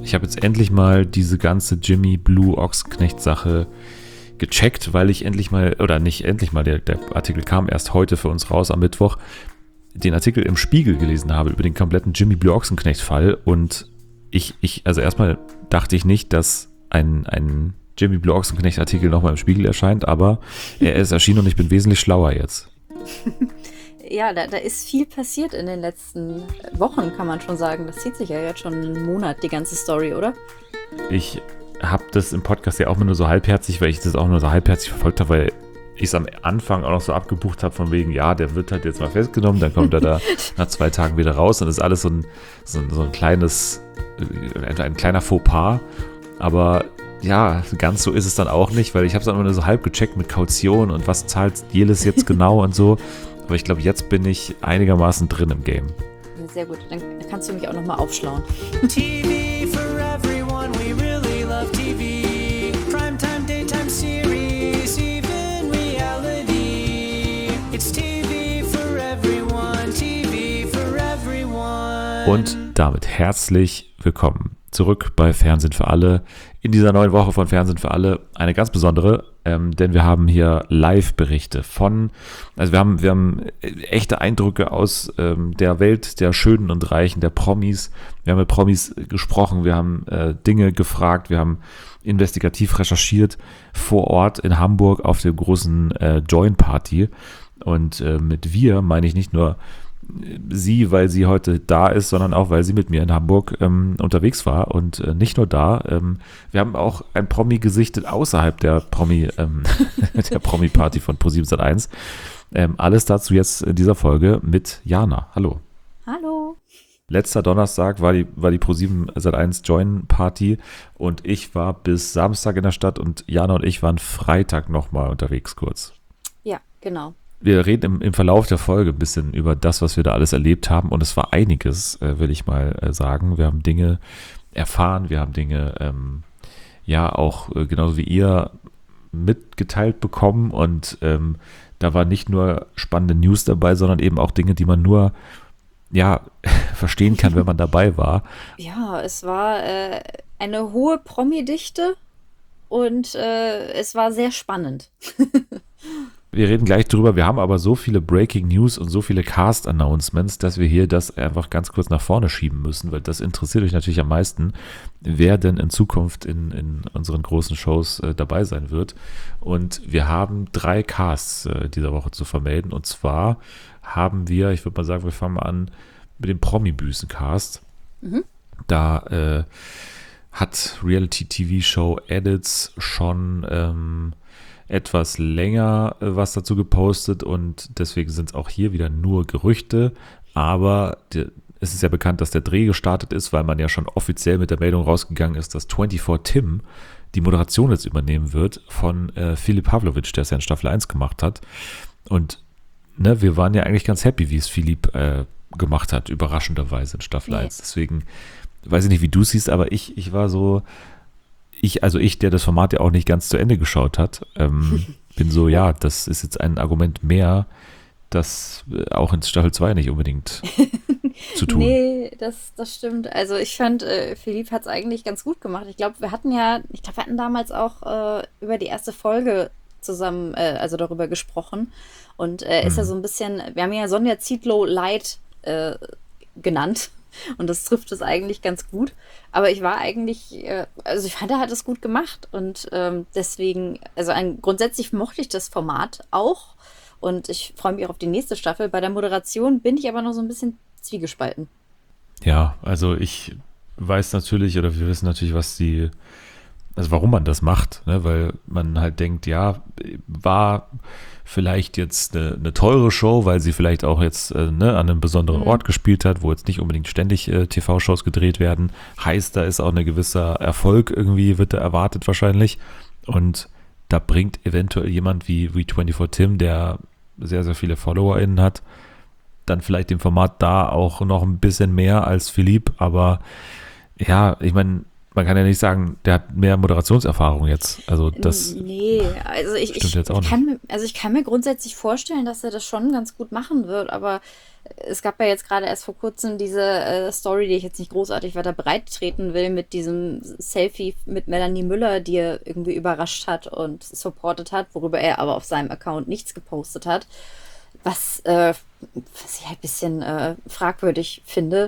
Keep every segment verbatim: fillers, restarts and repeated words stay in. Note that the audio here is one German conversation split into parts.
Ich habe jetzt endlich mal diese ganze Jimmy Blue Ochsenknecht Sache gecheckt, weil ich endlich mal, oder nicht endlich mal, der, der Artikel kam erst heute für uns raus am Mittwoch, den Artikel im Spiegel gelesen habe über den kompletten Jimmy Blue Ochsenknecht Fall und ich, ich also erstmal dachte ich nicht, dass ein, ein Jimmy Blue Ochsenknecht Artikel nochmal im Spiegel erscheint, aber er ist erschienen und ich bin wesentlich schlauer jetzt. Ja, da, da ist viel passiert in den letzten Wochen, kann man schon sagen. Das zieht sich ja jetzt schon einen Monat, die ganze Story, oder? Ich habe das im Podcast ja auch nur so halbherzig, weil ich das auch nur so halbherzig verfolgt habe, weil ich es am Anfang auch noch so abgebucht habe von wegen, ja, der wird halt jetzt mal festgenommen, dann kommt er da nach zwei Tagen wieder raus und ist alles so ein, so ein, so ein kleines, ein kleiner Fauxpas, aber ja, ganz so ist es dann auch nicht, weil ich habe es einfach nur so halb gecheckt mit Kaution und was zahlt Jelis jetzt genau und so, aber ich glaube, jetzt bin ich einigermaßen drin im Game. Sehr gut, dann kannst du mich auch nochmal aufschlauen. T V for everyone, we really love T V. Primetime, daytime series, even reality. It's T V for everyone, T V for everyone. Und damit herzlich willkommen zurück bei Fernsehen für alle. In dieser neuen Woche von Fernsehen für alle eine ganz besondere, ähm, denn wir haben hier Live-Berichte von, also wir haben, wir haben echte Eindrücke aus ähm, der Welt der Schönen und Reichen, der Promis. Wir haben mit Promis gesprochen, wir haben äh, Dinge gefragt, wir haben investigativ recherchiert vor Ort in Hamburg auf der großen äh, Join-Party. Und äh, mit wir meine ich nicht nur sie, weil sie heute da ist, sondern auch, weil sie mit mir in Hamburg ähm, unterwegs war und äh, nicht nur da. Ähm, wir haben auch ein Promi gesichtet außerhalb der Promi ähm, der Promi-Party von ProSieben Sat eins. Ähm, alles dazu jetzt in dieser Folge mit Jana. Hallo. Hallo. Letzter Donnerstag war die, war die ProSieben Sat eins Join-Party und ich war bis Samstag in der Stadt und Jana und ich waren Freitag nochmal unterwegs kurz. Ja, genau. Wir reden im, im Verlauf der Folge ein bisschen über das, was wir da alles erlebt haben. Und es war einiges, äh, will ich mal äh, sagen. Wir haben Dinge erfahren, wir haben Dinge, ähm, ja, auch äh, genauso wie ihr mitgeteilt bekommen. Und ähm, da war nicht nur spannende News dabei, sondern eben auch Dinge, die man nur, ja, verstehen kann, wenn man dabei war. Ja, es war äh, eine hohe Promi-Dichte und äh, es war sehr spannend. Wir reden gleich drüber, wir haben aber so viele Breaking News und so viele Cast-Announcements, dass wir hier das einfach ganz kurz nach vorne schieben müssen, weil das interessiert euch natürlich am meisten, wer denn in Zukunft in, in unseren großen Shows äh, dabei sein wird. Und wir haben drei Casts äh, dieser Woche zu vermelden. Und zwar haben wir, ich würde mal sagen, wir fangen mal an mit dem Promi-Büßen-Cast. Mhm. Da äh, hat Reality-T V-Show Edits schon ähm, etwas länger äh, was dazu gepostet und deswegen sind es auch hier wieder nur Gerüchte, aber die, es ist ja bekannt, dass der Dreh gestartet ist, weil man ja schon offiziell mit der Meldung rausgegangen ist, dass vierundzwanzig Tim die Moderation jetzt übernehmen wird von äh, Philipp Pavlovic, der es ja in Staffel eins gemacht hat und ne, wir waren ja eigentlich ganz happy, wie es Philipp äh, gemacht hat, überraschenderweise in Staffel nee. eins, deswegen weiß ich nicht, wie du es siehst, aber ich, ich war so Ich, also ich, der das Format ja auch nicht ganz zu Ende geschaut hat, ähm, bin so, ja, das ist jetzt ein Argument mehr, das auch in Staffel zwei nicht unbedingt zu tun. Nee, das, das stimmt. Also ich fand, äh, Philipp hat es eigentlich ganz gut gemacht. Ich glaube, wir hatten ja, ich glaube, wir hatten damals auch äh, über die erste Folge zusammen, äh, also darüber gesprochen. Und er äh, ist hm. ja so ein bisschen, wir haben ja Sonja Zietlow Light äh, genannt. Und das trifft es eigentlich ganz gut. Aber ich war eigentlich, äh, also ich fand, er hat es gut gemacht. Und ähm, deswegen, also ein, grundsätzlich mochte ich das Format auch. Und ich freue mich auch auf die nächste Staffel. Bei der Moderation bin ich aber noch so ein bisschen zwiegespalten. Ja, also ich weiß natürlich, oder wir wissen natürlich, was die, also warum man das macht. Ne? Weil man halt denkt, ja, war vielleicht jetzt eine, eine teure Show, weil sie vielleicht auch jetzt äh, ne, an einem besonderen mhm. Ort gespielt hat, wo jetzt nicht unbedingt ständig äh, T V-Shows gedreht werden. Heißt, da ist auch ein gewisser Erfolg irgendwie, wird da erwartet wahrscheinlich. Und da bringt eventuell jemand wie, wie vierundzwanzig Tim, der sehr, sehr viele FollowerInnen hat, dann vielleicht dem Format da auch noch ein bisschen mehr als Philipp. Aber ja, ich meine, man kann ja nicht sagen, der hat mehr Moderationserfahrung jetzt. Also das Nee, also ich, ich, stimmt jetzt auch ich, kann, mir- also ich kann mir grundsätzlich vorstellen, dass er das schon ganz gut machen wird, aber es gab ja jetzt gerade erst vor kurzem diese äh, Story, die ich jetzt nicht großartig weiter breit treten will, mit diesem Selfie mit Melanie Müller, die er irgendwie überrascht hat und supportet hat, worüber er aber auf seinem Account nichts gepostet hat, was, äh, was ich halt ein bisschen äh, fragwürdig finde.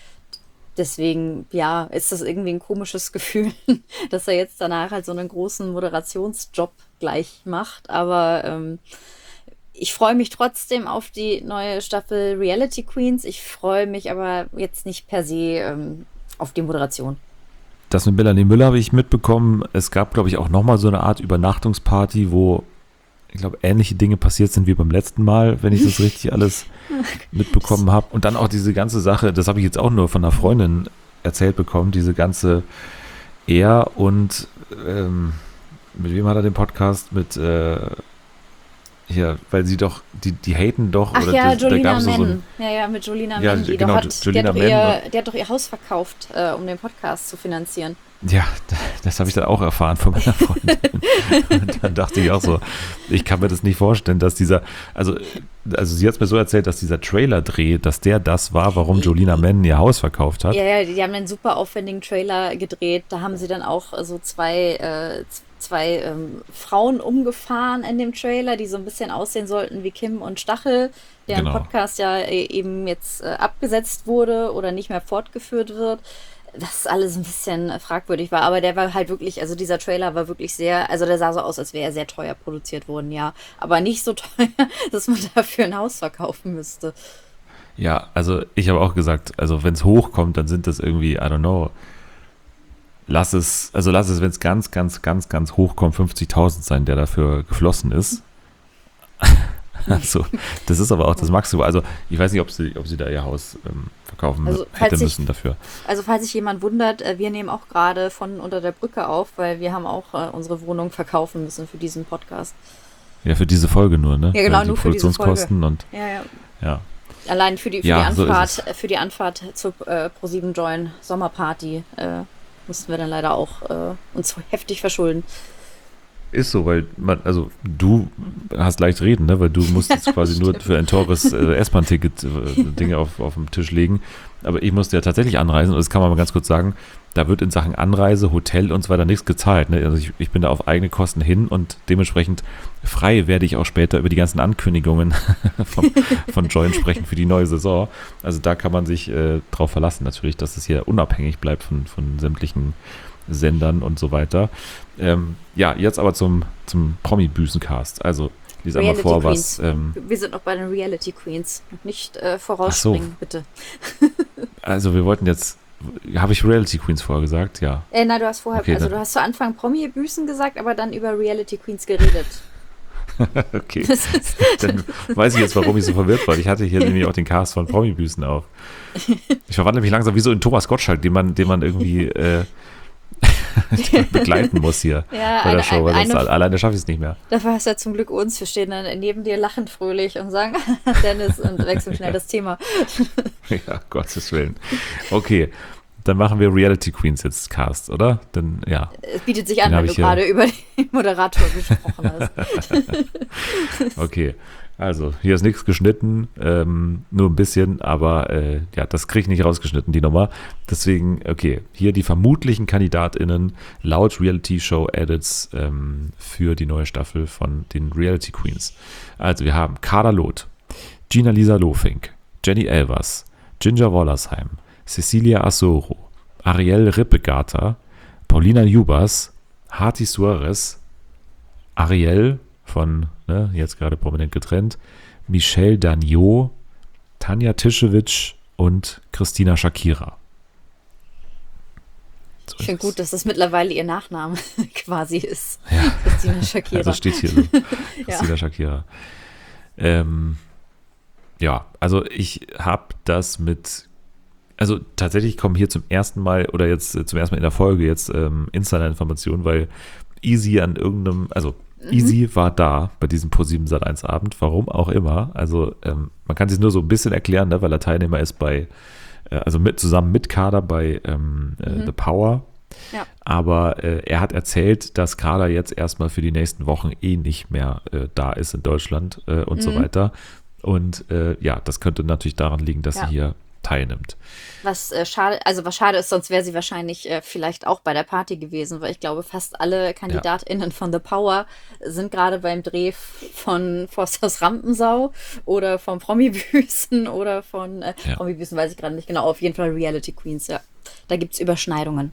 Deswegen, ja, ist das irgendwie ein komisches Gefühl, dass er jetzt danach halt so einen großen Moderationsjob gleich macht. Aber ähm, ich freue mich trotzdem auf die neue Staffel Reality Queens. Ich freue mich aber jetzt nicht per se ähm, auf die Moderation. Das mit Melanie Müller habe ich mitbekommen. Es gab, glaube ich, auch nochmal so eine Art Übernachtungsparty, wo, ich glaube, ähnliche Dinge passiert sind wie beim letzten Mal, wenn ich das richtig alles mitbekommen habe. Und dann auch diese ganze Sache, das habe ich jetzt auch nur von einer Freundin erzählt bekommen, diese ganze er und ähm, mit wem hat er den Podcast? Mit äh, hier, weil sie doch, die, die haten doch. Ach oder ja, das, da Jolina gab's so so ein- Menn. Ja, ja, mit Jolina Ja, Menn. Die, genau, doch hat, Jolina die, hat doch Menn. ihr, die hat doch ihr Haus verkauft, äh, um den Podcast zu finanzieren. Ja, das habe ich dann auch erfahren von meiner Freundin. Und dann dachte ich auch so, ich kann mir das nicht vorstellen, dass dieser, also, also sie hat es mir so erzählt, dass dieser Trailer-Dreh, dass der das war, warum Jolina Menn ihr Haus verkauft hat. Ja, ja, die haben einen super aufwendigen Trailer gedreht. Da haben sie dann auch äh, so zwei, äh, z- zwei ähm, Frauen umgefahren in dem Trailer, die so ein bisschen aussehen sollten wie Kim und Stachel, deren Genau. Podcast ja äh, eben jetzt äh, abgesetzt wurde oder nicht mehr fortgeführt wird. Das alles ein bisschen äh, fragwürdig war, aber der war halt wirklich, also dieser Trailer war wirklich sehr, also der sah so aus, als wäre er sehr teuer produziert worden, ja. Aber nicht so teuer, dass man dafür ein Haus verkaufen müsste. Ja, also ich habe auch gesagt, also wenn es hochkommt, dann sind das irgendwie, I don't know, lass es, also lass es, wenn es ganz, ganz, ganz, ganz hochkommt, fünfzigtausend sein, der dafür geflossen ist. Also, das ist aber auch das Maximum. Also, ich weiß nicht, ob sie, ob sie da ihr Haus ähm, verkaufen Also, hätte falls ich- müssen dafür. Also falls sich jemand wundert, äh, wir nehmen auch gerade von unter der Brücke auf, weil wir haben auch äh, unsere Wohnung verkaufen müssen für diesen Podcast. Ja, für diese Folge nur, ne? Ja, genau, Weil die nur für diese Produktionskosten und Ja, ja. ja. Allein für die, für Ja, die so ist Anfahrt, es. äh, für die Anfahrt zur äh, ProSieben Join Sommerparty äh, mussten wir dann leider auch äh, uns heftig verschulden. Ist so, weil man, also du hast leicht reden, ne? Weil du musst jetzt quasi nur für ein teures äh, S-Bahn-Ticket äh, Dinge auf, auf dem Tisch legen. Aber ich musste ja tatsächlich anreisen und das kann man mal ganz kurz sagen, da wird in Sachen Anreise, Hotel und so weiter nichts gezahlt. Ne? Also ich, ich bin da auf eigene Kosten hin und dementsprechend frei werde ich auch später über die ganzen Ankündigungen von, von Join sprechen für die neue Saison. Also da kann man sich äh, drauf verlassen natürlich, dass es hier unabhängig bleibt von, von sämtlichen Sendern und so weiter. Ähm, ja, jetzt aber zum, zum Promi-Büßencast. Also, lies einmal vor, was. Ähm, Wir sind noch bei den Reality Queens. Nicht äh, vorausspringen, bitte. also, wir wollten jetzt. Habe ich Reality Queens vorher gesagt? Ja. Äh, nein, du hast vorher, Okay, also dann- du hast zu Anfang Promi-Büßen gesagt, aber dann über Reality Queens geredet. Okay. Das ist, Dann weiß ich jetzt, warum ich so verwirrt war. Ich hatte hier nämlich auch den Cast von Promi-Büßen auf. Ich verwandle mich langsam wie so in Thomas Gottschalk, den man, den man irgendwie äh, begleiten muss hier ja, bei der eine, Show, weil eine, sonst eine, alleine schaffe ich es nicht mehr. dafür hast du ja zum Glück uns. Wir stehen dann neben dir lachend fröhlich und sagen, Dennis, und wechseln schnell das Thema. Ja, Gottes Willen. Okay, dann machen wir Reality Queens jetzt Cast, oder? Dann, ja. Es bietet sich an, Den hab wenn du ich hier. gerade über den Moderator gesprochen hast. Okay, also hier ist nichts geschnitten, ähm, nur ein bisschen, aber äh, ja, das kriege ich nicht rausgeschnitten, die Nummer. Deswegen, okay, hier die vermutlichen KandidatInnen laut Reality Show Edits ähm, für die neue Staffel von den Reality Queens. Also wir haben Carla Loth, Gina-Lisa Lofink, Jenny Elvers, Ginger Wollersheim, Cecilia Asoro, Ariel Rippegater, Paulina Jubas, Hati Suarez, Ariel von, ne, jetzt gerade prominent getrennt, Michelle Dagnot, Tanja Tischewitsch und Christina Shakira. So Ich finde ist gut, dass das mittlerweile ihr Nachname quasi ist. Ja. Christina es. Shakira. Also steht hier so. Christina Shakira. Ähm, ja, also ich habe das mit, also tatsächlich kommen hier zum ersten Mal oder jetzt äh, zum ersten Mal in der Folge jetzt ähm, Insider-Informationen, weil Easy an irgendeinem, also Easy war da bei diesem ProSieben Sat eins Abend, warum auch immer. Also ähm, man kann sich nur so ein bisschen erklären, ne, weil er Teilnehmer ist bei, äh, also mit zusammen mit Kader bei ähm, äh, Mhm. The Power. Ja. Aber äh, er hat erzählt, dass Carla jetzt erstmal für die nächsten Wochen eh nicht mehr äh, da ist in Deutschland äh, und Mhm. so weiter. Und äh, ja, das könnte natürlich daran liegen, dass Ja. sie hier teilnimmt. Was äh, schade, also was schade ist, sonst wäre sie wahrscheinlich äh, vielleicht auch bei der Party gewesen, weil ich glaube, fast alle KandidatInnen von The Power sind gerade beim Dreh f- von Forsthaus Rampensau oder vom Promi-Büßen oder von äh, Ja. Promi-Büßen weiß ich gerade nicht genau, auf jeden Fall Reality Queens, ja. Da gibt es Überschneidungen.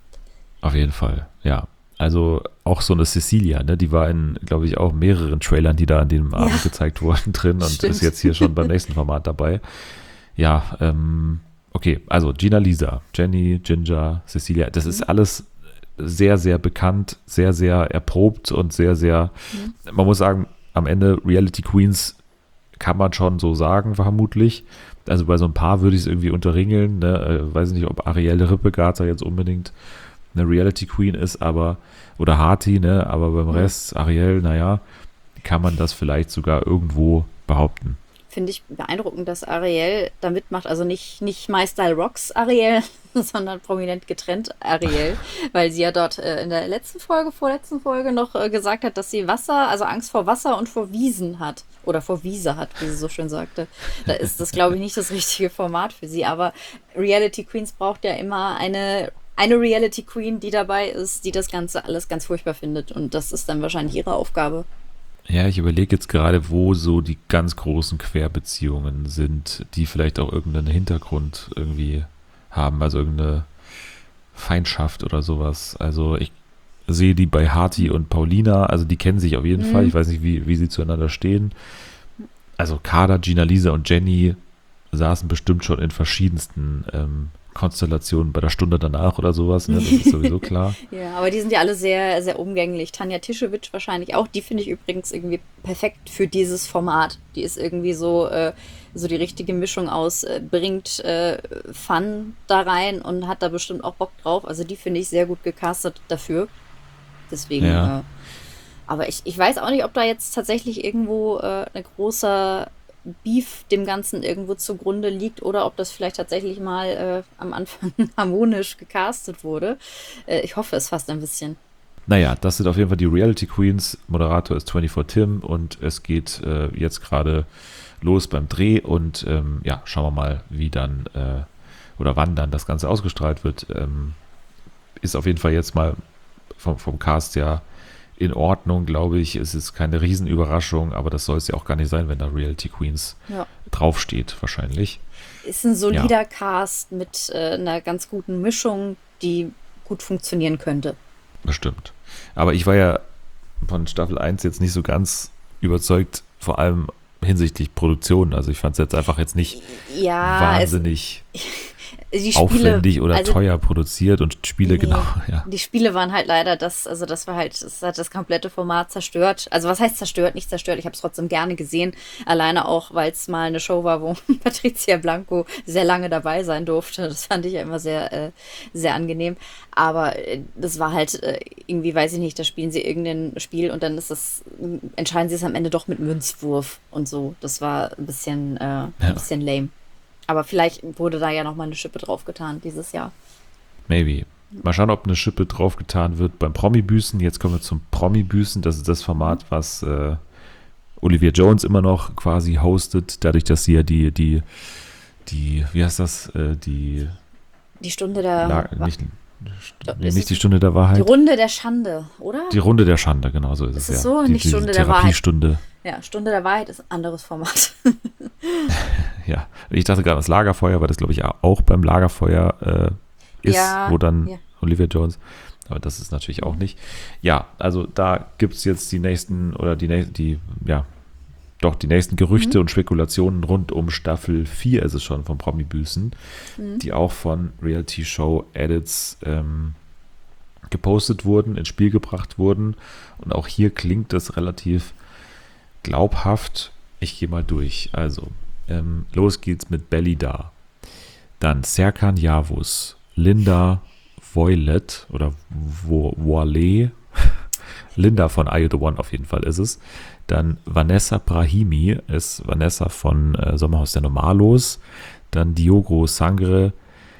Auf jeden Fall, ja. Also auch so eine Cecilia, ne, die war in, glaube ich, auch mehreren Trailern, die da an dem Abend Ja. gezeigt wurden, drin und Stimmt. ist jetzt hier schon beim nächsten Format dabei. Ja, ähm, okay, also Gina Lisa, Jenny, Ginger, Cecilia, das ist alles sehr, sehr bekannt, sehr, sehr erprobt und sehr, sehr, man muss sagen, am Ende Reality Queens kann man schon so sagen, vermutlich. Also bei so ein paar würde ich es irgendwie unterringeln, ne? Äh, weiß nicht, ob Arielle Rippegarter jetzt unbedingt eine Reality Queen ist, aber, oder Harty, ne? Aber beim Rest, Arielle, naja, kann man das vielleicht sogar irgendwo behaupten. Finde ich beeindruckend, dass Ariel da mitmacht. Also nicht, nicht My Style Rocks Ariel, sondern prominent getrennt Ariel, weil sie ja dort äh, in der letzten Folge, vorletzten Folge noch äh, gesagt hat, dass sie Wasser, also Angst vor Wasser und vor Wiesen hat. Oder vor Wiese hat, wie sie so schön sagte. Da ist das, glaube ich, nicht das richtige Format für sie. Aber Reality Queens braucht ja immer eine, eine Reality Queen, die dabei ist, die das Ganze alles ganz furchtbar findet. Und das ist dann wahrscheinlich ihre Aufgabe. Ja, ich überlege jetzt gerade, wo so die ganz großen Querbeziehungen sind, die vielleicht auch irgendeinen Hintergrund irgendwie haben, also irgendeine Feindschaft oder sowas. Also ich sehe die bei Harty und Paulina, also die kennen sich auf jeden Mhm. Fall. Ich weiß nicht, wie, wie sie zueinander stehen. Also Kader, Gina Lisa und Jenny saßen bestimmt schon in verschiedensten ähm, Konstellationen bei der Stunde danach oder sowas, ne? Das ist sowieso klar. Ja, aber die sind ja alle sehr, sehr umgänglich. Tanja Tischewitsch wahrscheinlich auch. Die finde ich übrigens irgendwie perfekt für dieses Format. Die ist irgendwie so, äh, so die richtige Mischung aus, äh, bringt äh, Fun da rein und hat da bestimmt auch Bock drauf. Also die finde ich sehr gut gecastet dafür. Deswegen, Ja. äh, aber ich, ich weiß auch nicht, ob da jetzt tatsächlich irgendwo äh, ein großer Beef dem Ganzen irgendwo zugrunde liegt oder ob das vielleicht tatsächlich mal äh, am Anfang harmonisch gecastet wurde. Äh, ich hoffe es fast ein bisschen. Naja, das sind auf jeden Fall die Reality Queens. Moderator ist vierundzwanzig Tim und es geht äh, jetzt gerade los beim Dreh und ähm, ja, schauen wir mal, wie dann äh, oder wann dann das Ganze ausgestrahlt wird. Ähm, ist auf jeden Fall jetzt mal vom, vom Cast ja in Ordnung, glaube ich. Es ist keine Riesenüberraschung, aber das soll es ja auch gar nicht sein, wenn da Reality Queens Ja. draufsteht, wahrscheinlich. Ist ein solider Cast mit äh, einer ganz guten Mischung, die gut funktionieren könnte. Bestimmt. Aber ich war ja von Staffel eins jetzt nicht so ganz überzeugt, vor allem hinsichtlich Produktion. Also ich fand es jetzt einfach jetzt nicht Ja, wahnsinnig es, die Spiele, aufwendig oder also teuer produziert und Spiele Nee. genau, ja. Die Spiele waren halt leider das, also das war halt, das hat das komplette Format zerstört. Also was heißt zerstört, nicht zerstört, ich habe es trotzdem gerne gesehen. Alleine auch, weil es mal eine Show war, wo Patricia Blanco sehr lange dabei sein durfte. Das fand ich ja immer sehr, äh, sehr angenehm. Aber äh, das war halt äh, irgendwie, weiß ich nicht, da spielen sie irgendein Spiel und dann ist das, entscheiden sie es am Ende doch mit Münzwurf und so. Das war ein bisschen, äh, ein bisschen lame. Aber vielleicht wurde da ja nochmal eine Schippe draufgetan dieses Jahr. Maybe. Mal schauen, ob eine Schippe draufgetan wird beim Promi-Büßen. Jetzt kommen wir zum Promi-Büßen. Das ist das Format, was äh, Olivia Jones immer noch quasi hostet, dadurch, dass sie ja die, die, die, wie heißt das, äh, die, Die Stunde der... La Wa- nicht, Doch, nee, ist nicht es- die Stunde der Wahrheit. Die Runde der Schande, oder? Die Runde der Schande, genau so ist, Ist es es ja. so? Die, Nicht diese Stunde der Wahrheit. Therapiestunde. Ja, Stunde der Wahrheit ist ein anderes Format. Ja, ich dachte gerade das Lagerfeuer, weil das glaube ich auch beim Lagerfeuer äh, ist, Ja, wo dann ja. Olivia Jones, aber das ist natürlich auch nicht. Ja, also da gibt es jetzt die nächsten oder die nächsten, die, ja, doch die nächsten Gerüchte Mhm. und Spekulationen rund um Staffel vier ist es schon von Promi-Büßen, Mhm. die auch von Reality Show Edits ähm, gepostet wurden, ins Spiel gebracht wurden und auch hier klingt das relativ glaubhaft. Ich gehe mal durch. Also, ähm, los geht's mit Belly Da. Dann Serkan Yavuz, Linda Voilet oder Vo- Voilet, Linda von Are You The One auf jeden Fall ist es. Dann Vanessa Brahimi ist Vanessa von äh, Sommerhaus der Normalos. Dann Diogo Sangre,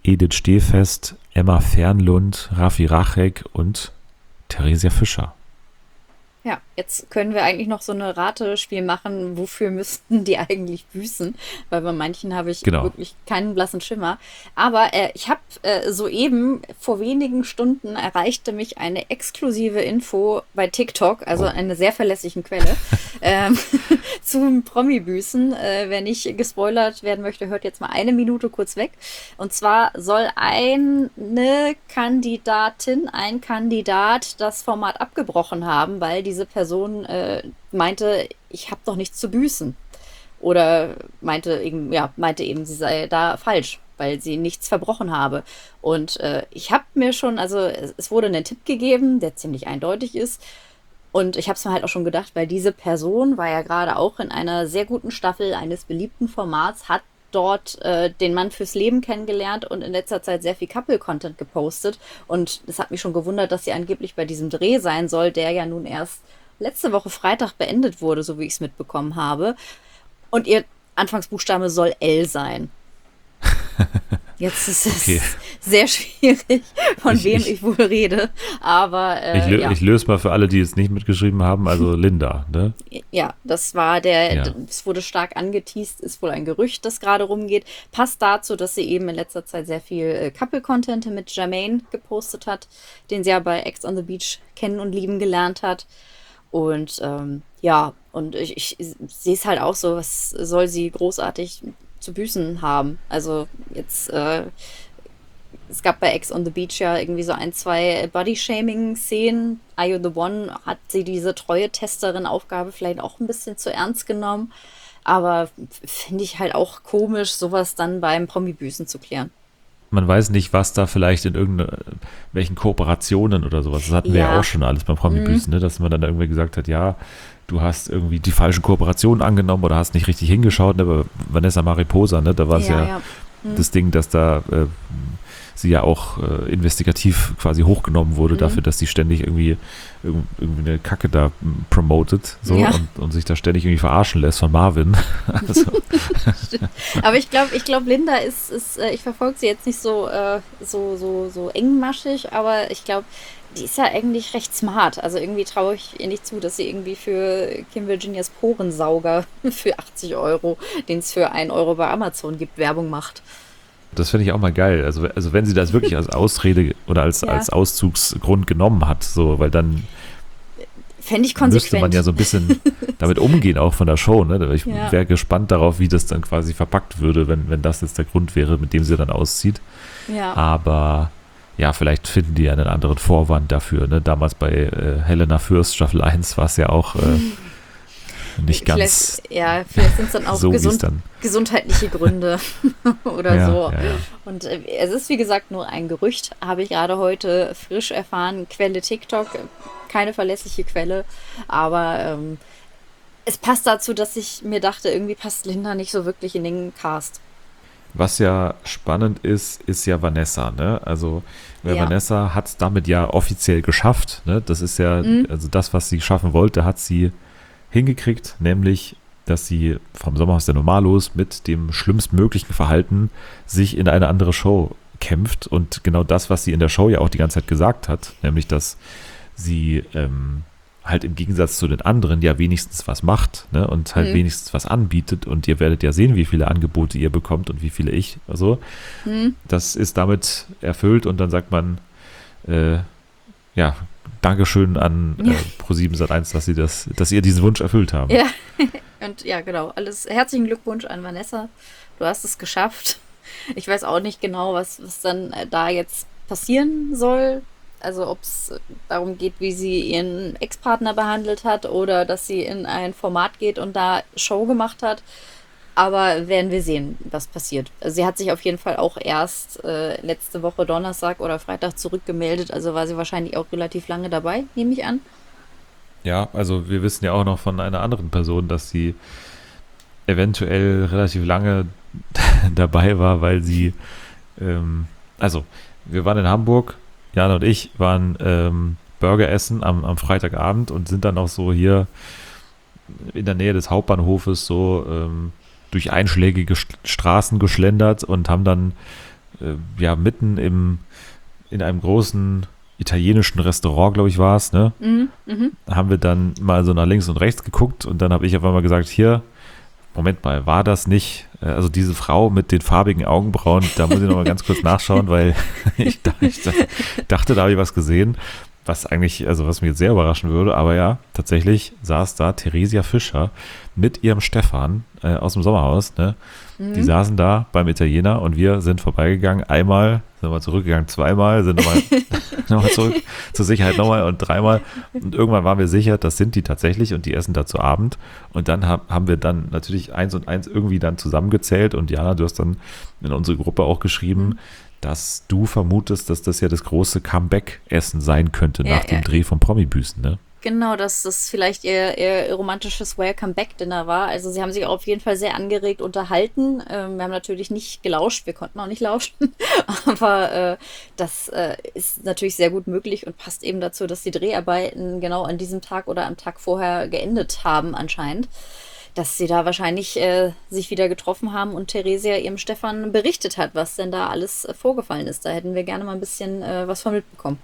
Edith Stehfest, Emma Fernlund, Raffi Rachek und Theresia Fischer. Ja, jetzt können wir eigentlich noch so eine Ratespiel machen, wofür müssten die eigentlich büßen, weil bei manchen habe ich Genau. wirklich keinen blassen Schimmer. Aber äh, ich habe äh, soeben, vor wenigen Stunden, erreichte mich eine exklusive Info bei TikTok, also Oh. eine sehr verlässlichen Quelle, ähm, zum Promi-Büßen. Äh, wer nicht gespoilert werden möchte, hört jetzt mal eine Minute kurz weg. Und zwar soll eine Kandidatin, ein Kandidat das Format abgebrochen haben, weil diese Person äh, meinte, ich habe doch nichts zu büßen. Oder meinte eben, ja, meinte eben, sie sei da falsch, weil sie nichts verbrochen habe. Und äh, ich habe mir schon, also es, es wurde einen Tipp gegeben, der ziemlich eindeutig ist. Und ich habe es mir halt auch schon gedacht, weil diese Person war ja gerade auch in einer sehr guten Staffel eines beliebten Formats, hat dort äh, den Mann fürs Leben kennengelernt und in letzter Zeit sehr viel Couple-Content gepostet. Und es hat mich schon gewundert, dass sie angeblich bei diesem Dreh sein soll, der ja nun erst letzte Woche Freitag beendet wurde, so wie ich es mitbekommen habe. Und ihr Anfangsbuchstabe soll L sein. Jetzt ist es Okay. sehr schwierig, von Ich- wem ich- ich wohl rede. Aber äh, Ich, lö ja. ich löse mal für alle, die es nicht mitgeschrieben haben, also Linda, ne? Ja, das war der, Ja. es wurde stark angeteast, ist wohl ein Gerücht, das gerade rumgeht. Passt dazu, dass sie eben in letzter Zeit sehr viel äh, Couple-Content mit Jermaine gepostet hat, den sie ja bei Ex on the Beach kennen und lieben gelernt hat. Und ähm, ja, und ich, ich sehe es halt auch so, was soll sie großartig zu büßen haben? Also jetzt, äh, es gab bei Ex on the Beach ja irgendwie so ein, zwei Body-Shaming-Szenen. Are You the One? Hat sie diese Treue-Testerin-Aufgabe vielleicht auch ein bisschen zu ernst genommen. Aber finde ich halt auch komisch, sowas dann beim Promi-Büßen zu klären. Man weiß nicht, was da vielleicht in irgendwelchen Kooperationen oder sowas, das hatten wir ja Ja. auch schon alles beim Promi-Büßen, ne? Dass man dann irgendwie gesagt hat, ja, du hast irgendwie die falschen Kooperationen angenommen oder hast nicht richtig hingeschaut, ne? Bei Vanessa Mariposa, ne? Da war es ja, das Ding, dass da äh, sie ja auch äh, investigativ quasi hochgenommen wurde Mhm. dafür, dass sie ständig irgendwie, irg- irgendwie eine Kacke da m, promotet so, Ja. und, und sich da ständig irgendwie verarschen lässt von Marvin. Also, Aber ich glaube, ich glaube, Linda ist, ist äh, ich verfolge sie jetzt nicht so, äh, so, so, so engmaschig, aber ich glaube, die ist ja eigentlich recht smart. Also irgendwie traue ich ihr nicht zu, dass sie irgendwie für Kim Virginias Porensauger für achtzig Euro, den es für ein Euro bei Amazon gibt, Werbung macht. das finde ich auch mal geil. Also, also wenn sie das wirklich als Ausrede oder als, Ja. als Auszugsgrund genommen hat, so, weil dann Fände ich müsste konsequent. man ja so ein bisschen damit umgehen, auch von der Show. Ne? Ich Ja. wäre gespannt darauf, wie das dann quasi verpackt würde, wenn, wenn das jetzt der Grund wäre, mit dem sie dann auszieht. ja. Aber ja, vielleicht finden die ja einen anderen Vorwand dafür. Ne? Damals bei äh, Helena Fürst Staffel eins war es ja auch äh, nicht ganz Vielleicht, ja, vielleicht sind es dann auch so, wie es gesund, dann. gesundheitliche Gründe oder Ja, so. ja, ja. Und äh, es ist, wie gesagt, nur ein Gerücht, habe ich gerade heute frisch erfahren. Quelle TikTok, keine verlässliche Quelle, aber ähm, es passt dazu, dass ich mir dachte, irgendwie passt Linda nicht so wirklich in den Cast. Was ja spannend ist, ist ja Vanessa, ne? Also weil Ja. Vanessa hat es damit ja offiziell geschafft, ne? Das ist ja, Mhm. also das, was sie schaffen wollte, hat sie hingekriegt, nämlich, dass sie vom Sommerhaus der Normalos mit dem schlimmstmöglichen Verhalten sich in eine andere Show kämpft und genau das, was sie in der Show ja auch die ganze Zeit gesagt hat, nämlich, dass sie ähm, halt im Gegensatz zu den anderen ja wenigstens was macht, ne, und halt Mhm. wenigstens was anbietet und ihr werdet ja sehen, wie viele Angebote ihr bekommt und wie viele ich, also Hm? das ist damit erfüllt und dann sagt man, äh, ja, Dankeschön an äh, Ja. ProSieben Sat eins, dass sie das, dass ihr diesen Wunsch erfüllt haben. Ja, und ja, genau. Alles herzlichen Glückwunsch an Vanessa. Du hast es geschafft. Ich weiß auch nicht genau, was, was dann äh, da jetzt passieren soll. Also ob es darum geht, wie sie ihren Ex-Partner behandelt hat oder dass sie in ein Format geht und da Show gemacht hat. Aber werden wir sehen, was passiert. Also sie hat sich auf jeden Fall auch erst äh, letzte Woche Donnerstag oder Freitag zurückgemeldet. Also war sie wahrscheinlich auch relativ lange dabei, nehme ich an. Ja, also wir wissen ja auch noch von einer anderen Person, dass sie eventuell relativ lange dabei war, weil sie, ähm, also wir waren in Hamburg, Jana und ich waren ähm, Burger essen am, am Freitagabend und sind dann auch so hier in der Nähe des Hauptbahnhofes so ähm, durch einschlägige St- Straßen geschlendert und haben dann äh, ja mitten im, in einem großen italienischen Restaurant, glaube ich, war es, ne? Mhm, mhm. Haben wir dann mal so nach links und rechts geguckt und dann habe ich auf einmal gesagt, hier, Moment mal, war das nicht, äh, also diese Frau mit den farbigen Augenbrauen, da muss ich nochmal ganz kurz nachschauen, weil ich, da- ich dachte, da habe ich was gesehen, was eigentlich, also was mich jetzt sehr überraschen würde, aber ja, tatsächlich saß da Theresia Fischer mit ihrem Stefan äh, aus dem Sommerhaus, ne? Die saßen da beim Italiener und wir sind vorbeigegangen, einmal, sind wir zurückgegangen, zweimal, sind nochmal noch mal zurück, zur Sicherheit nochmal und dreimal und irgendwann waren wir sicher, das sind die tatsächlich und die essen da zu Abend und dann hab, haben wir dann natürlich eins und eins irgendwie dann zusammengezählt und Jana, du hast dann in unsere Gruppe auch geschrieben, dass du vermutest, dass das ja das große Comeback-Essen sein könnte Ja, nach dem ja. Dreh von Promi-Büßen, ne? Genau, dass das vielleicht ihr, ihr romantisches Welcome-Back-Dinner war. Also sie haben sich auf jeden Fall sehr angeregt unterhalten. Ähm, wir haben natürlich nicht gelauscht, wir konnten auch nicht lauschen, aber äh, das äh, ist natürlich sehr gut möglich und passt eben dazu, dass die Dreharbeiten genau an diesem Tag oder am Tag vorher geendet haben anscheinend. Dass sie da wahrscheinlich äh, sich wieder getroffen haben und Theresia ihrem Stefan berichtet hat, was denn da alles äh, vorgefallen ist. Da hätten wir gerne mal ein bisschen äh, was von mitbekommen.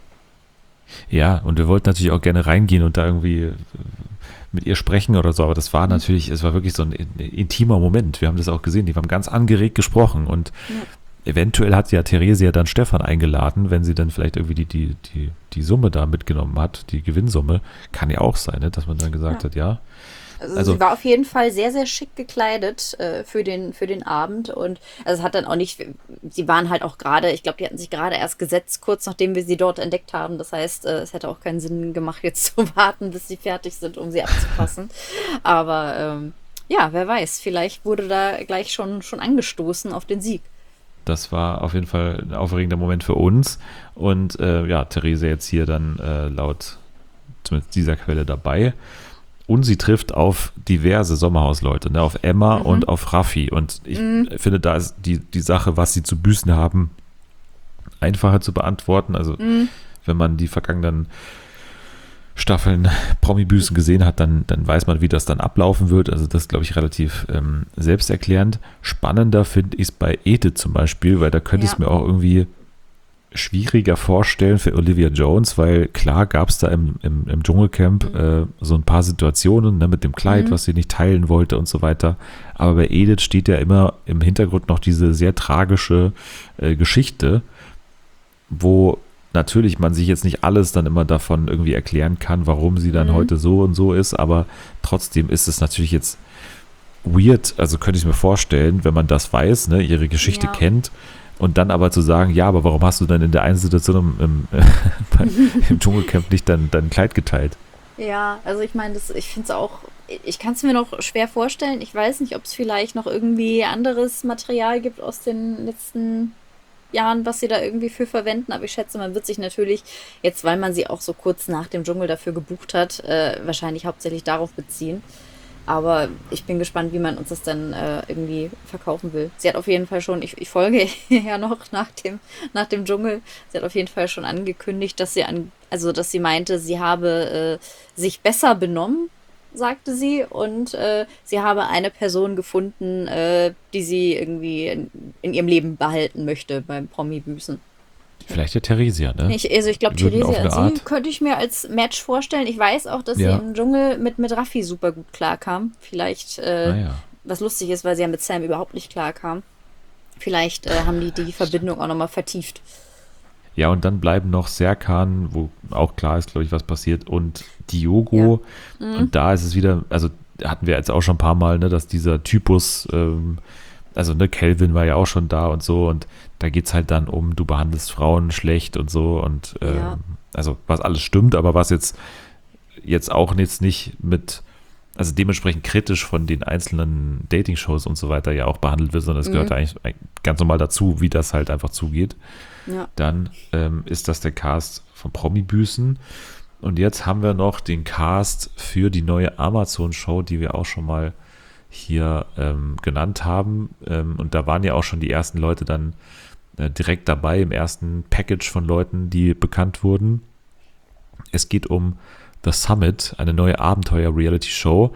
Ja, und wir wollten natürlich auch gerne reingehen und da irgendwie äh, mit ihr sprechen oder so, aber das war natürlich, es war wirklich so ein in- intimer Moment. Wir haben das auch gesehen, die haben ganz angeregt gesprochen und eventuell hat ja Theresia dann Stefan eingeladen, wenn sie dann vielleicht irgendwie die, die, die, die Summe da mitgenommen hat, die Gewinnsumme. Kann ja auch sein, ne? Dass man dann gesagt Ja. hat, ja, Also, Also- sie war auf jeden Fall sehr, sehr schick gekleidet äh, für den, für den Abend und also es hat dann auch nicht, sie waren halt auch gerade, ich glaube, die hatten sich gerade erst gesetzt, kurz nachdem wir sie dort entdeckt haben. Das heißt, äh, es hätte auch keinen Sinn gemacht, jetzt zu warten, bis sie fertig sind, um sie abzupassen. Aber ähm, ja, wer weiß, vielleicht wurde da gleich schon, schon angestoßen auf den Sieg. das war auf jeden Fall ein aufregender Moment für uns. Und äh, ja, Therese jetzt hier dann äh, laut zumindest dieser Quelle dabei. Und sie trifft auf diverse Sommerhausleute, ne, auf Emma und auf Raffi. Und ich finde, da ist die, die Sache, was sie zu büßen haben, einfacher zu beantworten. Also, wenn man die vergangenen Staffeln Promi-Büßen gesehen hat, dann, dann weiß man, wie das dann ablaufen wird. Also das ist, glaube ich, relativ ähm, selbsterklärend. Spannender finde ich es bei Edith zum Beispiel, weil da könnte ich es Ja. mir auch irgendwie schwieriger vorstellen für Olivia Jones, weil klar gab es da im, im, im Dschungelcamp äh, so ein paar Situationen, ne, mit dem Kleid, was sie nicht teilen wollte und so weiter. Aber bei Edith steht ja immer im Hintergrund noch diese sehr tragische äh, Geschichte, wo natürlich man sich jetzt nicht alles dann immer davon irgendwie erklären kann, warum sie dann heute so und so ist, aber trotzdem ist es natürlich jetzt weird, also könnte ich mir vorstellen, wenn man das weiß, ne, ihre Geschichte Ja. kennt und dann aber zu sagen, ja, aber warum hast du dann in der einen Situation im, im, äh, bei- im Dschungelcamp nicht dein, dein Kleid geteilt? Ja, also ich meine, das, ich finde es auch, ich kann es mir noch schwer vorstellen. Ich weiß nicht, ob es vielleicht noch irgendwie anderes Material gibt aus den letzten Jahren, was sie da irgendwie für verwenden. Aber ich schätze, man wird sich natürlich, jetzt weil man sie auch so kurz nach dem Dschungel dafür gebucht hat, äh, wahrscheinlich hauptsächlich darauf beziehen. Aber ich bin gespannt, wie man uns das dann äh, irgendwie verkaufen will. Sie hat auf jeden Fall schon, ich, ich folge ja noch nach dem, nach dem Dschungel, sie hat auf jeden Fall schon angekündigt, dass sie an, also dass sie meinte, sie habe äh, sich besser benommen, sagte sie, und äh, sie habe eine Person gefunden, äh, die sie irgendwie in, in ihrem Leben behalten möchte beim Promi-Büßen. Vielleicht der Theresia, ne? Ich, also ich glaube, Würden auf Theresia eine und sie Art- könnte ich mir als Match vorstellen. Ich weiß auch, dass Ja. sie im Dschungel mit, mit Raffi super gut klarkam. Vielleicht, äh, Naja. was lustig ist, weil sie ja mit Sam überhaupt nicht klarkam. Vielleicht äh, haben die die Verbindung auch nochmal vertieft. Ja, und dann bleiben noch Serkan, wo auch klar ist, glaube ich, was passiert, und Diogo. Und da ist es wieder, also hatten wir jetzt auch schon ein paar Mal, ne, dass dieser Typus, ähm, also ne, Kelvin war ja auch schon da und so, und da geht es halt dann um, du behandelst Frauen schlecht und so, und ähm, Ja. also was alles stimmt, aber was jetzt, jetzt auch jetzt nicht mit, also dementsprechend kritisch von den einzelnen Dating-Shows und so weiter ja auch behandelt wird, sondern es gehört eigentlich ganz normal dazu, wie das halt einfach zugeht. Ja. Dann ähm, ist das der Cast von Promi-Büßen. Und jetzt haben wir noch den Cast für die neue Amazon-Show, die wir auch schon mal hier ähm, genannt haben. Ähm, und da waren ja auch schon die ersten Leute dann äh, direkt dabei im ersten Package von Leuten, die bekannt wurden. Es geht um The Summit, eine neue Abenteuer-Reality-Show,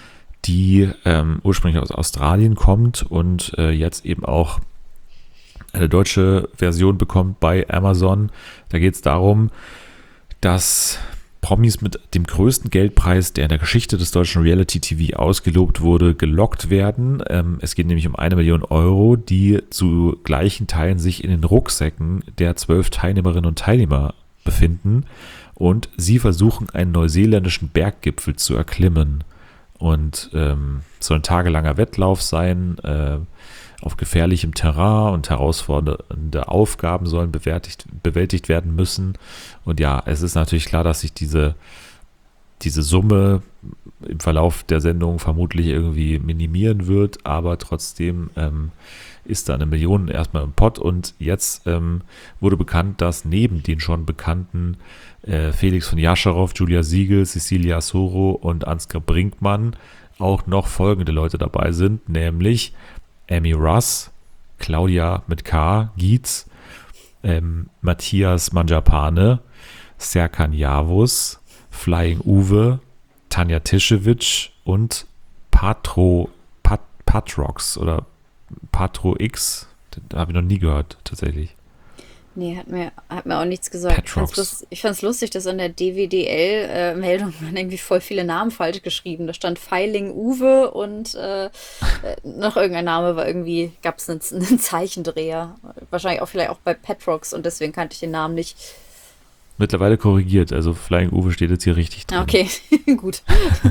die ähm, ursprünglich aus Australien kommt und äh, jetzt eben auch eine deutsche Version bekommt bei Amazon. Da geht es darum, dass Promis mit dem größten Geldpreis, der in der Geschichte des deutschen Reality-T V ausgelobt wurde, gelockt werden. Ähm, es geht nämlich um eine Million Euro, die zu gleichen Teilen sich in den Rucksäcken der zwölf Teilnehmerinnen und Teilnehmer befinden. Und sie versuchen, einen neuseeländischen Berggipfel zu erklimmen. Und ähm, soll ein tagelanger Wettlauf sein, äh, auf gefährlichem Terrain, und herausfordernde Aufgaben sollen bewältigt, bewältigt werden müssen. Und ja, es ist natürlich klar, dass sich diese, diese Summe im Verlauf der Sendung vermutlich irgendwie minimieren wird, aber trotzdem ähm, ist da eine Million erstmal im Pott. Und jetzt ähm, wurde bekannt, dass neben den schon bekannten äh, Felix von Jascharow, Julia Siegel, Cecilia Soro und Ansgar Brinkmann auch noch folgende Leute dabei sind, nämlich Amy Russ, Claudia mit K, Gietz, ähm, Matthias Manjapane, Serkan Yavuz, Flying Uwe, Tanja Tischewitsch und Patro, Pat, Patrox oder Patro X. Das habe ich noch nie gehört, tatsächlich. Nee, hat mir, hat mir auch nichts gesagt. Patrox. Ich fand es lustig, dass in der D W D L-Meldung waren irgendwie voll viele Namen falsch geschrieben. Da stand Feiling Uwe und äh, noch irgendein Name war irgendwie, gab es einen, einen Zeichendreher. Wahrscheinlich auch vielleicht auch bei Patrox und deswegen kannte ich den Namen nicht. Mittlerweile korrigiert, also Flying Uwe steht jetzt hier richtig drin. Okay, gut.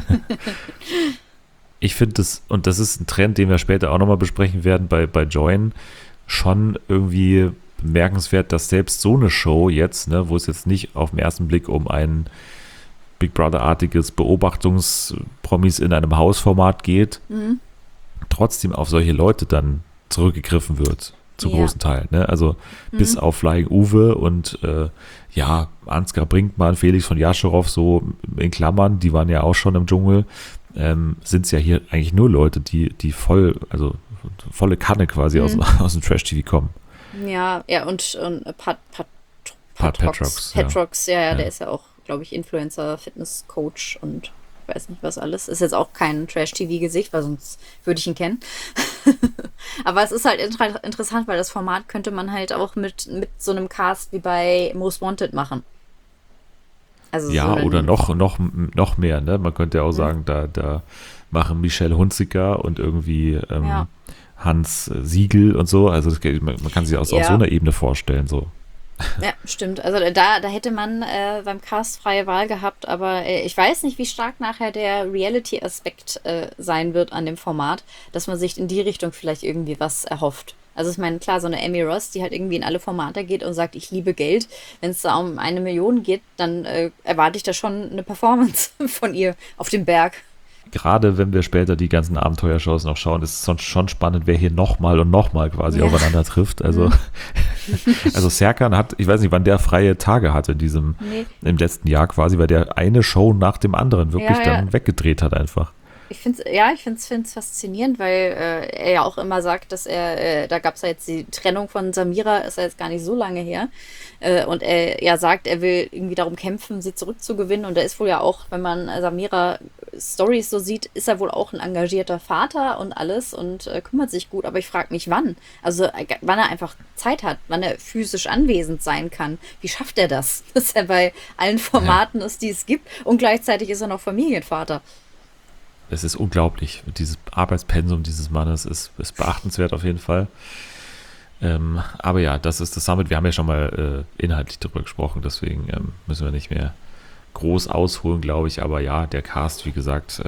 Ich finde das, und das ist ein Trend, den wir später auch nochmal besprechen werden bei, bei Join, schon irgendwie bemerkenswert, dass selbst so eine Show jetzt, ne, wo es jetzt nicht auf den ersten Blick um ein Big Brother-artiges Beobachtungs-Promis in einem Hausformat geht, mhm. trotzdem auf solche Leute dann zurückgegriffen wird, zu ja. großen Teilen. Ne? Also mhm. bis auf Flying Uwe und äh, ja, Ansgar Brinkmann, Felix von Jascharow, so in Klammern, die waren ja auch schon im Dschungel, ähm, sind es ja hier eigentlich nur Leute, die, die voll, also volle Kanne quasi mhm. aus, aus dem Trash-T V kommen. Ja, ja, und, und Pat, Pat, Pat, Patrox, Patrox, Patrox, ja, ja, ja. der ist ja auch, glaube ich, Influencer, Fitness-Coach und ich weiß nicht was alles. Ist jetzt auch kein Trash-T V-Gesicht, weil sonst würde ich ihn kennen. Aber es ist halt inter- interessant, weil das Format könnte man halt auch mit, mit so einem Cast wie bei Most Wanted machen. Also ja, so oder noch, noch, noch mehr, ne? Man könnte ja auch mhm. sagen, da, da machen Michelle Hunziker und irgendwie ähm, ja. Hans Siegel und so. Also das, man, man kann sich aus, ja. auf so einer Ebene vorstellen. So. Ja, stimmt. Also da, da hätte man äh, beim Cast freie Wahl gehabt, aber äh, ich weiß nicht, wie stark nachher der Reality-Aspekt äh, sein wird an dem Format, dass man sich in die Richtung vielleicht irgendwie was erhofft. Also ich meine, klar, so eine Amy Ross, die halt irgendwie in alle Formate geht und sagt, ich liebe Geld. Wenn es da um eine Million geht, dann äh, erwarte ich da schon eine Performance von ihr auf dem Berg. Gerade wenn wir später die ganzen Abenteuershows noch schauen, ist es schon spannend, wer hier nochmal und nochmal quasi ja. aufeinander trifft. Also, also Serkan hat, ich weiß nicht, wann der freie Tage hatte in diesem, nee. im letzten Jahr quasi, weil der eine Show nach dem anderen wirklich ja, dann ja. weggedreht hat einfach. Ich finde es ja, ich finde es faszinierend, weil äh, er ja auch immer sagt, dass er, äh, da gab es ja jetzt die Trennung von Samira, ist ja jetzt gar nicht so lange her. Äh, und er ja sagt, er will irgendwie darum kämpfen, sie zurückzugewinnen. Und er ist wohl ja auch, wenn man Samira Storys so sieht, ist er wohl auch ein engagierter Vater und alles und äh, kümmert sich gut. Aber ich frage mich, wann? Also äh, wann er einfach Zeit hat, wann er physisch anwesend sein kann. Wie schafft er das? Dass er bei allen Formaten ja. ist, die es gibt. Und gleichzeitig ist er noch Familienvater. Es ist unglaublich. Dieses Arbeitspensum dieses Mannes ist, ist beachtenswert auf jeden Fall. Ähm, aber ja, das ist das Summit. Wir haben ja schon mal äh, inhaltlich darüber gesprochen, deswegen ähm, müssen wir nicht mehr groß ausholen, glaube ich. Aber ja, der Cast, wie gesagt,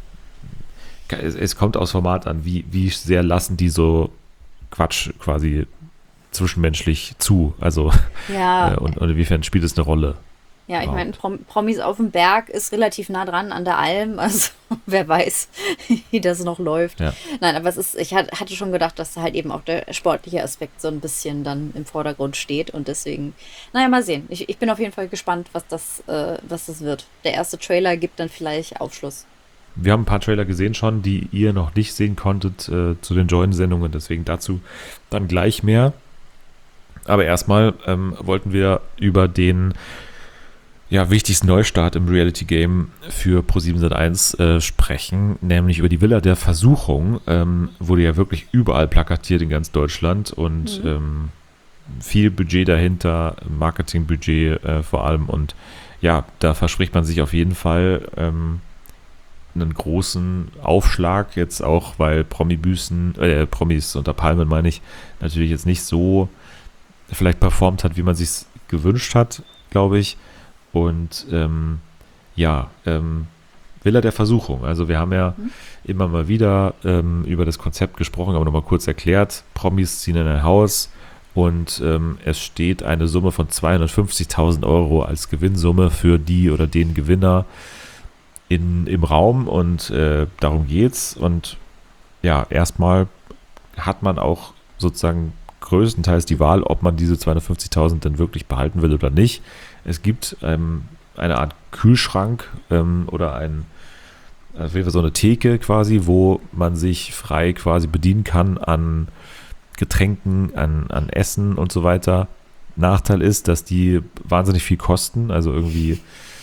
äh, es, es kommt aufs Format an, wie, wie sehr lassen die so Quatsch quasi zwischenmenschlich zu. Also ja. äh, und, und inwiefern spielt es eine Rolle? Ja, ich meine, Prom- Promis auf dem Berg ist relativ nah dran an der Alm, also wer weiß, wie das noch läuft. Ja. Nein, aber es ist, ich hatte schon gedacht, dass da halt eben auch der sportliche Aspekt so ein bisschen dann im Vordergrund steht und deswegen, naja, mal sehen. Ich, ich bin auf jeden Fall gespannt, was das, äh, was das wird. Der erste Trailer gibt dann vielleicht Aufschluss. Wir haben ein paar Trailer gesehen schon, die ihr noch nicht sehen konntet äh, zu den Join-Sendungen, deswegen dazu dann gleich mehr. Aber erstmal ähm, wollten wir über den ja, wichtigsten Neustart im Reality-Game für ProSieben Sat eins äh, sprechen, nämlich über die Villa der Versuchung. Ähm, wurde ja wirklich überall plakatiert in ganz Deutschland und Mhm. ähm, viel Budget dahinter, Marketingbudget äh, vor allem. Und ja, da verspricht man sich auf jeden Fall ähm, einen großen Aufschlag, jetzt auch, weil Promi-Büßen, äh, Promis unter Palmen meine ich, natürlich jetzt nicht so vielleicht performt hat, wie man sich gewünscht hat, glaube ich. Und ähm, ja, ähm, Villa der Versuchung. Also wir haben ja Mhm. immer mal wieder ähm, über das Konzept gesprochen, aber nochmal kurz erklärt. Promis ziehen in ein Haus und ähm, es steht eine Summe von zweihundertfünfzigtausend Euro als Gewinnsumme für die oder den Gewinner in, im Raum und äh, darum geht's. Und ja, erstmal hat man auch sozusagen größtenteils die Wahl, ob man diese zweihundertfünfzigtausend dann wirklich behalten will oder nicht. Es gibt ähm, eine Art Kühlschrank ähm, oder ein, auf jeden Fall so eine Theke quasi, wo man sich frei quasi bedienen kann an Getränken, an, an Essen und so weiter. Nachteil ist, dass die wahnsinnig viel kosten. Also irgendwie,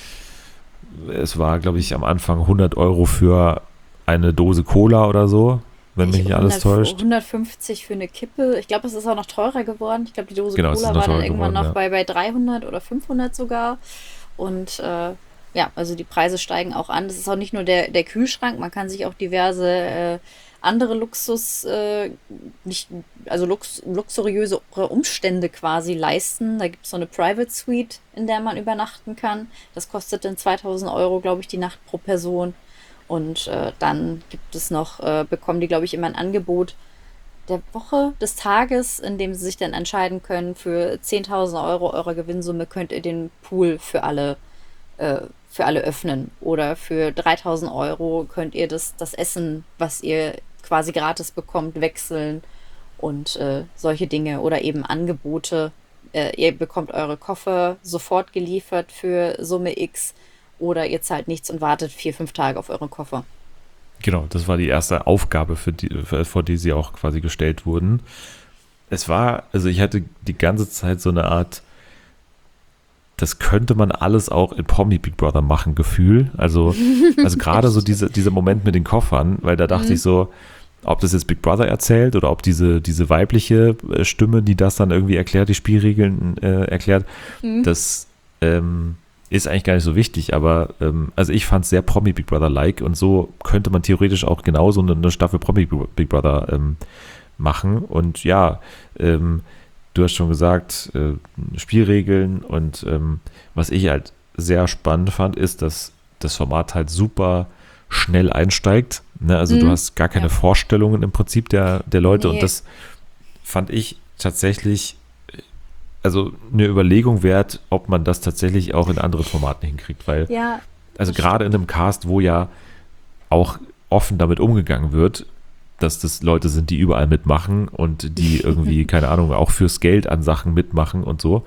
es war, glaube ich, am Anfang hundert Euro für eine Dose Cola oder so, wenn mich Ich- nicht alles hundert täuscht. hundertfünfzig für eine Kippe. Ich glaube, es ist auch noch teurer geworden. Ich glaube, die Dose Genau, es ist Cola noch war dann teurer irgendwann geworden, noch ja. bei, bei dreihundert oder fünfhundert sogar. Und äh, ja, also die Preise steigen auch an. Das ist auch nicht nur der, der Kühlschrank, man kann sich auch diverse äh, andere Luxus, äh, nicht, also lux, luxuriöse Umstände quasi leisten. Da gibt es so eine Private Suite, in der man übernachten kann. Das kostet dann zweitausend Euro, glaube ich, die Nacht pro Person. Und äh, dann gibt es noch, äh, bekommen die, glaube ich, immer ein Angebot der Woche, des Tages, in dem sie sich dann entscheiden können, für zehntausend Euro eurer Gewinnsumme könnt ihr den Pool für alle, äh, für alle öffnen. Oder für dreitausend Euro könnt ihr das, das Essen, was ihr quasi gratis bekommt, wechseln und äh, solche Dinge. Oder eben Angebote. Äh, ihr bekommt eure Koffer sofort geliefert für Summe X. Oder ihr zahlt nichts und wartet vier, fünf Tage auf euren Koffer. Genau, das war die erste Aufgabe, für die, für, vor die sie auch quasi gestellt wurden. Es war, also ich hatte die ganze Zeit so eine Art, das könnte man alles auch in Promi Big Brother machen, Gefühl. Also, also gerade so diese, dieser Moment mit den Koffern, weil da dachte Mhm. ich so, ob das jetzt Big Brother erzählt oder ob diese, diese weibliche äh, Stimme, die das dann irgendwie erklärt, die Spielregeln äh, erklärt, Mhm. das ähm, ist eigentlich gar nicht so wichtig, aber ähm, also ich fand es sehr Promi Big Brother-like und so könnte man theoretisch auch genauso eine, eine Staffel Promi Big Brother ähm, machen und ja, ähm, du hast schon gesagt, äh, Spielregeln und ähm, was ich halt sehr spannend fand, ist, dass das Format halt super schnell einsteigt, ne? Also du Mhm. hast gar keine Ja. Vorstellungen im Prinzip der, der Leute Nee. und das fand ich tatsächlich also eine Überlegung wert, ob man das tatsächlich auch in anderen Formaten hinkriegt, weil Ja, also das gerade in einem Cast, wo ja auch offen damit umgegangen wird, dass das Leute sind, die überall mitmachen und die irgendwie, keine Ahnung, auch fürs Geld an Sachen mitmachen und so,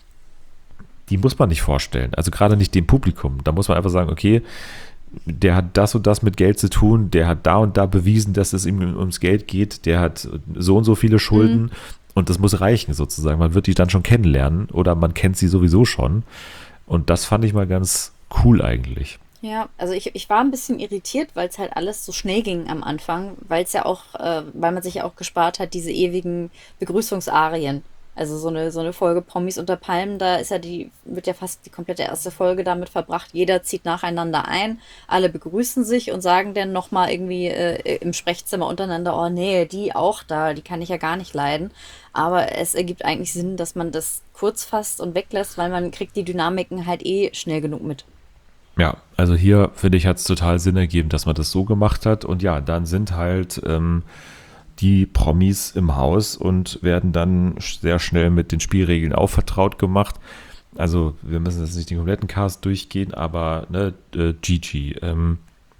die muss man nicht vorstellen. Also gerade nicht dem Publikum. Da muss man einfach sagen, okay, der hat das und das mit Geld zu tun, der hat da und da bewiesen, dass es ihm ums Geld geht, der hat so und so viele Schulden Mhm. und das muss reichen sozusagen. Man wird die dann schon kennenlernen oder man kennt sie sowieso schon. Und das fand ich mal ganz cool eigentlich. Ja, also ich, ich war ein bisschen irritiert, weil es halt alles so schnell ging am Anfang, weil es ja auch, äh, weil man sich ja auch gespart hat, diese ewigen Begrüßungsarien. Also so eine, so eine Folge Promis unter Palmen, da ist ja die, wird ja fast die komplette erste Folge damit verbracht. Jeder zieht nacheinander ein, alle begrüßen sich und sagen dann nochmal irgendwie äh, im Sprechzimmer untereinander, oh nee, die auch da, die kann ich ja gar nicht leiden. Aber es ergibt eigentlich Sinn, dass man das kurz fasst und weglässt, weil man kriegt die Dynamiken halt eh schnell genug mit. Ja, also hier finde ich, hat es total Sinn ergeben, dass man das so gemacht hat. Und ja, dann sind halt ähm, die Promis im Haus und werden dann sehr schnell mit den Spielregeln auch vertraut gemacht. Also wir müssen jetzt nicht den kompletten Cast durchgehen, aber ne, äh, Gigi, ähm,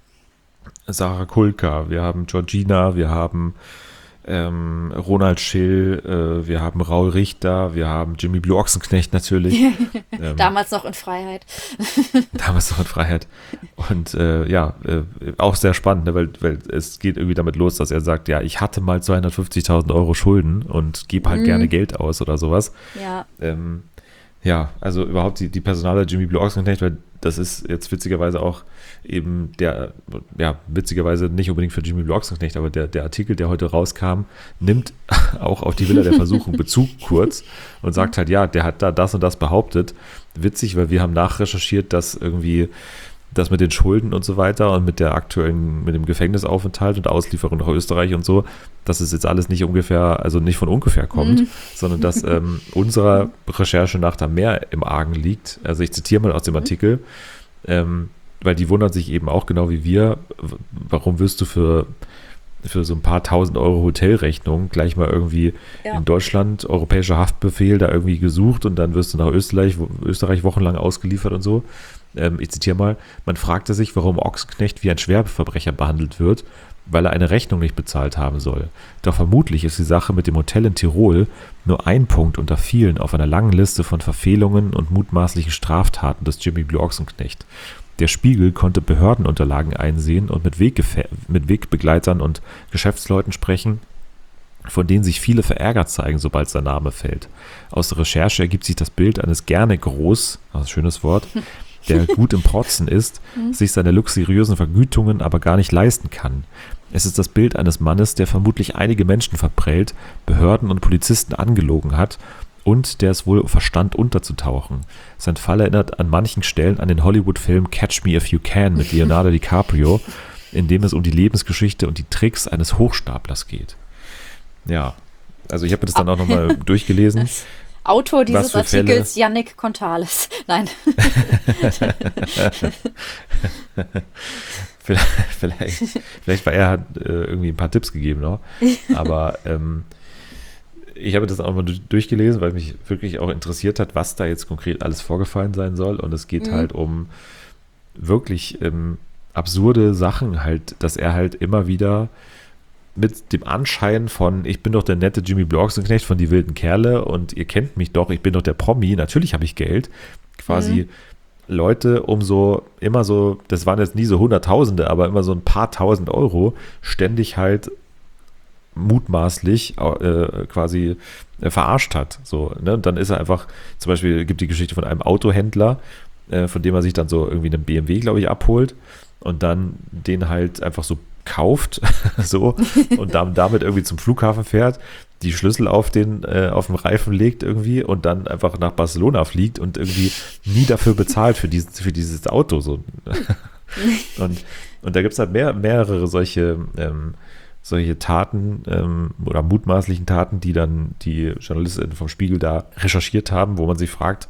Sarah Kulka, wir haben Georgina, wir haben ähm, Ronald Schill, äh, wir haben Raul Richter, wir haben Jimmy Blue Ochsenknecht natürlich. ähm, Damals noch in Freiheit. Damals noch in Freiheit. Und äh, ja, äh, auch sehr spannend, ne, weil, weil es geht irgendwie damit los, dass er sagt, ja, ich hatte mal zweihundertfünfzigtausend Euro Schulden und gebe halt Mhm. gerne Geld aus oder sowas. Ja, Ähm, Ja, also überhaupt die, die Personale Jimmy Blue Ochsenknecht, weil das ist jetzt witzigerweise auch eben der, ja, witzigerweise nicht unbedingt für Jimmy Blue Ochsenknecht, aber der, der Artikel, der heute rauskam, nimmt auch auf die Villa der Versuchung Bezug kurz und sagt halt, ja, der hat da das und das behauptet. Witzig, weil wir haben nachrecherchiert, dass irgendwie das mit den Schulden und so weiter und mit der aktuellen, mit dem Gefängnisaufenthalt und Auslieferung nach Österreich und so, dass es jetzt alles nicht ungefähr, also nicht von ungefähr kommt, mhm. sondern dass ähm, unserer Recherche nach da mehr im Argen liegt. Also ich zitiere mal aus dem Artikel, ähm, weil die wundern sich eben auch genau wie wir, warum wirst du für, für so ein paar tausend Euro Hotelrechnung gleich mal irgendwie ja. in Deutschland, europäischer Haftbefehl, da irgendwie gesucht und dann wirst du nach Österreich, Österreich wochenlang ausgeliefert und so. Ich zitiere mal, man fragte sich, warum Ochsenknecht wie ein Schwerverbrecher behandelt wird, weil er eine Rechnung nicht bezahlt haben soll. Doch vermutlich ist die Sache mit dem Hotel in Tirol nur ein Punkt unter vielen auf einer langen Liste von Verfehlungen und mutmaßlichen Straftaten des Jimmy Blue Ochsenknecht. Der Spiegel konnte Behördenunterlagen einsehen und mit, Weggef- mit Wegbegleitern und Geschäftsleuten sprechen, von denen sich viele verärgert zeigen, sobald sein Name fällt. Aus der Recherche ergibt sich das Bild eines gerne groß, also schönes Wort, der gut im Protzen ist, sich seine luxuriösen Vergütungen aber gar nicht leisten kann. Es ist das Bild eines Mannes, der vermutlich einige Menschen verprellt, Behörden und Polizisten angelogen hat und der es wohl verstand, unterzutauchen. Sein Fall erinnert an manchen Stellen an den Hollywood-Film Catch Me If You Can mit Leonardo DiCaprio, in dem es um die Lebensgeschichte und die Tricks eines Hochstaplers geht. Ja, also ich habe das dann auch nochmal durchgelesen. Autor dieses Artikels, Yannick Contales. Nein. vielleicht, vielleicht, vielleicht war er, hat äh, irgendwie ein paar Tipps gegeben noch. Aber ähm, ich habe das auch mal durchgelesen, weil mich wirklich auch interessiert hat, was da jetzt konkret alles vorgefallen sein soll. Und es geht mhm. halt um wirklich ähm, absurde Sachen halt, dass er halt immer wieder mit dem Anschein von, ich bin doch der nette Jimmy Blue Ochsenknecht von Die wilden Kerle und ihr kennt mich doch, ich bin doch der Promi, natürlich habe ich Geld, quasi mhm. Leute um so, immer so, das waren jetzt nie so Hunderttausende, aber immer so ein paar tausend Euro, ständig halt mutmaßlich äh, quasi äh, verarscht hat. So, ne? Und dann ist er einfach, zum Beispiel gibt die Geschichte von einem Autohändler, äh, von dem er sich dann so irgendwie einen B M W, glaube ich, abholt und dann den halt einfach so kauft so und dann damit irgendwie zum Flughafen fährt, die Schlüssel auf den äh, auf den Reifen legt irgendwie und dann einfach nach Barcelona fliegt und irgendwie nie dafür bezahlt für dieses, für dieses Auto so. und, und da gibt es halt mehr, mehrere solche ähm, solche Taten ähm, oder mutmaßlichen Taten, die dann die JournalistInnen vom Spiegel da recherchiert haben, wo man sich fragt,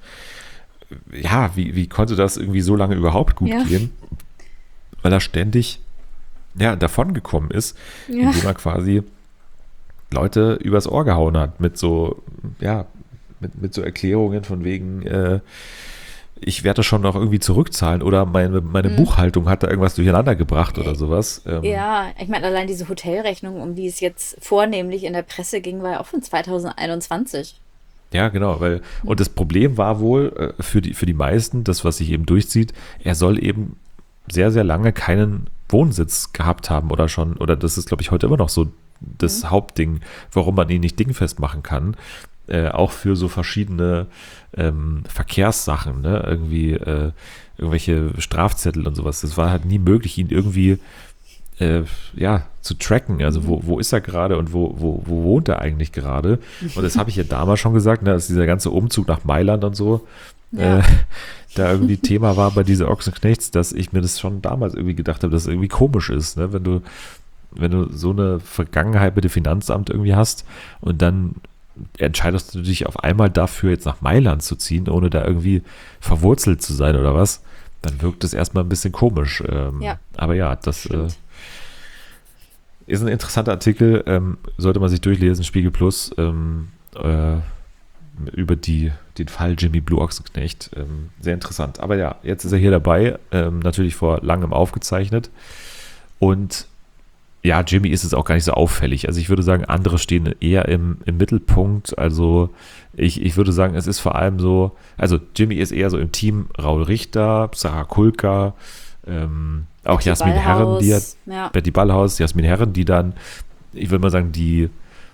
ja, wie, wie konnte das irgendwie so lange überhaupt gut ja. gehen? Weil er ständig ja, davon gekommen ist, ja. indem er quasi Leute übers Ohr gehauen hat mit so, ja, mit, mit so Erklärungen von wegen, äh, ich werde schon noch irgendwie zurückzahlen oder meine, meine mhm. Buchhaltung hat da irgendwas durcheinander gebracht oder sowas. Ähm, ja, ich meine, allein diese Hotelrechnung, um die es jetzt vornehmlich in der Presse ging, war ja auch von zwanzig einundzwanzig. Ja, genau, weil, und das Problem war wohl äh, für die, für die meisten, das, was sich eben durchzieht, er soll eben sehr, sehr lange keinen Wohnsitz gehabt haben oder schon, oder das ist, glaube ich, heute immer noch so das mhm. Hauptding, warum man ihn nicht dingfest machen kann. Äh, auch für so verschiedene ähm, Verkehrssachen, ne? Irgendwie äh, irgendwelche Strafzettel und sowas. Das war halt nie möglich, ihn irgendwie äh, ja, zu tracken. Also wo, wo ist er gerade und wo, wo, wo wohnt er eigentlich gerade? Und das habe ich ja damals schon gesagt, ne? Dass dieser ganze Umzug nach Mailand und so, ja. äh, da irgendwie Thema war bei dieser Ochsenknechts, dass ich mir das schon damals irgendwie gedacht habe, dass es irgendwie komisch ist, ne? Wenn du, wenn du so eine Vergangenheit mit dem Finanzamt irgendwie hast und dann entscheidest du dich auf einmal dafür, jetzt nach Mailand zu ziehen, ohne da irgendwie verwurzelt zu sein oder was, dann wirkt es erstmal ein bisschen komisch. Ähm, ja. Aber ja, das äh, ist ein interessanter Artikel, ähm, sollte man sich durchlesen, Spiegel Plus, ähm, äh, über die, den Fall Jimmy Blue Ochsenknecht. Ähm, sehr interessant. Aber ja, jetzt ist er hier dabei, ähm, natürlich vor langem aufgezeichnet. Und ja, Jimmy ist es auch gar nicht so auffällig. Also ich würde sagen, andere stehen eher im, im Mittelpunkt. Also ich, ich würde sagen, es ist vor allem so, also Jimmy ist eher so im Team Raul Richter, Sarah Kulka, ähm, auch Betty Jasmin Ballhaus, Herren, die hat, ja. Betty Ballhaus, Jasmin Herren, die dann, ich würde mal sagen, die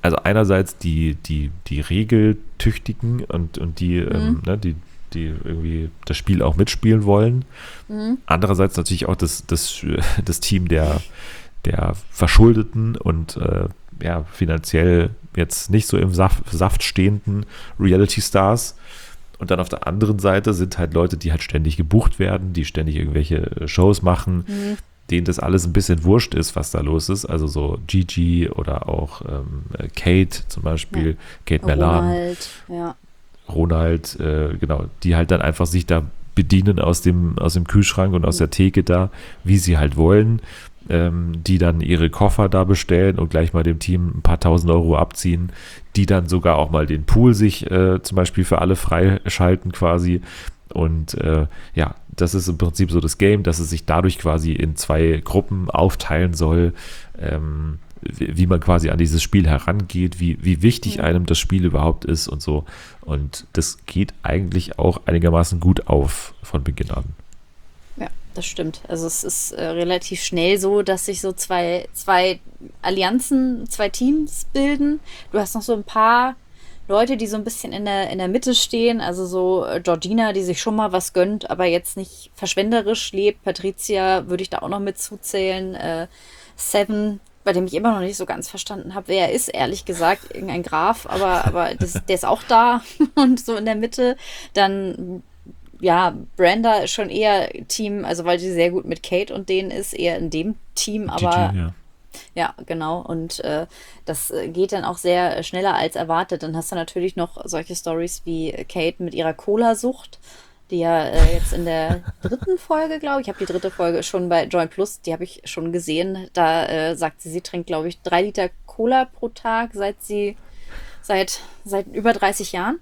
also einerseits die, die, die Regeltüchtigen und, und die, mhm. ähm, ne, die, die irgendwie das Spiel auch mitspielen wollen. Mhm. Andererseits natürlich auch das, das, das Team der, der Verschuldeten und äh, ja, finanziell jetzt nicht so im Saft, Saft stehenden Reality-Stars. Und dann auf der anderen Seite sind halt Leute, die halt ständig gebucht werden, die ständig irgendwelche Shows machen, mhm. denen das alles ein bisschen wurscht ist, was da los ist. Also so Gigi oder auch ähm, Kate zum Beispiel, ja. Kate Merlan. Ronald, ja. Ronald, äh, genau, die halt dann einfach sich da bedienen aus dem, aus dem Kühlschrank und aus der Theke da, wie sie halt wollen, ähm, die dann ihre Koffer da bestellen und gleich mal dem Team ein paar tausend Euro abziehen, die dann sogar auch mal den Pool sich äh, zum Beispiel für alle freischalten quasi. Und äh, ja, das ist im Prinzip so das Game, dass es sich dadurch quasi in zwei Gruppen aufteilen soll, ähm, wie, wie man quasi an dieses Spiel herangeht, wie, wie wichtig ja. einem das Spiel überhaupt ist und so. Und das geht eigentlich auch einigermaßen gut auf von Beginn an. Ja, das stimmt. Also es ist äh, relativ schnell so, dass sich so zwei, zwei Allianzen, zwei Teams bilden. Du hast noch so ein paar Leute, die so ein bisschen in der, in der Mitte stehen, also so äh, Georgina, die sich schon mal was gönnt, aber jetzt nicht verschwenderisch lebt. Patricia würde ich da auch noch mit zuzählen. Äh, Seven, bei dem ich immer noch nicht so ganz verstanden habe, wer er ist, ehrlich gesagt, irgendein Graf, aber, aber das, der ist auch da und so in der Mitte. Dann, ja, Brenda ist schon eher Team, also weil sie sehr gut mit Kate und denen ist, eher in dem Team, aber Gigi, ja. Ja, genau. Und äh, das geht dann auch sehr schneller als erwartet. Dann hast du natürlich noch solche Storys wie Kate mit ihrer Cola-Sucht, die ja äh, jetzt in der dritten Folge, glaube ich, ich habe die dritte Folge schon bei Join Plus, die habe ich schon gesehen. Da äh, sagt sie, sie trinkt, glaube ich, drei Liter Cola pro Tag, seit sie, seit, seit über dreißig Jahren.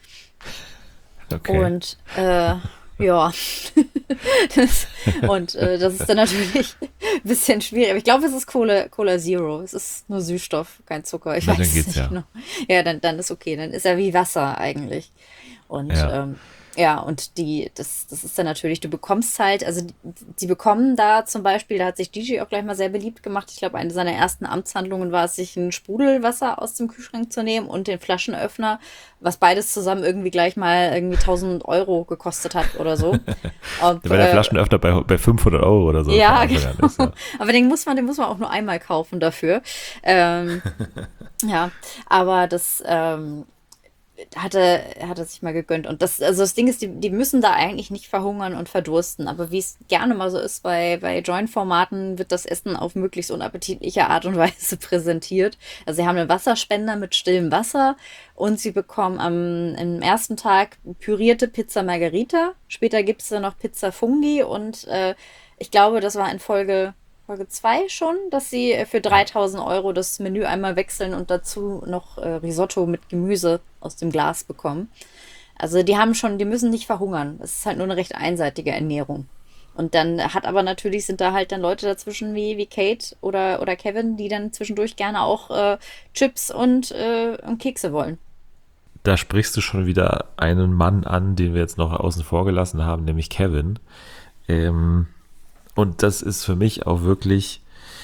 Okay. Und äh, ja, das, und äh, das ist dann natürlich ein bisschen schwierig. Aber ich glaube, es ist Cola, Cola Zero. Es ist nur Süßstoff, kein Zucker. Ich Na, weiß dann geht's nicht ja. genau. Ja, dann, dann ist okay. Dann ist er wie Wasser eigentlich. Und Ja. ähm, ja, und die, das, das ist dann natürlich, du bekommst halt, also die, die bekommen da zum Beispiel, da hat sich Gigi auch gleich mal sehr beliebt gemacht. Ich glaube, eine seiner ersten Amtshandlungen war es, sich ein Sprudelwasser aus dem Kühlschrank zu nehmen und den Flaschenöffner, was beides zusammen irgendwie gleich mal irgendwie tausend Euro gekostet hat oder so. Und, Weil der äh, Flaschenöffner bei, bei fünfhundert Euro oder so. Ja, von Anfang an ist, ja. aber den muss man, den muss man auch nur einmal kaufen dafür. Ähm, ja, aber das ähm, hatte, hat er sich mal gegönnt. Und das, also das Ding ist, die, die müssen da eigentlich nicht verhungern und verdursten. Aber wie es gerne mal so ist bei, bei Join-Formaten, wird das Essen auf möglichst unappetitliche Art und Weise präsentiert. Also sie haben einen Wasserspender mit stillem Wasser und sie bekommen am im ersten Tag pürierte Pizza Margherita. Später gibt es dann noch Pizza Fungi und äh, ich glaube, das war in Folge Folge zwei schon, dass sie für dreitausend Euro das Menü einmal wechseln und dazu noch äh, Risotto mit Gemüse aus dem Glas bekommen. Also die haben schon, die müssen nicht verhungern. Es ist halt nur eine recht einseitige Ernährung. Und dann hat aber natürlich, sind da halt dann Leute dazwischen wie, wie Kate oder, oder Kevin, die dann zwischendurch gerne auch äh, Chips und, äh, und Kekse wollen. Da sprichst du schon wieder einen Mann an, den wir jetzt noch außen vor gelassen haben, nämlich Kevin. Ähm, und das ist für mich auch wirklich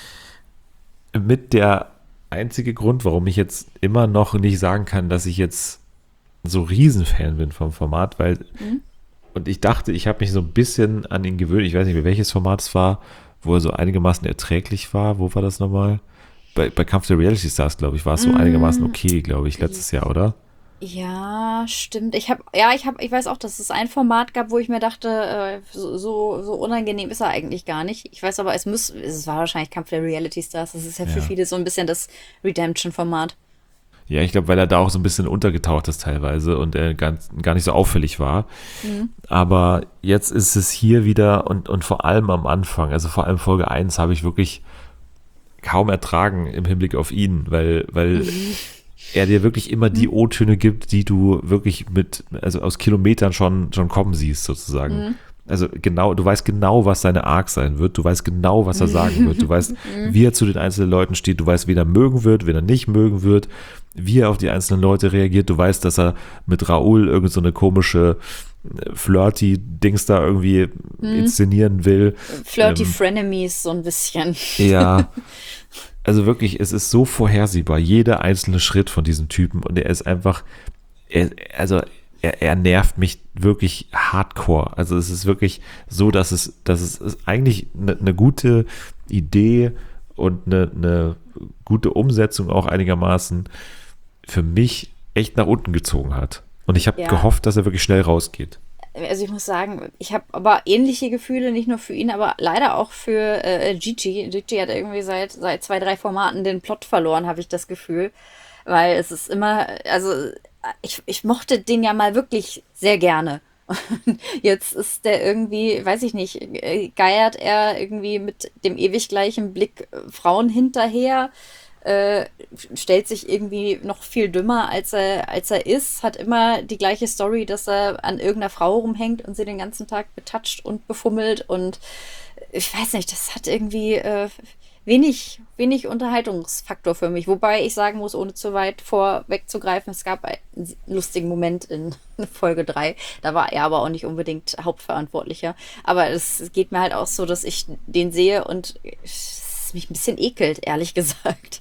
mit der einzige Grund, warum ich jetzt immer noch nicht sagen kann, dass ich jetzt so Riesenfan bin vom Format, weil mhm. und ich dachte, ich habe mich so ein bisschen an ihn gewöhnt, ich weiß nicht mehr, welches Format es war, wo er so einigermaßen erträglich war. Wo war das nochmal? Bei, bei Kampf der Reality Stars, glaube ich, war es so mhm. einigermaßen okay, glaube ich, letztes Jahr, oder? Ja, stimmt. Ich habe, ja, ich habe, ich weiß auch, dass es ein Format gab, wo ich mir dachte, äh, so, so, so unangenehm ist er eigentlich gar nicht. Ich weiß aber, es muss, es war wahrscheinlich Kampf der Reality Stars. Das ist ja für Ja. viele so ein bisschen das Redemption-Format. Ja, ich glaube, weil er da auch so ein bisschen untergetaucht ist teilweise und er ganz, gar nicht so auffällig war. Mhm. Aber jetzt ist es hier wieder und, und vor allem am Anfang, also vor allem Folge eins, habe ich wirklich kaum ertragen im Hinblick auf ihn, weil, weil Mhm. er dir wirklich immer die O-Töne gibt, die du wirklich mit, also aus Kilometern schon, schon kommen siehst, sozusagen. Mhm. Also genau, du weißt genau, was seine Arc sein wird, du weißt genau, was er sagen wird, du weißt, wie er zu den einzelnen Leuten steht, du weißt, wen er mögen wird, wen er nicht mögen wird, wie er auf die einzelnen Leute reagiert, du weißt, dass er mit Raoul irgend so eine komische äh, Flirty-Dings da irgendwie inszenieren will. Flirty Ähm, Frenemies, so ein bisschen. Ja, also wirklich, es ist so vorhersehbar, jeder einzelne Schritt von diesem Typen und er ist einfach, er, also er, er nervt mich wirklich hardcore. Also es ist wirklich so, dass es, dass es ist eigentlich eine, eine gute Idee und eine, eine gute Umsetzung auch einigermaßen für mich echt nach unten gezogen hat. Und ich habe Ja. gehofft, dass er wirklich schnell rausgeht. Also ich muss sagen, ich habe aber ähnliche Gefühle, nicht nur für ihn, aber leider auch für äh, Gigi. Gigi hat irgendwie seit, seit zwei, drei Formaten den Plot verloren, habe ich das Gefühl. Weil es ist immer, also ich, ich mochte den ja mal wirklich sehr gerne. Und jetzt ist der irgendwie, weiß ich nicht, äh, geiert er irgendwie mit dem ewig gleichen Blick äh, Frauen hinterher, äh, stellt sich irgendwie noch viel dümmer, als er, als er ist, hat immer die gleiche Story, dass er an irgendeiner Frau rumhängt und sie den ganzen Tag betatscht und befummelt und ich weiß nicht, das hat irgendwie äh, wenig, wenig Unterhaltungsfaktor für mich. Wobei ich sagen muss, ohne zu weit vorwegzugreifen, es gab einen lustigen Moment in Folge drei. Da war er aber auch nicht unbedingt Hauptverantwortlicher. Aber es geht mir halt auch so, dass ich den sehe und es mich ein bisschen ekelt, ehrlich gesagt.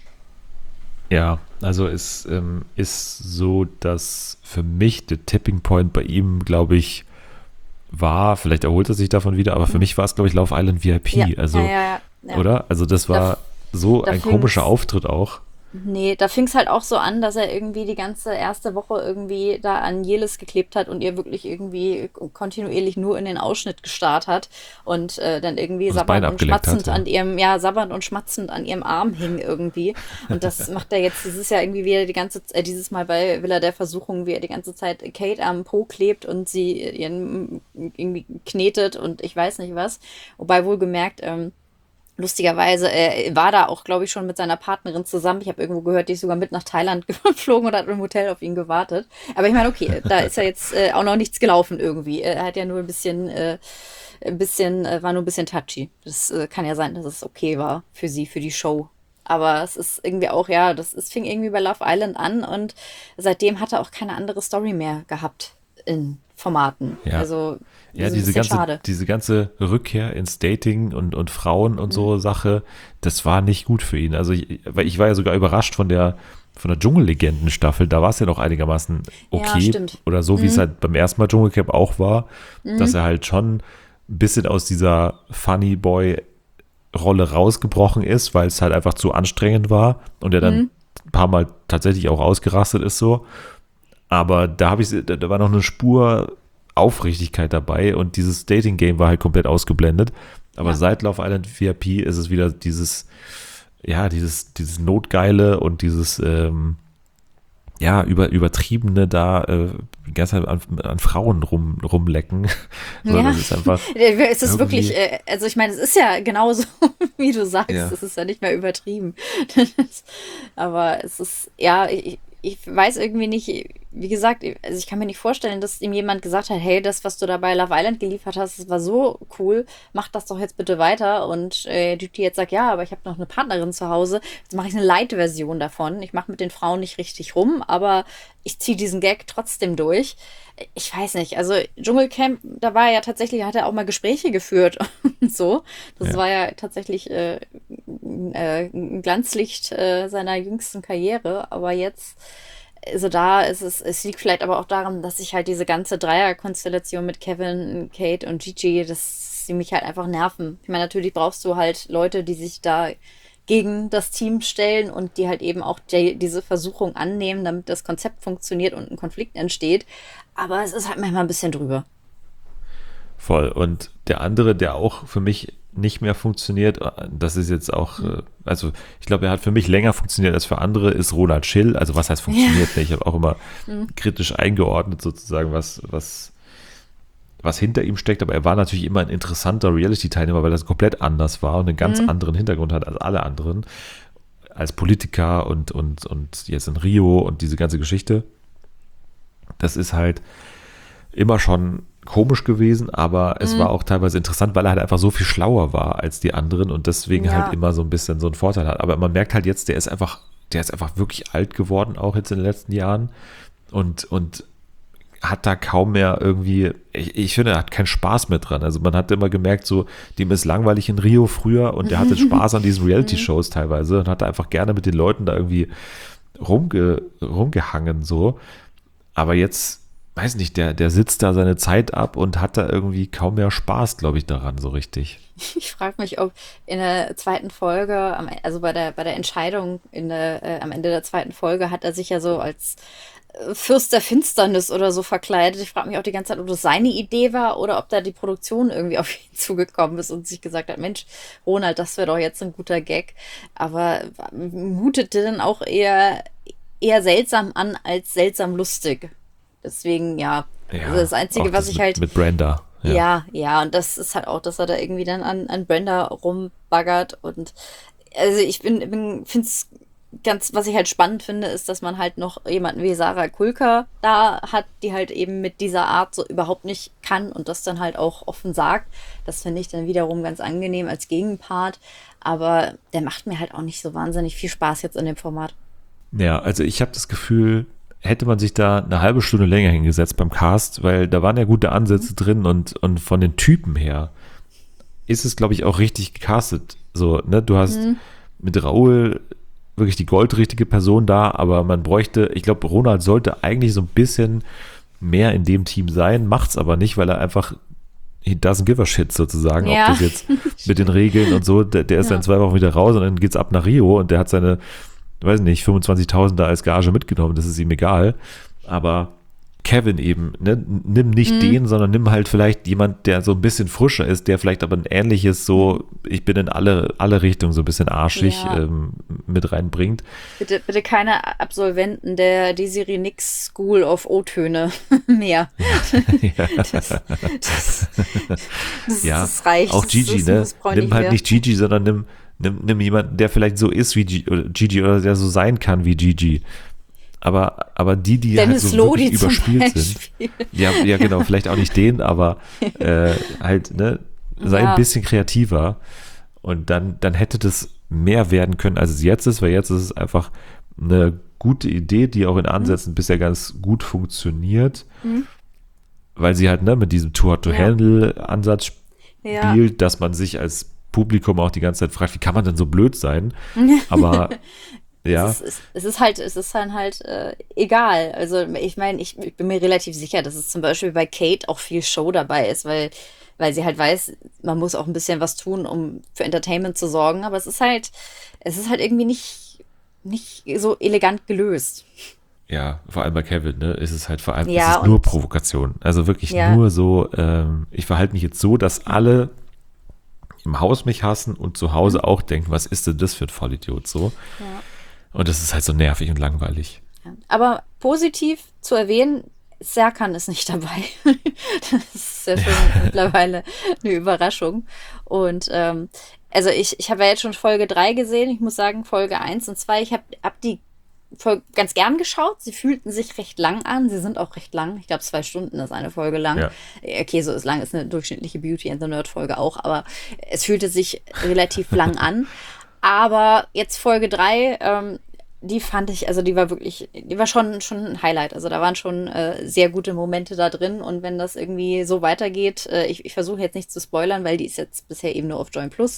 Ja, also es ähm, ist so, dass für mich der Tipping Point bei ihm, glaube ich, war, vielleicht erholt er sich davon wieder, aber für mich war es, glaube ich, Love Island V I P. Ja, Also, ja, ja, ja. oder? Also das war so da ein fing's- komischer Auftritt auch. Nee, da fing es halt auch so an, dass er irgendwie die ganze erste Woche irgendwie da an Jelis geklebt hat und ihr wirklich irgendwie kontinuierlich nur in den Ausschnitt gestarrt hat und äh, dann irgendwie Und das Bein sabbernd und abgeleckt schmatzend hat, ja. an ihrem, ja, sabbernd und schmatzend an ihrem Arm hing irgendwie. Und das macht er jetzt dieses Jahr irgendwie wieder die ganze äh, dieses Mal bei Villa der Versuchung, wie er die ganze Zeit Kate am Po klebt und sie ihren irgendwie knetet und ich weiß nicht was. Wobei wohlgemerkt, ähm, lustigerweise äh, war da auch, glaube ich, schon mit seiner Partnerin zusammen. Ich habe irgendwo gehört, die ist sogar mit nach Thailand geflogen und hat im Hotel auf ihn gewartet. Aber ich meine, okay, da ist ja jetzt äh, auch noch nichts gelaufen irgendwie. Er hat ja nur ein bisschen, äh, ein bisschen, äh, war nur ein bisschen touchy. Das äh, kann ja sein, dass es okay war für sie, für die Show. Aber es ist irgendwie auch, ja, das es fing irgendwie bei Love Island an und seitdem hat er auch keine andere Story mehr gehabt in Formaten. Ja. Also Ja, das ist ein diese bisschen ganze, schade. diese ganze Rückkehr ins Dating und, und Frauen und Mhm. so Sache, das war nicht gut für ihn. Also ich, weil ich war ja sogar überrascht von der von der Dschungellegenden-Staffel, da war es ja noch einigermaßen okay. Ja, stimmt. Oder so, wie es Mhm. halt beim ersten Mal Dschungelcamp auch war, dass er halt schon ein bisschen aus dieser Funny Boy-Rolle rausgebrochen ist, weil es halt einfach zu anstrengend war und er dann Mhm. ein paar Mal tatsächlich auch ausgerastet ist so. Aber da habe ich, da, da war noch eine Spur Aufrichtigkeit dabei und dieses Dating-Game war halt komplett ausgeblendet. Aber Ja. seit Love Island V I P ist es wieder dieses, ja, dieses, dieses Notgeile und dieses, ähm, ja, über, übertriebene da äh, die ganze Zeit an, an Frauen rum, rumlecken. So, Ja. das ist einfach, Es ist irgendwie- wirklich, äh, also ich meine, es ist ja genauso, wie du sagst, Ja. es ist ja nicht mehr übertrieben. Aber es ist, ja, ich, ich weiß irgendwie nicht, wie gesagt, also ich kann mir nicht vorstellen, dass ihm jemand gesagt hat, hey, das, was du da bei Love Island geliefert hast, das war so cool, mach das doch jetzt bitte weiter. Und äh, Duty jetzt sagt, ja, aber ich habe noch eine Partnerin zu Hause, jetzt mache ich eine Light-Version davon. Ich mache mit den Frauen nicht richtig rum, aber ich ziehe diesen Gag trotzdem durch. Ich weiß nicht, also Dschungelcamp, da war er ja tatsächlich, hat er auch mal Gespräche geführt und so. Das Ja. war ja tatsächlich äh, äh, ein Glanzlicht äh, seiner jüngsten Karriere, aber jetzt, also da ist es, es liegt vielleicht aber auch daran, dass ich halt diese ganze Dreierkonstellation mit Kevin, Kate und Gigi, dass sie mich halt einfach nerven. Ich meine, natürlich brauchst du halt Leute, die sich da gegen das Team stellen und die halt eben auch die, diese Versuchung annehmen, damit das Konzept funktioniert und ein Konflikt entsteht. Aber es ist halt manchmal ein bisschen drüber. voll. Und der andere, der auch für mich nicht mehr funktioniert, das ist jetzt auch, äh, also ich glaube, er hat für mich länger funktioniert als für andere, ist Ronald Schill. Also was heißt funktioniert? Ich habe auch immer kritisch eingeordnet sozusagen, was, was, was hinter ihm steckt. Aber er war natürlich immer ein interessanter Reality-Teilnehmer, weil das komplett anders war und einen ganz anderen Hintergrund hat als alle anderen. Als Politiker und, und, und jetzt in Rio und diese ganze Geschichte. Das ist halt immer schon komisch gewesen, aber es war auch teilweise interessant, weil er halt einfach so viel schlauer war als die anderen und deswegen Ja. halt immer so ein bisschen so einen Vorteil hat. Aber man merkt halt jetzt, der ist einfach, der ist einfach wirklich alt geworden, auch jetzt in den letzten Jahren und, und hat da kaum mehr irgendwie, ich, ich finde, er hat keinen Spaß mehr dran. Also man hat immer gemerkt, so, dem ist langweilig in Rio früher und der hatte Spaß an diesen Reality-Shows teilweise und hat einfach gerne mit den Leuten da irgendwie rumge, rumgehangen so. Aber jetzt, weiß nicht, der, der sitzt da seine Zeit ab und hat da irgendwie kaum mehr Spaß, glaube ich, daran so richtig. Ich frage mich, ob in der zweiten Folge, am- also bei der, bei der Entscheidung in der, äh, am Ende der zweiten Folge hat er sich ja so als äh, Fürst der Finsternis oder so verkleidet. Ich frage mich auch die ganze Zeit, ob das seine Idee war oder ob da die Produktion irgendwie auf ihn zugekommen ist und sich gesagt hat, Mensch, Ronald, das wäre doch jetzt ein guter Gag. Aber mutete dann auch eher, eher seltsam an als seltsam lustig. Deswegen, ja, also das Einzige, auch was das ich mit, halt... Mit Brenda. Ja. ja, und das ist halt auch, dass er da irgendwie dann an, an Brenda rumbaggert und also ich bin, bin finde es ganz, was ich halt spannend finde, ist, dass man halt noch jemanden wie Sarah Kulka da hat, die halt eben mit dieser Art so überhaupt nicht kann und das dann halt auch offen sagt. Das finde ich dann wiederum ganz angenehm als Gegenpart, aber der macht mir halt auch nicht so wahnsinnig viel Spaß jetzt in dem Format. Ja, also ich habe das Gefühl, hätte man sich da eine halbe Stunde länger hingesetzt beim Cast, weil da waren ja gute Ansätze mhm. drin und, und von den Typen her ist es, glaube ich, auch richtig gecastet. So, ne, du hast mhm. mit Raoul wirklich die goldrichtige Person da, aber man bräuchte, ich glaube, Ronald sollte eigentlich so ein bisschen mehr in dem Team sein, macht's aber nicht, weil er einfach he doesn't give a shit sozusagen, ja. ob das jetzt mit den Regeln und so, der, der ist ja. dann zwei Wochen wieder raus und dann geht's ab nach Rio und der hat seine weiß nicht, fünfundzwanzigtausend da als Gage mitgenommen, das ist ihm egal. Aber Kevin eben, ne, nimm nicht mhm. den, sondern nimm halt vielleicht jemand, der so ein bisschen frischer ist, der vielleicht aber ein ähnliches so, ich bin in alle, alle Richtungen so ein bisschen arschig ja. ähm, mit reinbringt. Bitte, bitte keine Absolventen der Desiree Nix School of O-Töne mehr. ja. Das, das, das, ja. das reicht. Auch Gigi, das, das ne? Nimm halt mehr. nicht Gigi, sondern nimm Nimm, nimm jemanden, der vielleicht so ist wie G- oder Gigi oder der so sein kann wie Gigi. Aber, aber die, die Dennis halt so Lodi wirklich überspielt sind. Ja, ja, genau, vielleicht auch nicht den, aber äh, halt, ne, sei ja. ein bisschen kreativer. Und dann, dann hätte das mehr werden können, als es jetzt ist, weil jetzt ist es einfach eine gute Idee, die auch in Ansätzen mhm. bisher ganz gut funktioniert. Mhm. Weil sie halt ne, mit diesem Too-Hard-to-Handle-Ansatz ja. spielt, dass man sich als Publikum auch die ganze Zeit fragt, wie kann man denn so blöd sein? Aber ja. Es ist, es ist halt, es ist dann halt äh, egal. Also ich meine, ich, ich bin mir relativ sicher, dass es zum Beispiel bei Kate auch viel Show dabei ist, weil, weil sie halt weiß, man muss auch ein bisschen was tun, um für Entertainment zu sorgen. Aber es ist halt, es ist halt irgendwie nicht, nicht so elegant gelöst. Ja, vor allem bei Kevin, ne, ist es halt vor allem, ja, es ist nur Provokation. Also wirklich ja. nur so, ähm, ich verhalte mich jetzt so, dass alle im Haus mich hassen und zu Hause mhm. auch denken, was ist denn das für ein Vollidiot so? Ja. Und das ist halt so nervig und langweilig. Ja. Aber positiv zu erwähnen, Serkan ist nicht dabei. Das ist ja schon ja. mittlerweile eine Überraschung. Und ähm, also ich, ich habe ja jetzt schon Folge drei gesehen. Ich muss sagen, Folge eins und zwei, ich habe hab die Folge ganz gern geschaut. Sie fühlten sich recht lang an. Sie sind auch recht lang. Ich glaube, zwei Stunden ist eine Folge lang. Ja. Okay, so ist lang, ist eine durchschnittliche Beauty and the Nerd Folge auch, aber es fühlte sich relativ lang an. Aber jetzt Folge drei, ähm, die fand ich, also die war wirklich, die war schon, schon ein Highlight. Also da waren schon äh, sehr gute Momente da drin und wenn das irgendwie so weitergeht, äh, ich, ich versuche jetzt nicht zu spoilern, weil die ist jetzt bisher eben nur auf Join Plus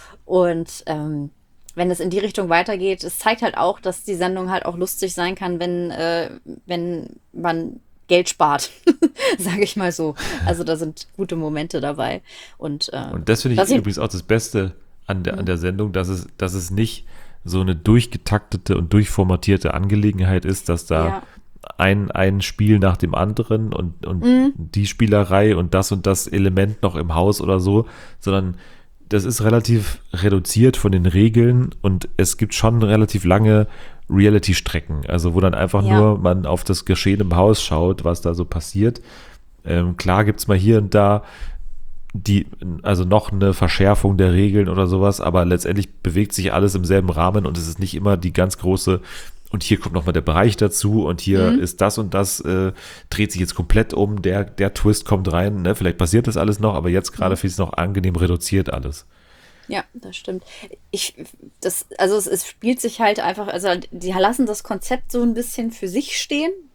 und ähm, wenn es in die Richtung weitergeht, es zeigt halt auch, dass die Sendung halt auch lustig sein kann, wenn, äh, wenn man Geld spart, sage ich mal so. Also da sind gute Momente dabei. Und, äh, und das finde ich übrigens auch das Beste an der, an der Sendung, dass es, dass es nicht so eine durchgetaktete und durchformatierte Angelegenheit ist, dass da ja. ein, ein Spiel nach dem anderen und, und mhm. die Spielerei und das und das Element noch im Haus oder so, sondern das ist relativ reduziert von den Regeln und es gibt schon relativ lange Reality-Strecken, also wo dann einfach ja. nur man auf das Geschehen im Haus schaut, was da so passiert. Ähm, klar gibt's mal hier und da die, also noch eine Verschärfung der Regeln oder sowas, aber letztendlich bewegt sich alles im selben Rahmen und es ist nicht immer die ganz große und hier kommt nochmal der Bereich dazu und hier mhm. ist das und das, äh, dreht sich jetzt komplett um, der, der Twist kommt rein, ne? Vielleicht passiert das alles noch, aber jetzt gerade mhm. finde ich es noch angenehm reduziert alles. Ja, das stimmt. Ich, das, also es, es spielt sich halt einfach, also die lassen das Konzept so ein bisschen für sich stehen,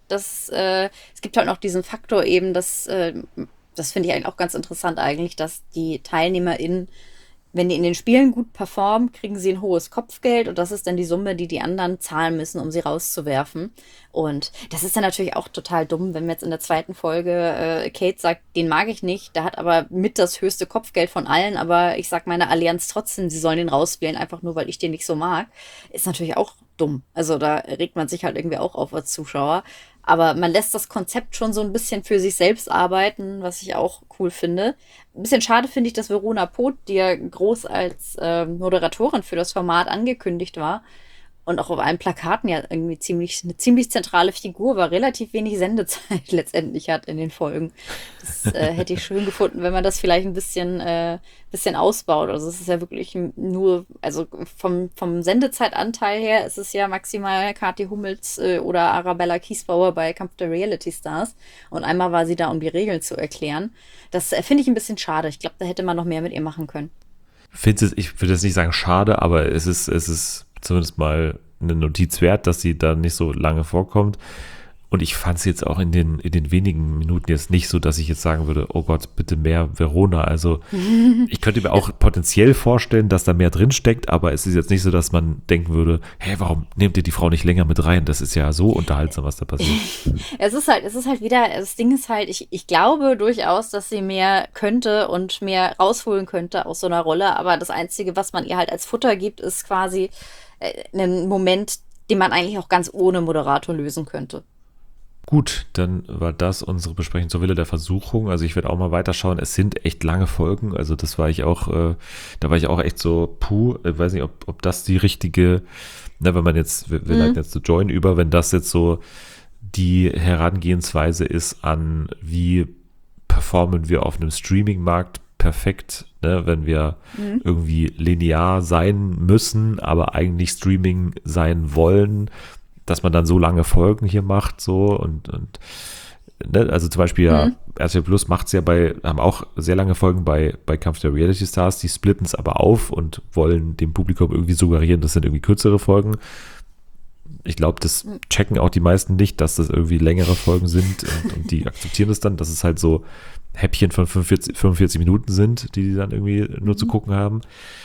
dass äh, es gibt halt noch diesen Faktor eben, dass, äh, das finde ich eigentlich auch ganz interessant eigentlich, dass die TeilnehmerInnen, wenn die in den Spielen gut performen, kriegen sie ein hohes Kopfgeld und das ist dann die Summe, die die anderen zahlen müssen, um sie rauszuwerfen. Und das ist dann natürlich auch total dumm, wenn wir jetzt in der zweiten Folge äh, Kate sagt, den mag ich nicht, der hat aber mit das höchste Kopfgeld von allen, aber ich sag meiner Allianz trotzdem, sie sollen den rauswählen, einfach nur, weil ich den nicht so mag. Ist natürlich auch dumm. Also da regt man sich halt irgendwie auch auf als Zuschauer. Aber man lässt das Konzept schon so ein bisschen für sich selbst arbeiten, was ich auch cool finde. Ein bisschen schade finde ich, dass Verona Poth, die ja groß als äh, Moderatorin für das Format angekündigt war und auch auf allen Plakaten ja irgendwie ziemlich eine ziemlich zentrale Figur war, relativ wenig Sendezeit letztendlich hat in den Folgen. Das äh, hätte ich schön gefunden, wenn man das vielleicht ein bisschen, äh, bisschen ausbaut. Also es ist ja wirklich nur, also vom, vom Sendezeitanteil her ist es ja maximal Kathi Hummels äh, oder Arabella Kiesbauer bei Kampf der Reality Stars. Und einmal war sie da, um die Regeln zu erklären. Das äh, finde ich ein bisschen schade. Ich glaube, da hätte man noch mehr mit ihr machen können. Find's, ich würde jetzt nicht sagen schade, aber es ist, es ist zumindest mal eine Notiz wert, dass sie da nicht so lange vorkommt. Und ich fand es jetzt auch in den, in den wenigen Minuten jetzt nicht so, dass ich jetzt sagen würde, oh Gott, bitte mehr Verona. Also ich könnte mir auch potenziell vorstellen, dass da mehr drin steckt, aber es ist jetzt nicht so, dass man denken würde, hey, warum nehmt ihr die Frau nicht länger mit rein? Das ist ja so unterhaltsam, was da passiert. Es ist halt, es ist halt wieder, das Ding ist halt, ich, ich glaube durchaus, dass sie mehr könnte und mehr rausholen könnte aus so einer Rolle, aber das Einzige, was man ihr halt als Futter gibt, ist quasi äh, ein Moment, den man eigentlich auch ganz ohne Moderator lösen könnte. Gut, dann war das unsere Besprechung zur Wille der Versuchung. Also ich werde auch mal weiterschauen. Es sind echt lange Folgen. Also das war ich auch, äh, da war ich auch echt so, puh, ich weiß nicht, ob, ob das die richtige, na, wenn man jetzt, wir, wir Mhm. leiten jetzt zu Join über, wenn das jetzt so die Herangehensweise ist an, wie performen wir auf einem Streaming-Markt perfekt, ne, wenn wir Mhm. irgendwie linear sein müssen, aber eigentlich Streaming sein wollen, dass man dann so lange Folgen hier macht, so und, und ne, also zum Beispiel ja, Mhm. R T L Plus macht es ja bei, haben auch sehr lange Folgen bei, bei Kampf der Reality Stars, die splitten es aber auf und wollen dem Publikum irgendwie suggerieren, das sind irgendwie kürzere Folgen. Ich glaube, das checken auch die meisten nicht, dass das irgendwie längere Folgen sind und, und die akzeptieren das dann, dass es halt so Häppchen von fünfundvierzig, fünfundvierzig Minuten sind, die die dann irgendwie nur zu gucken haben.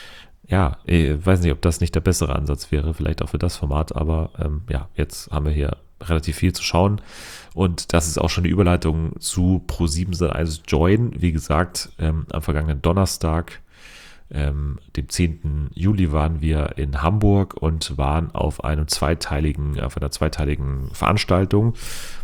Ja, ich weiß nicht, ob das nicht der bessere Ansatz wäre, vielleicht auch für das Format, aber ähm, ja, jetzt haben wir hier relativ viel zu schauen und das ist auch schon die Überleitung zu ProSieben Sat eins Join. Wie gesagt, ähm, am vergangenen Donnerstag, ähm, dem zehnten Juli, waren wir in Hamburg und waren auf einem zweiteiligen, auf einer zweiteiligen Veranstaltung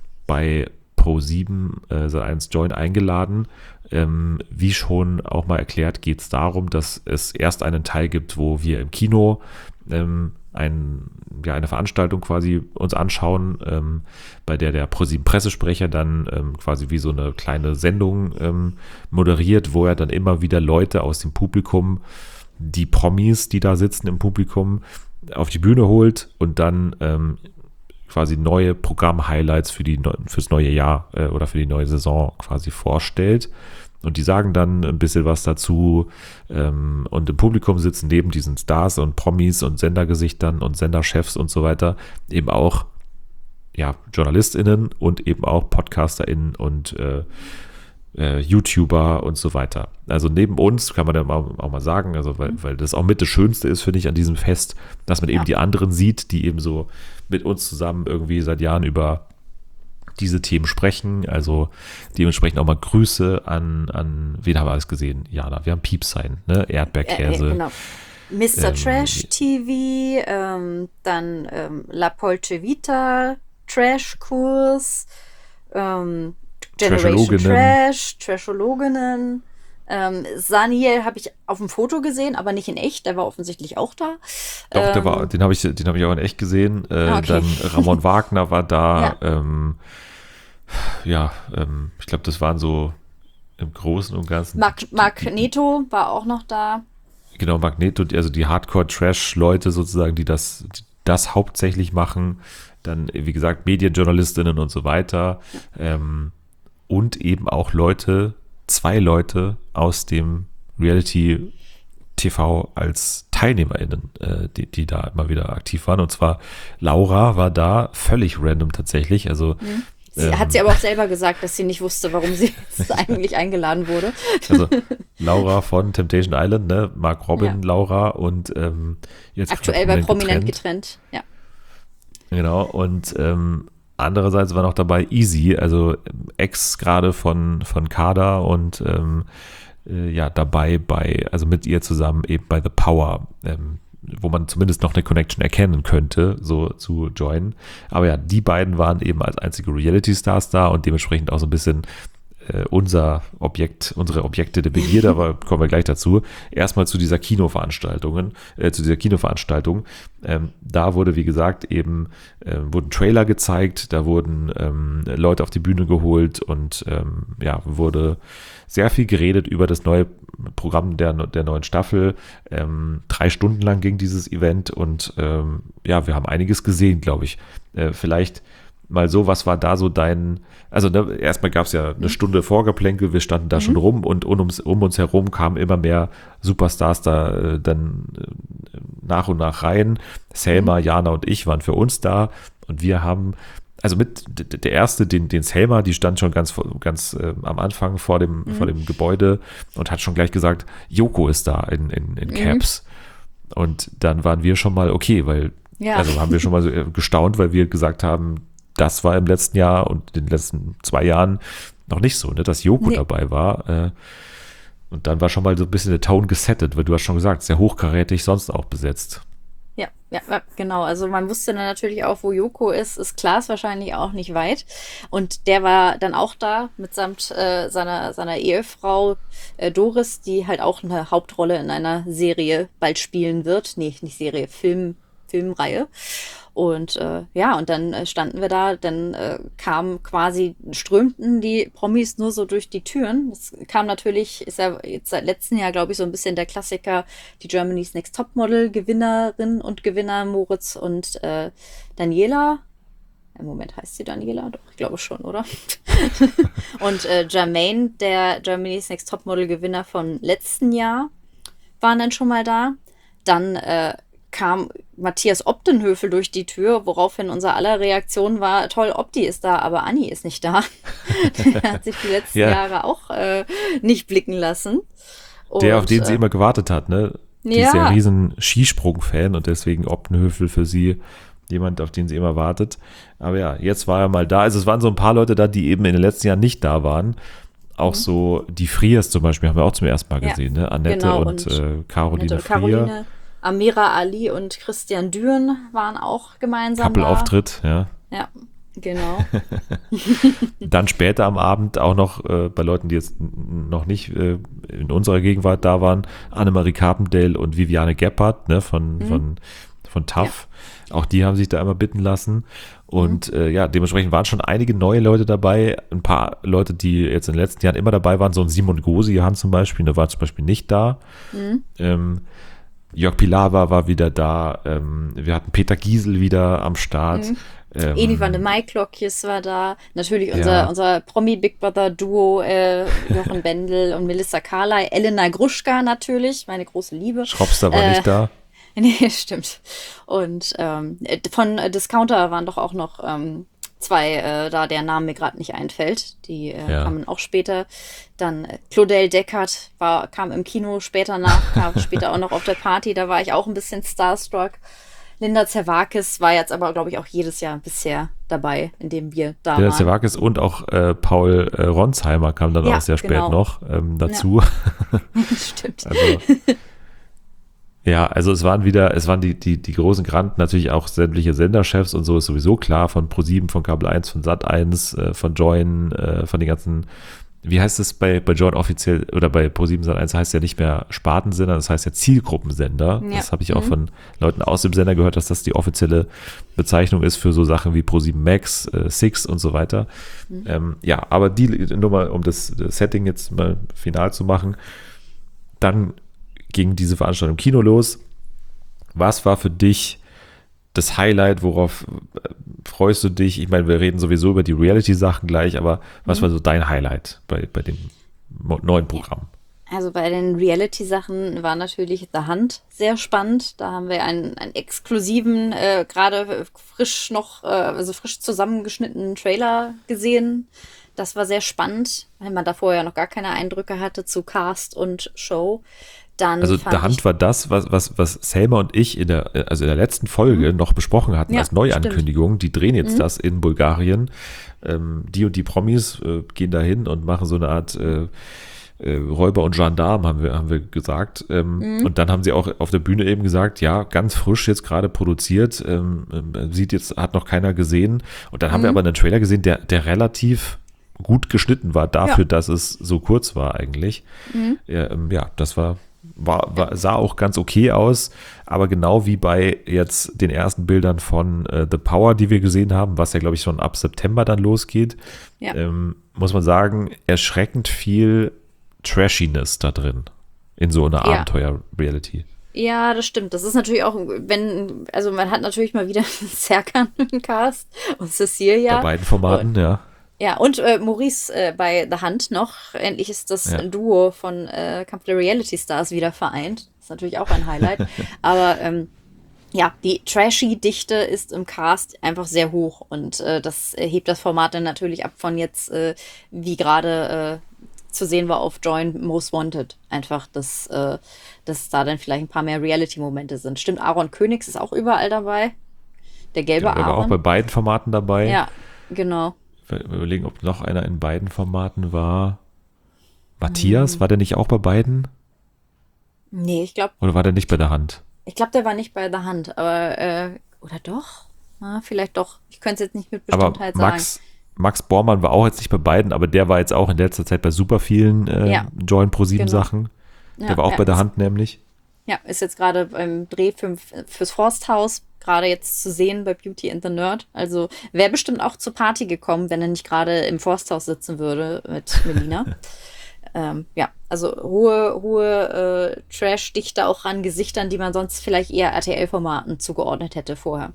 bei ProSieben äh, Sat eins Join eingeladen. Ähm, wie schon auch mal erklärt, geht es darum, dass es erst einen Teil gibt, wo wir im Kino ähm, ein, ja, eine Veranstaltung quasi uns anschauen, ähm, bei der der ProSieben Pressesprecher dann ähm, quasi wie so eine kleine Sendung ähm, moderiert, wo er dann immer wieder Leute aus dem Publikum, die Promis, die da sitzen im Publikum, auf die Bühne holt und dann ähm, quasi neue Programm-Highlights für die, fürs neue Jahr äh, oder für die neue Saison quasi vorstellt. Und die sagen dann ein bisschen was dazu. Ähm, und im Publikum sitzen neben diesen Stars und Promis und Sendergesichtern und Senderchefs und so weiter eben auch ja, JournalistInnen und eben auch PodcasterInnen und äh, äh, YouTuber und so weiter. Also neben uns kann man ja auch, auch mal sagen, also weil, weil das auch mit das Schönste ist, finde ich, an diesem Fest, dass man eben Ja. die anderen sieht, die eben so mit uns zusammen irgendwie seit Jahren über diese Themen sprechen. Also dementsprechend auch mal Grüße an, an wen haben wir alles gesehen? Jana, wir haben Piepsein, ne? Erdbeerkäse. Äh, äh, genau. Mister Ähm, Trash T V, ähm, dann ähm, La Polce Vita, Trash-Kurs, ähm, Generation Trashologinnen. Trash, Trashologinnen. Ähm, Saniel habe ich auf dem Foto gesehen, aber nicht in echt. Der war offensichtlich auch da. Doch, der Ähm, war, den habe ich, den habe ich auch in echt gesehen. Äh, Ah, okay. Dann Ramon Wagner war da. Ja. Ähm, ja, ähm, ich glaube, das waren so im Großen und Ganzen. Mag Magneto war auch noch da. Genau, Magneto, die- also die Hardcore-Trash-Leute sozusagen, die das, die das hauptsächlich machen. Dann, wie gesagt, Medienjournalistinnen und so weiter. Ähm, und eben auch Leute, zwei Leute aus dem Reality T V als TeilnehmerInnen, äh, die, die da immer wieder aktiv waren. Und zwar Laura war da, völlig random tatsächlich. Also Mhm. Sie, hat sie aber auch selber gesagt, dass sie nicht wusste, warum sie jetzt eigentlich eingeladen wurde. Also Laura von Temptation Island, ne? Mark Robin, Ja. Laura und ähm, jetzt Aktuell bei Prominent getrennt. Ja. Genau, und ähm, andererseits war noch dabei Easy, also ähm, Ex gerade von, von Kader und ähm, äh, ja, dabei bei, also mit ihr zusammen eben bei The Power, ähm, wo man zumindest noch eine Connection erkennen könnte, so zu joinen. Aber ja, die beiden waren eben als einzige Reality-Stars da und dementsprechend auch so ein bisschen äh, unser Objekt, unsere Objekte der Begierde, aber kommen wir gleich dazu. Erstmal zu dieser Kinoveranstaltungen, äh, zu dieser Kinoveranstaltung. Ähm, da wurde, wie gesagt, eben äh, wurden Trailer gezeigt, da wurden ähm, Leute auf die Bühne geholt und ähm, ja, wurde sehr viel geredet über das neue Programm der, der neuen Staffel. Ähm, drei Stunden lang ging dieses Event und ähm, ja, wir haben einiges gesehen, glaube ich. Äh, vielleicht mal so, was war da so dein, also ne, erstmal gab es ja eine Stunde Vorgeplänkel, wir standen da Mhm. schon rum und um uns, um uns herum kamen immer mehr Superstars da äh, dann äh, nach und nach rein. Selma, Jana und ich waren für uns da und wir haben, also mit d- d- der erste, den, den Selma, die stand schon ganz, vor- ganz äh, am Anfang vor dem, vor dem Gebäude und hat schon gleich gesagt, Joko ist da in, in, in Caps. Und dann waren wir schon mal okay, weil, Ja. also haben wir schon mal so äh, gestaunt, weil wir gesagt haben, das war im letzten Jahr und in den letzten zwei Jahren noch nicht so, ne, dass Joko Nee. dabei war. Äh, und dann war schon mal so ein bisschen der Tone gesettet, weil du hast schon gesagt, sehr hochkarätig, sonst auch besetzt. Ja, ja, ja, genau. Also man wusste dann natürlich auch, wo Joko ist. Ist Klaas wahrscheinlich auch nicht weit. Und der war dann auch da mitsamt äh, seiner, seiner Ehefrau äh, Doris, die halt auch eine Hauptrolle in einer Serie bald spielen wird. Nee, nicht Serie, Film, Filmreihe. Und äh, ja, und dann äh, standen wir da, dann äh, kamen quasi, strömten die Promis nur so durch die Türen. Das kam natürlich, ist ja jetzt seit letztem Jahr, glaube ich, so ein bisschen der Klassiker, die Germany's Next Topmodel Gewinnerin und Gewinner Moritz und äh, Daniela. Im Moment heißt sie Daniela, doch, ich glaube schon, oder? Und äh, Jermaine, der Germany's Next Topmodel Gewinner von letzten Jahr, waren dann schon mal da. Dann äh, kam Matthias Optenhöfel durch die Tür, woraufhin unser aller Reaktion war, toll, Opti ist da, aber Anni ist nicht da. Der hat sich die letzten Ja. Jahre auch äh, nicht blicken lassen. Der, Und, auf den sie äh, immer gewartet hat, ne? Die Ja. ist ja ein riesen Skisprung-Fan und deswegen Optenhöfel für sie jemand, auf den sie immer wartet. Aber ja, jetzt war er mal da. Also es waren so ein paar Leute da, die eben in den letzten Jahren nicht da waren. Auch so die Friers zum Beispiel haben wir auch zum ersten Mal Ja, gesehen, ne? Annette genau, und, und äh, Caroline Annette und Frier. Caroline, Amira Ali und Christian Düren waren auch gemeinsam da. Couple-Auftritt, ja. Ja, genau. Dann später am Abend auch noch äh, bei Leuten, die jetzt n- noch nicht äh, in unserer Gegenwart da waren, Annemarie Carpendale und Viviane Gebhardt, ne, von, von, von T A F. Auch die haben sich da immer bitten lassen. Und äh, ja, dementsprechend waren schon einige neue Leute dabei. Ein paar Leute, die jetzt in den letzten Jahren immer dabei waren, so ein Simon Gosian zum Beispiel, der war zum Beispiel nicht da. Ähm, Jörg Pilawa war wieder da. Ähm, wir hatten Peter Giesel wieder am Start. Ähm, Eni van de Maiklokjes war da. Natürlich unser, Ja. unser Promi-Big Brother-Duo äh, Jochen Bendel und Melissa Carley. Elena Gruschka natürlich, meine große Liebe. Schropster war Äh, nicht da. Nee, stimmt. Und ähm, von äh, Discounter waren doch auch noch ähm, zwei äh, da, deren Name mir gerade nicht einfällt. Die äh, Ja. kamen auch später. Dann äh, Claudel Deckert war, kam im Kino später nach, kam später auch noch auf der Party. Da war ich auch ein bisschen starstruck. Linda Zerwakis war jetzt aber, glaube ich, auch jedes Jahr bisher dabei, in dem wir da Der waren. Zerwakis und auch äh, Paul äh, Ronsheimer kam dann Ja, auch sehr spät genau. noch ähm, dazu. Stimmt. Also, ja, also es waren wieder, es waren die, die, die großen Granden, natürlich auch sämtliche Senderchefs und so ist sowieso klar, von ProSieben, von Kabel eins, von Sat eins, äh, von Join, äh, von den ganzen, wie heißt es bei, bei Join offiziell oder bei ProSieben Sat eins heißt ja nicht mehr Spartensender, das heißt ja Zielgruppensender. Ja. Das habe ich auch Mhm. von Leuten aus dem Sender gehört, dass das die offizielle Bezeichnung ist für so Sachen wie ProSieben Max, äh, Six und so weiter. Ähm, ja, aber die, nur mal, um das, das Setting jetzt mal final zu machen, dann ging diese Veranstaltung im Kino los. Was war für dich das Highlight? Worauf äh, freust du dich? Ich meine, wir reden sowieso über die Reality-Sachen gleich, aber was war so dein Highlight bei, bei dem mo- neuen Programm? Also bei den Reality-Sachen war natürlich The Hunt sehr spannend. Da haben wir einen, einen exklusiven, äh, gerade frisch noch, äh, also frisch zusammengeschnittenen Trailer gesehen. Das war sehr spannend, weil man da vorher noch gar keine Eindrücke hatte zu Cast und Show. Dann Also fand The Hunt ich, war das, was, was, was Selma und ich in der, also in der letzten Folge noch besprochen hatten Ja, als Neuankündigung. Die drehen jetzt das in Bulgarien. Ähm, die und die Promis äh, gehen da hin und machen so eine Art äh, äh, Räuber und Gendarm, haben wir, haben wir gesagt. Ähm, Und dann haben sie auch auf der Bühne eben gesagt, ja, ganz frisch jetzt gerade produziert, ähm, ähm, sieht jetzt, hat noch keiner gesehen. Und dann haben wir aber einen Trailer gesehen, der, der relativ gut geschnitten war dafür, Ja. dass es so kurz war eigentlich. Ja, ähm, ja, das war, war, war, sah auch ganz okay aus, aber genau wie bei jetzt den ersten Bildern von äh, The Power, die wir gesehen haben, was ja, glaube ich, schon ab September dann losgeht, Ja. ähm, muss man sagen, erschreckend viel Trashiness da drin in so einer Ja. Abenteuer-Reality. ja, das stimmt. Das ist natürlich auch, wenn, also man hat natürlich mal wieder Serkan im Cast und Cecilia. Bei beiden Formaten, ja. Ja, und äh, Maurice äh, bei The Hunt noch. Endlich ist das Ja. Duo von äh, Kampf der Reality Stars wieder vereint. Das ist natürlich auch ein Highlight. Aber ähm, ja, die Trashy-Dichte ist im Cast einfach sehr hoch. Und äh, das äh, hebt das Format dann natürlich ab von jetzt, äh, wie gerade äh, zu sehen war auf Join Most Wanted. Einfach, dass, äh, dass da dann vielleicht ein paar mehr Reality-Momente sind. Stimmt, Aaron Königs ist auch überall dabei. Der gelbe Ja, der war auch Aaron. bei beiden Formaten dabei. Ja, genau. Wir überlegen, ob noch einer in beiden Formaten war. Matthias, war der nicht auch bei beiden? Nee, ich glaube, Oder war der nicht bei der Hand? Ich glaube, der war nicht bei The Hunt, aber, äh, oder doch? Na, vielleicht doch. Ich könnte es jetzt nicht mit Aber Bestimmtheit Max, Max Bormann war auch jetzt nicht bei beiden, aber der war jetzt auch in letzter Zeit bei super vielen äh, Ja. Join Pro sieben Genau. Sachen. sagen. Der war auch ja, bei der ist, Hand nämlich. Ja, ist jetzt gerade beim Dreh für, fürs Forsthaus gerade jetzt zu sehen bei Beauty and the Nerd. Also wäre bestimmt auch zur Party gekommen, wenn er nicht gerade im Forsthaus sitzen würde mit Melina. ähm, ja, also hohe, hohe äh, Trash-Dichte auch an Gesichtern, die man sonst vielleicht eher R T L-Formaten zugeordnet hätte vorher.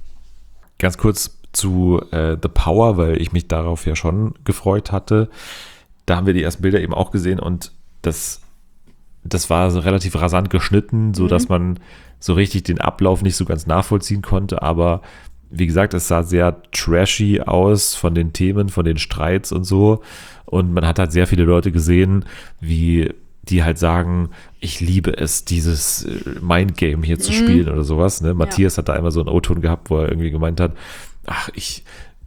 Ganz kurz zu äh, The Power, weil ich mich darauf ja schon gefreut hatte. Da haben wir die ersten Bilder eben auch gesehen und das, das war so relativ rasant geschnitten, so dass man so richtig den Ablauf nicht so ganz nachvollziehen konnte, aber wie gesagt, es sah sehr trashy aus von den Themen, von den Streits und so. Und man hat halt sehr viele Leute gesehen, wie die halt sagen, ich liebe es, dieses äh, Mindgame hier zu spielen oder sowas. Ne? Matthias hat da einmal so einen O-Ton gehabt, wo er irgendwie gemeint hat, ach, ich,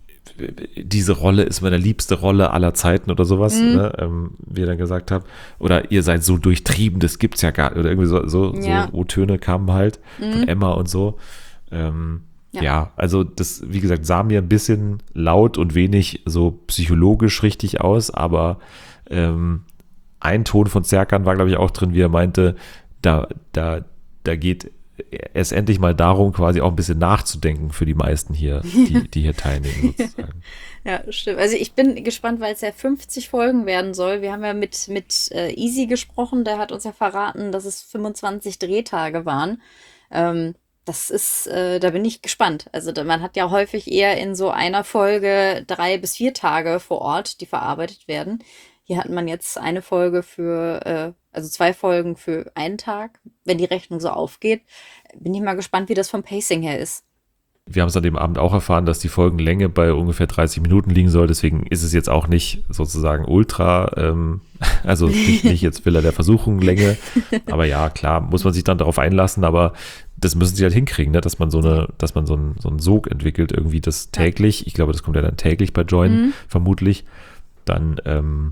diese Rolle ist meine liebste Rolle aller Zeiten oder sowas, ne? ähm, wie er dann gesagt hat. Oder ihr seid so durchtrieben, das gibt's ja gar nicht. Oder irgendwie so, so, Ja. so O-Töne kamen halt von Emma und so. Ähm, Ja. ja. also das, wie gesagt, sah mir ein bisschen laut und wenig so psychologisch richtig aus, aber ähm, ein Ton von Serkan war, glaube ich, auch drin, wie er meinte, da, da, da geht es endlich mal darum, quasi auch ein bisschen nachzudenken für die meisten hier, die, die hier teilnehmen sozusagen. Ja, stimmt. Also ich bin gespannt, weil es ja fünfzig Folgen werden soll. Wir haben ja mit, mit äh, Easy gesprochen, der hat uns ja verraten, dass es fünfundzwanzig Drehtage waren. Ähm, das ist, äh, da bin ich gespannt. Also da, man hat ja häufig eher in so einer Folge drei bis vier Tage vor Ort, die verarbeitet werden. Hier hat man jetzt eine Folge für, äh, also zwei Folgen für einen Tag. Wenn die Rechnung so aufgeht, bin ich mal gespannt, wie das vom Pacing her ist. Wir haben es an dem Abend auch erfahren, dass die Folgenlänge bei ungefähr dreißig Minuten liegen soll. Deswegen ist es jetzt auch nicht sozusagen ultra, ähm, also nicht, nicht jetzt Villa der Versuchung Länge. Aber ja, klar, muss man sich dann darauf einlassen. Aber das müssen sie halt hinkriegen, ne? Dass man so eine, dass man so einen, so einen Sog entwickelt, irgendwie das täglich. Ich glaube, das kommt ja dann täglich bei Join, vermutlich. Dann, ähm,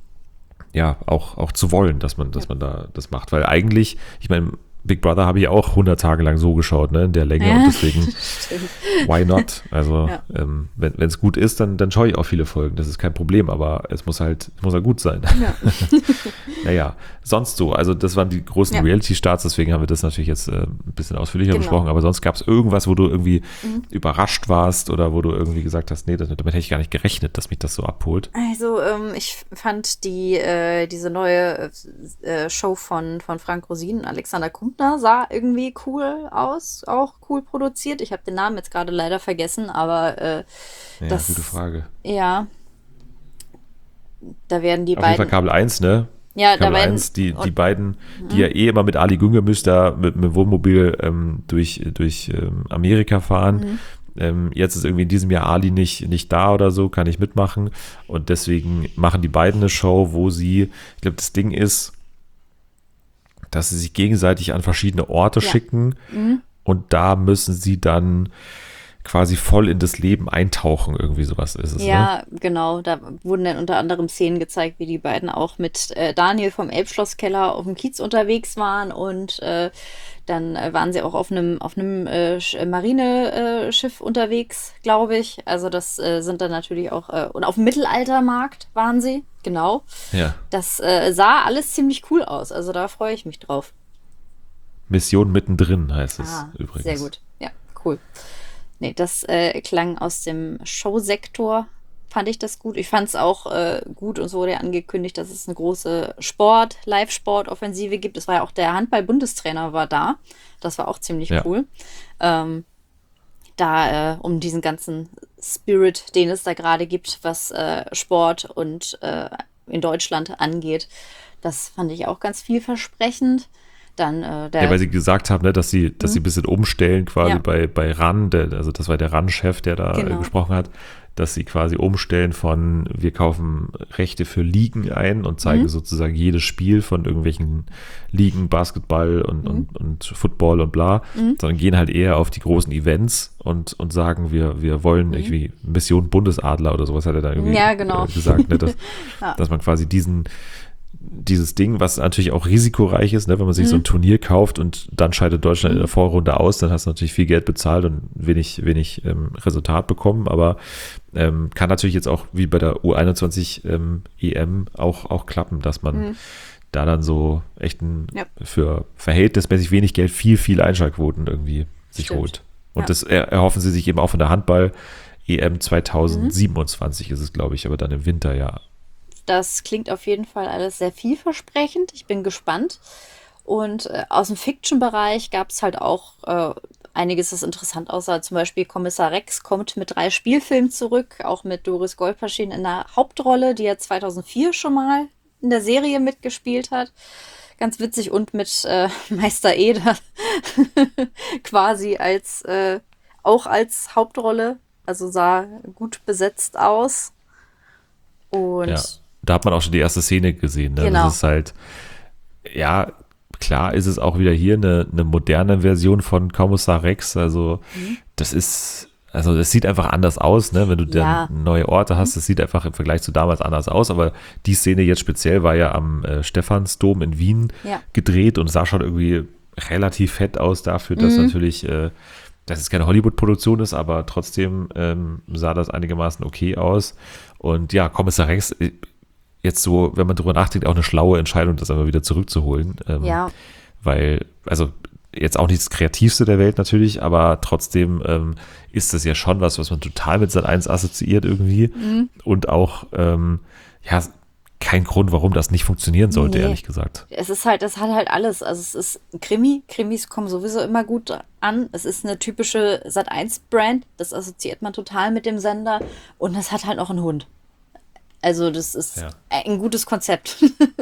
ja, auch, auch zu wollen, dass man, dass man da das macht. Weil eigentlich, ich meine, Big Brother habe ich auch hundert Tage lang so geschaut, ne, in der Länge. Ja, und deswegen, stimmt. why not? Also, Ja. ähm, wenn es gut ist, dann, dann schaue ich auch viele Folgen. Das ist kein Problem, aber es muss halt, es muss halt gut sein. Ja. Naja, sonst so. Also, das waren die großen Ja. Reality-Starts, deswegen haben wir das natürlich jetzt äh, ein bisschen ausführlicher Genau. besprochen. Aber sonst gab es irgendwas, wo du irgendwie überrascht warst oder wo du irgendwie gesagt hast, nee, das, damit hätte ich gar nicht gerechnet, dass mich das so abholt. Also, ähm, ich fand die, äh, diese neue äh, Show von, von Frank Rosin und Alexander Kumpner sah irgendwie cool aus, auch cool produziert. Ich habe den Namen jetzt gerade leider vergessen, aber äh, Ja, das, gute Frage. ja, da werden die Auf jeden Fall beiden, Kabel eins, ne? Ja, da Kabel werden, eins, die, die und- beiden, die ja eh immer mit Ali Güngemis da mit, mit dem Wohnmobil ähm, durch, durch ähm, Amerika fahren. Ähm, jetzt ist irgendwie in diesem Jahr Ali nicht, nicht da oder so, kann nicht mitmachen. Und deswegen machen die beiden eine Show, wo sie, ich glaube, das Ding ist, dass sie sich gegenseitig an verschiedene Orte Ja. schicken und da müssen sie dann quasi voll in das Leben eintauchen, irgendwie sowas ist es. Ne? Ja, genau. Da wurden dann unter anderem Szenen gezeigt, wie die beiden auch mit äh, Daniel vom Elbschlosskeller auf dem Kiez unterwegs waren und äh, dann äh, waren sie auch auf einem auf einem äh, Sch- Marineschiff äh, Schiff unterwegs, glaube ich. Also das äh, sind dann natürlich auch äh, und auf dem Mittelaltermarkt waren sie, genau. Ja. Das äh, sah alles ziemlich cool aus. Also da freue ich mich drauf. Mission mittendrin heißt es Ah, übrigens. sehr gut. Ja, cool. Nee, das äh, klang aus dem Showsektor, fand ich das gut. Ich fand es auch äh, gut, uns wurde ja angekündigt, dass es eine große Sport, Live-Sport-Offensive gibt. Es war ja auch der Handball-Bundestrainer war da. Das war auch ziemlich Ja. cool. Ähm, da äh, um diesen ganzen Spirit, den es da gerade gibt, was äh, Sport und äh, in Deutschland angeht. Das fand ich auch ganz vielversprechend. Dann äh, der Ja, weil sie gesagt haben, ne, dass sie, dass sie ein bisschen umstellen quasi Ja. bei, bei RAN, der, also das war der RAN-Chef, der da Genau. äh, gesprochen hat, dass sie quasi umstellen von, wir kaufen Rechte für Ligen ein und zeigen Mhm. sozusagen jedes Spiel von irgendwelchen Ligen, Basketball und, Mhm. und, und Football und bla, sondern gehen halt eher auf die großen Events und, und sagen, wir, wir wollen irgendwie Mission Bundesadler oder sowas hat er da irgendwie Mhm. Ja, genau. äh, gesagt, ne, dass, Ja. dass man quasi diesen dieses Ding, was natürlich auch risikoreich ist, ne, wenn man sich Mhm. so ein Turnier kauft und dann scheidet Deutschland in der Vorrunde aus, dann hast du natürlich viel Geld bezahlt und wenig, wenig ähm, Resultat bekommen, aber ähm, kann natürlich jetzt auch wie bei der U einundzwanzig ähm, E M auch, auch klappen, dass man da dann so echt ein, Ja. für verhältnismäßig wenig Geld viel, viel Einschaltquoten irgendwie sich Stimmt. holt. Und Ja. das er, erhoffen sie sich eben auch von der Handball-E M zweitausendsiebenundzwanzig ist es, glaube ich, aber dann im Winter, ja. Das klingt auf jeden Fall alles sehr vielversprechend. Ich bin gespannt. Und äh, aus dem Fiction-Bereich gab es halt auch äh, einiges, das interessant aussah. Zum Beispiel Kommissar Rex kommt mit drei Spielfilmen zurück, auch mit Doris Golperschin in der Hauptrolle, die ja zweitausendvier schon mal in der Serie mitgespielt hat. Ganz witzig und mit äh, Meister Eder quasi als äh, auch als Hauptrolle. Also sah gut besetzt aus. Und Ja, da hat man auch schon die erste Szene gesehen. Ne? Genau. Das ist halt, ja, klar ist es auch wieder hier eine, eine moderne Version von Kommissar Rex. Also Mhm. das ist, also das sieht einfach anders aus, ne? Wenn du Ja. dann neue Orte hast, das sieht einfach im Vergleich zu damals anders aus. Aber die Szene jetzt speziell war ja am äh, Stephansdom in Wien Ja. gedreht und sah schon irgendwie relativ fett aus dafür, dass Mhm. natürlich äh, dass es keine Hollywood-Produktion ist, aber trotzdem ähm, sah das einigermaßen okay aus. Und ja, Kommissar Rex, äh, jetzt so, wenn man drüber nachdenkt, auch eine schlaue Entscheidung, das einfach wieder zurückzuholen. Ähm, Ja. Weil, also jetzt auch nicht das Kreativste der Welt natürlich, aber trotzdem ähm, ist das ja schon was, was man total mit Sat eins assoziiert irgendwie. Mhm. Und auch, ähm, ja, kein Grund, warum das nicht funktionieren sollte, Nee. ehrlich gesagt. Es ist halt, es hat halt alles. Also es ist ein Krimi. Krimis kommen sowieso immer gut an. Es ist eine typische Sat eins Brand. Das assoziiert man total mit dem Sender. Und es hat halt auch einen Hund. Also das ist Ja. ein gutes Konzept.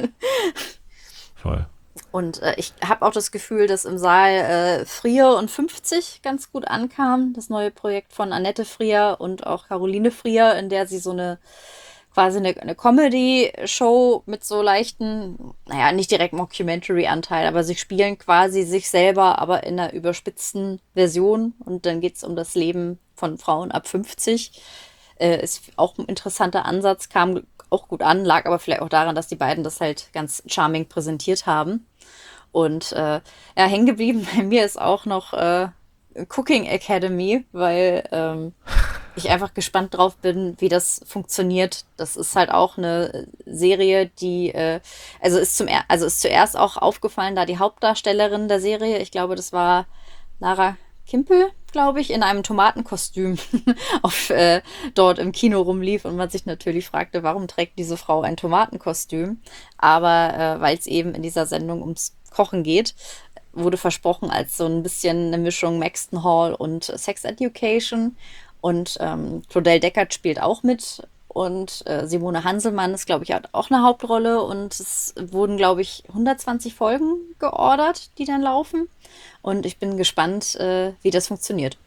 Voll. Und äh, ich habe auch das Gefühl, dass im Saal äh, Frier und fünfzig ganz gut ankam. Das neue Projekt von Annette Frier und auch Caroline Frier, in der sie so eine quasi eine, eine Comedy-Show mit so leichten, naja, nicht direkt Mockumentary-Anteil, aber sie spielen quasi sich selber, aber in einer überspitzten Version. Und dann geht es um das Leben von Frauen ab fünfzig. Äh, ist auch ein interessanter Ansatz, kam auch gut an, lag aber vielleicht auch daran, dass die beiden das halt ganz charming präsentiert haben. Und äh, ja, hängen geblieben bei mir ist auch noch äh, Cooking Academy, weil ähm, ich einfach gespannt drauf bin, wie das funktioniert. Das ist halt auch eine Serie, die, äh, also ist zum, er also ist zuerst auch aufgefallen, da die Hauptdarstellerin der Serie, ich glaube, das war Lara Kimpel, glaube ich, in einem Tomatenkostüm auf, äh, dort im Kino rumlief und man sich natürlich fragte, warum trägt diese Frau ein Tomatenkostüm? Aber äh, weil es eben in dieser Sendung ums Kochen geht, wurde versprochen als so ein bisschen eine Mischung Maxton Hall und Sex Education. Und ähm, Claudel Deckard spielt auch mit. und äh, Simone Hanselmann ist, glaube ich, hat auch eine Hauptrolle und es wurden, glaube ich, hundertzwanzig Folgen geordert, die dann laufen und ich bin gespannt, äh, wie das funktioniert.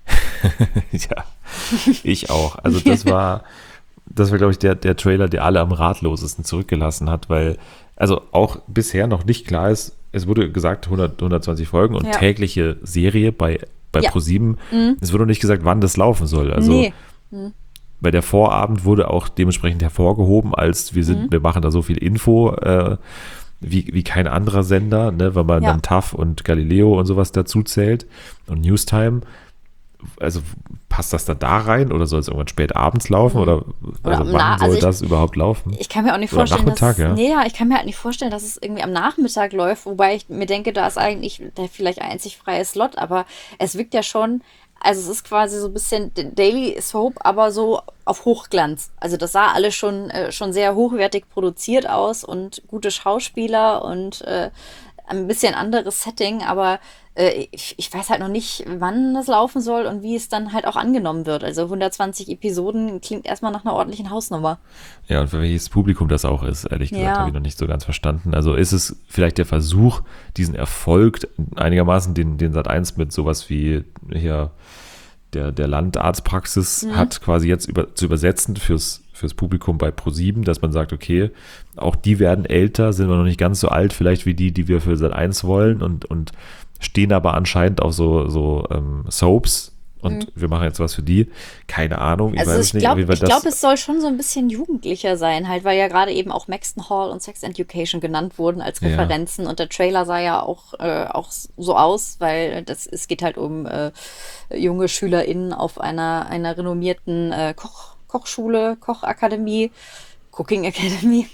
Ja, ich auch. Also das war, das war, glaube ich, der, der Trailer, der alle am ratlosesten zurückgelassen hat, weil also auch bisher noch nicht klar ist, es wurde gesagt hundert, hundertzwanzig Folgen und Ja. tägliche Serie bei, bei Ja. ProSieben. Mhm. Es wurde noch nicht gesagt, wann das laufen soll. Also Nee. weil der Vorabend wurde auch dementsprechend hervorgehoben, als wir sind, Mhm. wir machen da so viel Info, äh, wie, wie kein anderer Sender, ne, weil man Ja. dann T A F und Galileo und sowas dazu zählt und Newstime. Also passt das dann da rein oder soll es irgendwann spät abends laufen oder, Oder also am wann Na- soll also ich- das überhaupt laufen? Ich kann mir auch nicht Oder am vorstellen, dass Nachmittag, ja? nee, ja, ich kann mir halt nicht vorstellen, dass es irgendwie am Nachmittag läuft, wobei ich mir denke, da ist eigentlich der vielleicht einzig freie Slot, aber es wirkt ja schon, also es ist quasi so ein bisschen Daily Soap, aber so auf Hochglanz. Also das sah alles schon äh, schon sehr hochwertig produziert aus und gute Schauspieler und äh, ein bisschen anderes Setting, aber äh, ich, ich weiß halt noch nicht, wann das laufen soll und wie es dann halt auch angenommen wird. Also hundertzwanzig Episoden klingt erstmal nach einer ordentlichen Hausnummer. Ja, und für welches Publikum das auch ist, ehrlich gesagt, Ja. habe ich noch nicht so ganz verstanden. Also ist es vielleicht der Versuch, diesen Erfolg einigermaßen, den, den Sat eins mit sowas wie hier der, der Landarztpraxis Mhm. hat, quasi jetzt über, zu übersetzen fürs, fürs Publikum bei ProSieben, dass man sagt, okay, auch die werden älter, sind wir noch nicht ganz so alt vielleicht wie die, die wir für Sat eins wollen und, und stehen aber anscheinend auf so, so ähm, Soaps und wir machen jetzt was für die. Keine Ahnung, ich Also weiß es ich nicht. glaube, auf jeden Fall ich das- glaube, es soll schon so ein bisschen jugendlicher sein, halt, weil ja gerade eben auch Maxton Hall und Sex Education genannt wurden als Ja. Referenzen und der Trailer sah ja auch, äh, auch so aus, weil das, es geht halt um äh, junge SchülerInnen auf einer, einer renommierten äh, Koch, Kochschule, Kochakademie. Cooking Academy.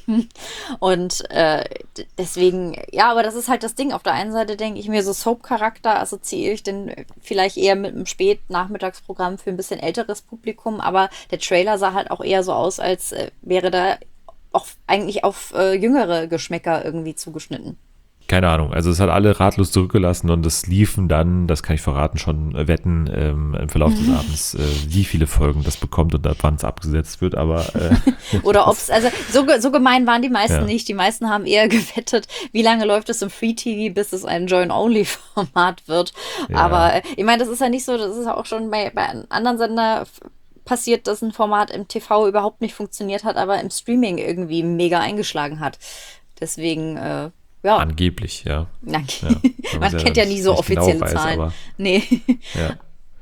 Und äh, d- deswegen, ja, aber das ist halt das Ding. Auf der einen Seite denke ich mir, so Soap-Charakter assoziiere ich denn vielleicht eher mit einem Spät-Nachmittagsprogramm für ein bisschen älteres Publikum, aber der Trailer sah halt auch eher so aus, als äh, wäre da auch eigentlich auf äh, jüngere Geschmäcker irgendwie zugeschnitten. Keine Ahnung, also es hat alle ratlos zurückgelassen und es liefen dann, das kann ich verraten, schon äh, Wetten ähm, im Verlauf des Abends, äh, wie viele Folgen das bekommt und ab wann es abgesetzt wird, aber äh, Oder ob es, also so, ge- so gemein waren die meisten Ja. nicht. Die meisten haben eher gewettet, wie lange läuft es im Free-T V, bis es ein Join-Only-Format wird. Ja. Aber äh, ich meine, das ist ja nicht so, das ist ja auch schon bei, bei einem anderen Sender f- passiert, dass ein Format im T V überhaupt nicht funktioniert hat, aber im Streaming irgendwie mega eingeschlagen hat. Deswegen, äh, ja, angeblich, ja. danke. Ja, wenn Man man's ja kennt ja nie so nicht genau offizielle weiß, Zahlen. aber- Nee. Ja.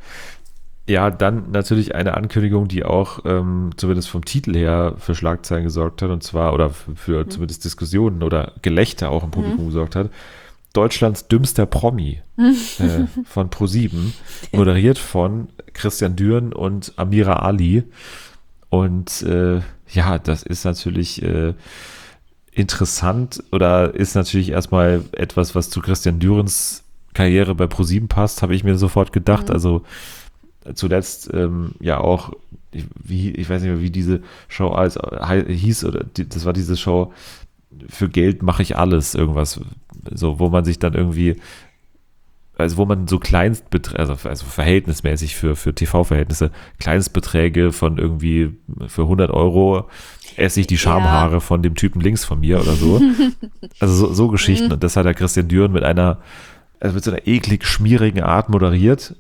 Ja, dann natürlich eine Ankündigung, die auch ähm, zumindest vom Titel her für Schlagzeilen gesorgt hat, und zwar, oder für, für Mhm. zumindest Diskussionen oder Gelächter auch im Publikum gesorgt hat. Deutschlands dümmster Promi äh, von ProSieben, moderiert von Christian Düren und Amira Ali. Und äh, ja, das ist natürlich äh, interessant oder ist natürlich erstmal etwas, was zu Christian Dürens Karriere bei ProSieben passt, habe ich mir sofort gedacht. Also zuletzt ähm, ja auch, ich, wie, ich weiß nicht mehr, wie diese Show als, hei- hieß, oder die, das war diese Show, für Geld mache ich alles, irgendwas, so, wo man sich dann irgendwie, also wo man so Kleinstbeträge, also, also verhältnismäßig für, für T V-Verhältnisse, Kleinstbeträge von irgendwie für hundert Euro esse ich die Schamhaare von dem Typen links von mir oder so. Also so, so Geschichten. Und das hat der Christian Düren mit einer, also mit so einer eklig schmierigen Art moderiert.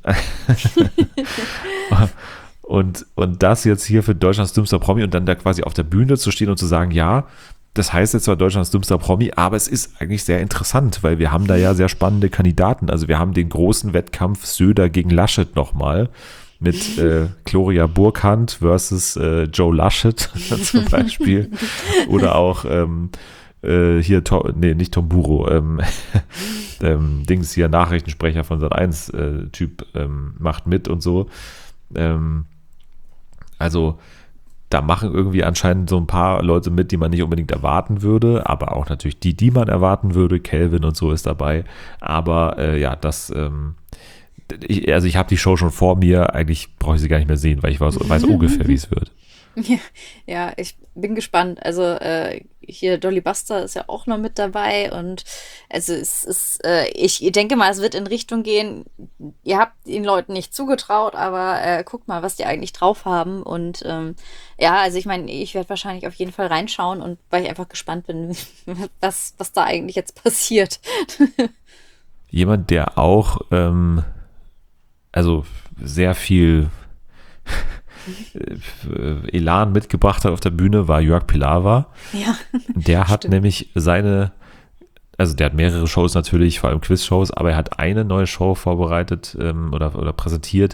und, und das jetzt hier für Deutschlands dümmster Promi und dann da quasi auf der Bühne zu stehen und zu sagen, ja, das heißt jetzt zwar Deutschlands dümmster Promi, aber es ist eigentlich sehr interessant, weil wir haben da ja sehr spannende Kandidaten. Also wir haben den großen Wettkampf Söder gegen Laschet nochmal mit äh, Gloria Burkhardt versus äh, Joe Laschet zum Beispiel. Oder auch ähm, äh, hier, Tom, nee, nicht Tom Buro, ähm, ähm, Dings hier, Nachrichtensprecher von Sat eins äh, Typ ähm, macht mit und so. Ähm, also da machen irgendwie anscheinend so ein paar Leute mit, die man nicht unbedingt erwarten würde, aber auch natürlich die, die man erwarten würde. Kelvin und so ist dabei. Aber äh, ja, das, ähm, ich, also ich habe die Show schon vor mir, eigentlich brauche ich sie gar nicht mehr sehen, weil ich weiß, weiß ungefähr, wie es wird. Ja, ja, ich bin gespannt. Also äh, hier Dolly Buster ist ja auch noch mit dabei und also es ist, äh, ich denke mal, es wird in Richtung gehen, ihr habt den Leuten nicht zugetraut, aber äh, guckt mal, was die eigentlich drauf haben und ähm, ja, also ich meine, ich werde wahrscheinlich auf jeden Fall reinschauen und weil ich einfach gespannt bin, was, was da eigentlich jetzt passiert. Jemand, der auch ähm, also sehr viel Elan mitgebracht hat auf der Bühne, war Jörg Pilawa. Ja, Der hat stimmt. nämlich seine, also der hat mehrere Shows natürlich, vor allem Quiz-Shows, aber er hat eine neue Show vorbereitet ähm, oder, oder präsentiert,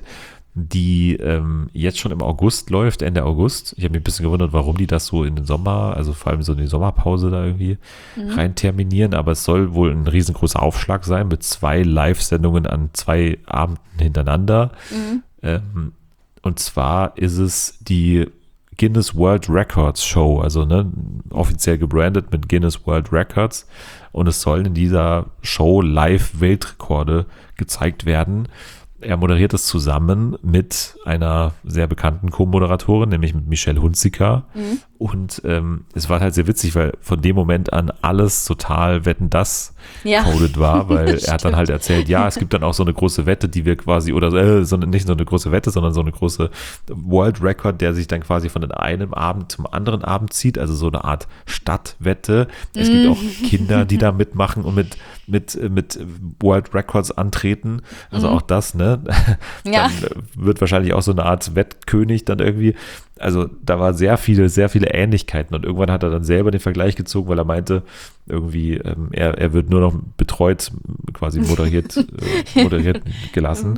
die ähm, jetzt schon im August läuft, Ende August. Ich habe mich ein bisschen gewundert, warum die das so in den Sommer, also vor allem so in die Sommerpause da irgendwie Mhm. rein terminieren, aber es soll wohl ein riesengroßer Aufschlag sein mit zwei Live-Sendungen an zwei Abenden hintereinander. Mhm. Ähm, und zwar ist es die Guinness World Records Show, also ne, offiziell gebrandet mit Guinness World Records. Und es sollen in dieser Show live Weltrekorde gezeigt werden. Er moderiert es zusammen mit einer sehr bekannten Co-Moderatorin, nämlich mit Michelle Hunziker. Mhm. Und ähm, es war halt sehr witzig, weil von dem Moment an alles total Wetten, das Ja. coded war, weil er hat dann halt erzählt, ja, es gibt dann auch so eine große Wette, die wir quasi, oder äh, so, nicht so eine große Wette, sondern so eine große World Record, der sich dann quasi von einem Abend zum anderen Abend zieht, also so eine Art Stadtwette. Es gibt auch Kinder, die da mitmachen und mit, mit, mit World Records antreten, also auch das, ne? Ja. Dann wird wahrscheinlich auch so eine Art Wettkönig dann irgendwie. Also da war sehr viele, sehr viele Ähnlichkeiten und irgendwann hat er dann selber den Vergleich gezogen, weil er meinte, irgendwie, ähm, er, er wird nur noch betreut, quasi moderiert, äh, moderiert gelassen.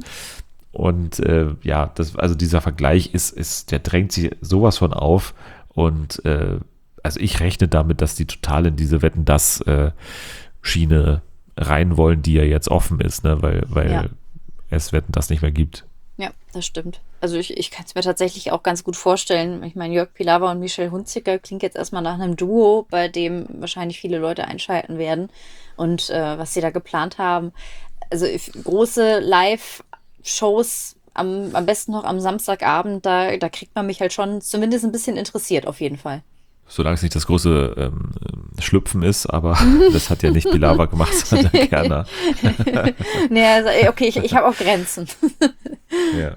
Und äh, ja, das, also dieser Vergleich ist, ist, der drängt sich sowas von auf und äh, also ich rechne damit, dass die total in diese Wetten, das äh, Schiene rein wollen, die ja jetzt offen ist, ne, weil, weil Ja. es Wetten, das nicht mehr gibt. Ja, das stimmt. Also ich, ich kann es mir tatsächlich auch ganz gut vorstellen. Ich meine, Jörg Pilawa und Michelle Hunziker klingt jetzt erstmal nach einem Duo, bei dem wahrscheinlich viele Leute einschalten werden. Und äh, was sie da geplant haben. Also if- große Live-Shows, am, am besten noch am Samstagabend, da, da kriegt man mich halt schon zumindest ein bisschen interessiert, auf jeden Fall. Solange es nicht das große ähm, Schlüpfen ist, aber das hat ja nicht Pilawa gemacht, sondern Kerner. Nee, also, ey, okay, ich, ich habe auch Grenzen. Ja.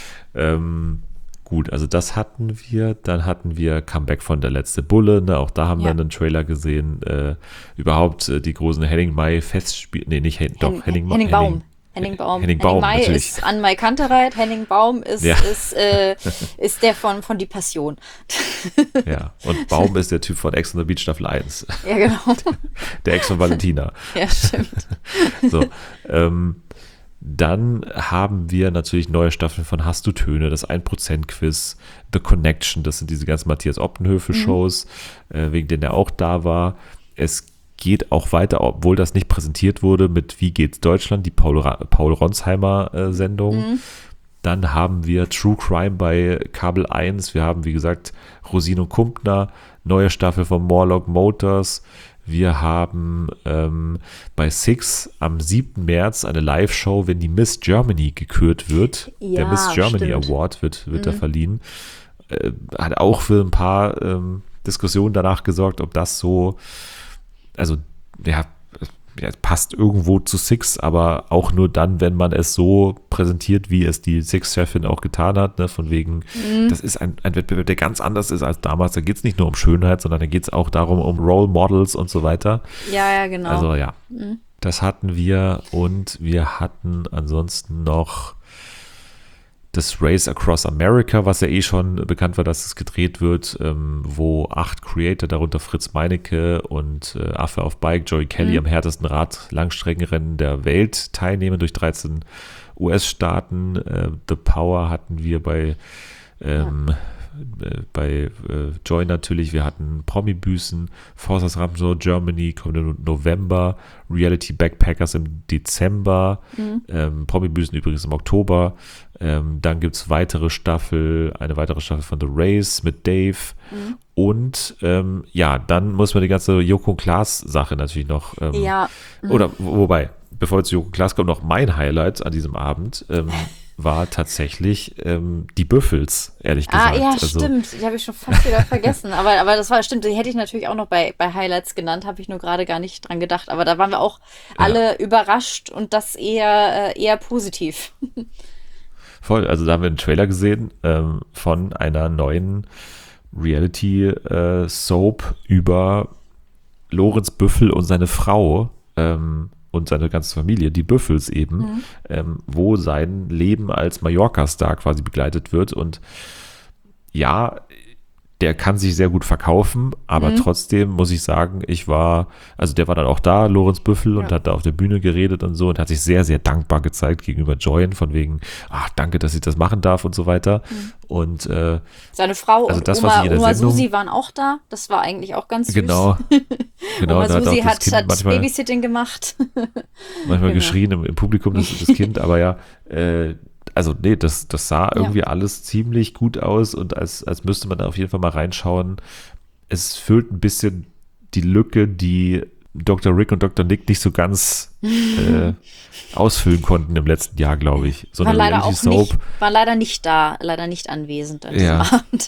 Ähm, gut, also das hatten wir. Dann hatten wir Comeback von Der letzte Bulle. Ne? Auch da haben Ja. wir einen Trailer gesehen. Äh, überhaupt äh, die großen Henning-Mai-Festspiele. Nee, nicht Hen doch, Hen- Henning, Henning Baum. Henning Baum. Henning Baum, Mai natürlich. ist an Mai Kantereit. Henning Baum ist, Ja. ist, äh, ist der von, von Die Passion. Ja, und Baum ist der Typ von Ex on the Beach Staffel eins. Ja, genau. Der Ex von Valentina. Ja, stimmt. So, ähm, dann haben wir natürlich neue Staffeln von Hast du Töne, das ein Prozent Quiz, The Connection, das sind diese ganzen Matthias Optenhöfel-Shows, äh, wegen denen er auch da war. Es geht auch weiter, obwohl das nicht präsentiert wurde, mit Wie geht's Deutschland, die Paul, Ra- Paul Ronsheimer-Sendung. Dann haben wir True Crime bei Kabel eins. Wir haben, wie gesagt, Rosine und Kumpner, neue Staffel von Morlock Motors. Wir haben ähm, bei Six am siebten März eine Live-Show, wenn die Miss Germany gekürt wird. Der Ja, Miss Germany stimmt. Award wird, wird da verliehen. Äh, hat auch für ein paar ähm, Diskussionen danach gesorgt, ob das so, also ja, ja, passt irgendwo zu Six, aber auch nur dann, wenn man es so präsentiert, wie es die Six-Chefin auch getan hat, ne? Von wegen, das ist ein, ein Wettbewerb, der ganz anders ist als damals. Da geht es nicht nur um Schönheit, sondern da geht es auch darum, um Role Models und so weiter. Ja, ja, genau. Also ja, das hatten wir und wir hatten ansonsten noch das Race Across America, was ja eh schon bekannt war, dass es gedreht wird, ähm, wo acht Creator, darunter Fritz Meinecke und äh, Affe auf Bike, Joey Kelly am härtesten Rad-Langstreckenrennen der Welt teilnehmen durch dreizehn U S-Staaten. Äh, The Power hatten wir bei ähm, äh, bei äh, Joy natürlich. Wir hatten Promi-Büßen, Forces Ramsau Germany kommt im November, Reality Backpackers im Dezember, ähm, Promi-Büßen übrigens im Oktober. Ähm, dann gibt es weitere Staffel, eine weitere Staffel von The Race mit Dave. Und ähm, ja, dann muss man die ganze Joko und Klaas-Sache natürlich noch. Ähm, Ja. Oder wo- wobei, bevor jetzt Joko und Klaas kommt, noch mein Highlight an diesem Abend. Ähm, war tatsächlich ähm, die Büffels, ehrlich Ah, gesagt. ja, Also, stimmt. Die habe ich schon fast wieder vergessen. Aber, aber das war stimmt, die hätte ich natürlich auch noch bei, bei Highlights genannt, habe ich nur gerade gar nicht dran gedacht. Aber da waren wir auch alle überrascht und das eher, äh, eher positiv. voll, also da haben wir einen Trailer gesehen ähm, von einer neuen Reality-Soap über Lorenz Büffel und seine Frau ähm, und seine ganze Familie, die Büffels eben, Mhm. ähm, wo sein Leben als Mallorca-Star quasi begleitet wird. Und ja, der kann sich sehr gut verkaufen, aber Mhm. trotzdem muss ich sagen, ich war, also der war dann auch da, Lorenz Büffel, und Ja. hat da auf der Bühne geredet und so und hat sich sehr, sehr dankbar gezeigt gegenüber Joyen, von wegen, ach, danke, dass ich das machen darf und so weiter. Mhm. Und äh, Seine Frau Also und das, was Oma, ich in der Oma Sendung- Susi waren auch da. Das war eigentlich auch ganz süß. genau, genau, Oma da hat auch Susi das hat, Kind hat manchmal, Babysitting gemacht. manchmal genau. geschrien im, im Publikum, das, das Kind, aber ja, äh, also nee, das, das sah irgendwie Ja. alles ziemlich gut aus und als, als müsste man da auf jeden Fall mal reinschauen. Es füllt ein bisschen die Lücke, die Doktor Rick und Doktor Nick nicht so ganz äh, ausfüllen konnten im letzten Jahr, glaube ich. So War eine leider auch Reality-Soap, nicht, war leider nicht da, leider nicht anwesend an diesem Ja. Abend.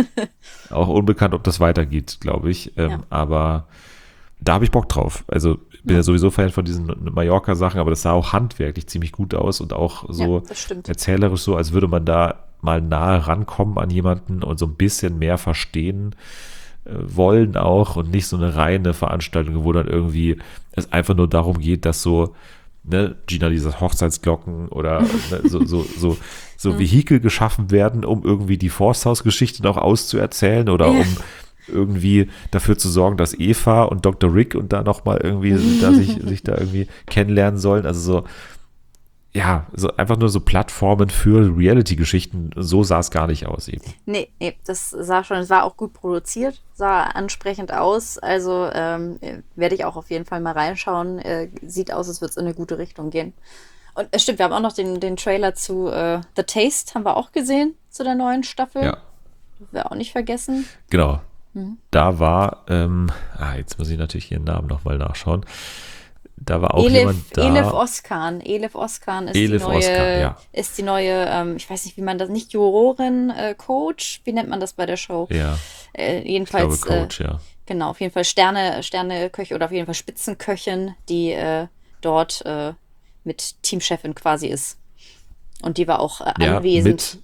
auch unbekannt, ob das weitergeht, glaube ich. Ähm, Ja. Aber da habe ich Bock drauf. Also bin ja sowieso Fan von diesen Mallorca-Sachen, aber das sah auch handwerklich ziemlich gut aus und auch so Ja, das stimmt. erzählerisch so, als würde man da mal nahe rankommen an jemanden und so ein bisschen mehr verstehen äh, wollen auch und nicht so eine reine Veranstaltung, wo dann irgendwie es einfach nur darum geht, dass so, ne, Gina, diese Hochzeitsglocken oder ne, so, so, so, so Vehikel geschaffen werden, um irgendwie die Forsthaus-Geschichte noch auszuerzählen oder Ja. um irgendwie dafür zu sorgen, dass Eva und Doktor Rick und da nochmal irgendwie da sich, sich da irgendwie kennenlernen sollen. Also so, ja, so einfach nur so Plattformen für Reality-Geschichten. So sah es gar nicht aus eben. Nee, nee, das sah schon, es war auch gut produziert, sah ansprechend aus. Also ähm, äh, werde ich auch auf jeden Fall mal reinschauen. Äh, sieht aus, als würde es in eine gute Richtung gehen. Und es stimmt, wir haben auch noch den, den Trailer zu äh, The Taste, haben wir auch gesehen, zu der neuen Staffel. Ja, Wir auch nicht vergessen. genau. Da war, ähm, ah, jetzt muss ich natürlich hier den Namen nochmal nachschauen. Da war auch Elif, jemand da. Elif Oskan. Elif Oskan ist Elif die neue, Oskan, ja. ist die neue, ähm, ich weiß nicht, wie man das, nicht Jurorin, äh, Coach, wie nennt man das bei der Show? Ja, Äh, ich jedenfalls, glaube Coach, äh, ja. genau, auf jeden Fall Sterne, Sterneköche oder auf jeden Fall Spitzenköchin, die äh, dort äh, mit Teamchefin quasi ist. Und die war auch äh, Ja, anwesend. mit,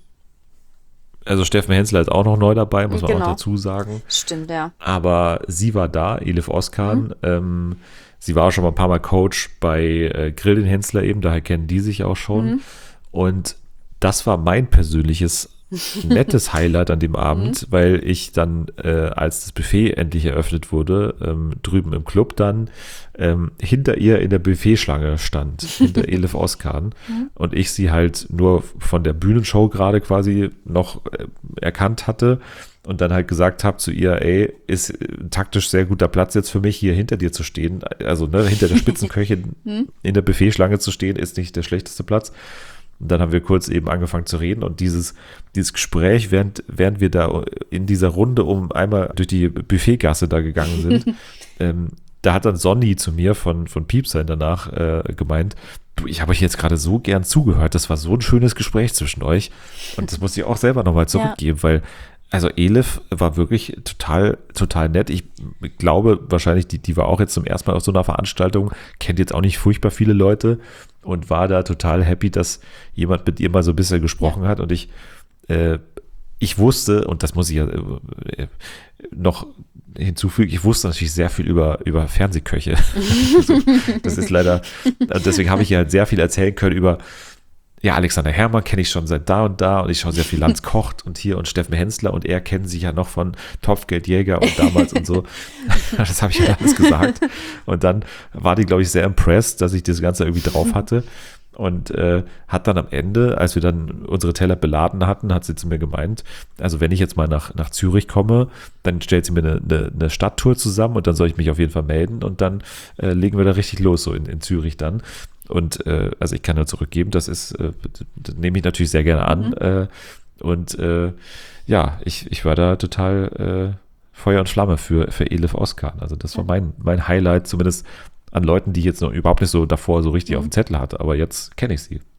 also Steffen Hensler ist auch noch neu dabei, muss man Genau. auch dazu sagen. Stimmt, ja. Aber sie war da, Elif Oskan. Mhm. Ähm, sie war auch schon mal ein paar Mal Coach bei äh, Grill den Hensler eben, daher kennen die sich auch schon. Mhm. Und das war mein persönliches nettes Highlight an dem Abend, Mhm. weil ich dann, äh, als das Buffet endlich eröffnet wurde, ähm, drüben im Club dann, ähm, hinter ihr in der Buffetschlange stand, hinter Elif Oskan. Mhm. Und ich sie halt nur von der Bühnenshow gerade quasi noch äh, erkannt hatte und dann halt gesagt habe zu ihr, ey, ist äh, taktisch sehr guter Platz jetzt für mich, hier hinter dir zu stehen. Also ne, hinter der Spitzenköchin in der Buffetschlange zu stehen, ist nicht der schlechteste Platz. Und dann haben wir kurz eben angefangen zu reden und dieses, dieses Gespräch, während, während wir da in dieser Runde um einmal durch die Buffetgasse da gegangen sind, ähm, da hat dann Sonny zu mir von, von Piepsein danach äh, gemeint, du, ich habe euch jetzt gerade so gern zugehört, das war so ein schönes Gespräch zwischen euch und das muss ich auch selber nochmal zurückgeben, weil also Elif war wirklich total, total nett. Ich glaube wahrscheinlich, die, die war auch jetzt zum ersten Mal auf so einer Veranstaltung, kennt jetzt auch nicht furchtbar viele Leute und war da total happy, dass jemand mit ihr mal so ein bisschen gesprochen hat und ich, äh, ich wusste, und das muss ich ja äh, noch hinzufügen, ich wusste natürlich sehr viel über, über Fernsehköche. Also, das ist leider, deswegen habe ich ja halt sehr viel erzählen können über ja, Alexander Herrmann kenne ich schon seit da und da und ich schaue sehr viel Lanz kocht und hier und Steffen Hensler und er kennen sich ja noch von Topfgeldjäger und damals und so. Das habe ich ja alles gesagt. Und dann war die, glaube ich, sehr impressed, dass ich das Ganze irgendwie drauf hatte und äh, hat dann am Ende, als wir dann unsere Teller beladen hatten, hat sie zu mir gemeint, also wenn ich jetzt mal nach, nach Zürich komme, dann stellt sie mir eine, eine, eine Stadttour zusammen und dann soll ich mich auf jeden Fall melden und dann äh, legen wir da richtig los, so in, in Zürich dann. Und äh, also ich kann nur zurückgeben, das ist, äh, das nehme ich natürlich sehr gerne an. Mhm. Äh, und äh, ja, ich, ich war da total äh, Feuer und Flamme für, für Elif Oskan. Also das war mein, mein Highlight, zumindest an Leuten, die ich jetzt noch überhaupt nicht so davor so richtig Mhm. auf dem Zettel hatte, aber jetzt kenne ich sie. Ja,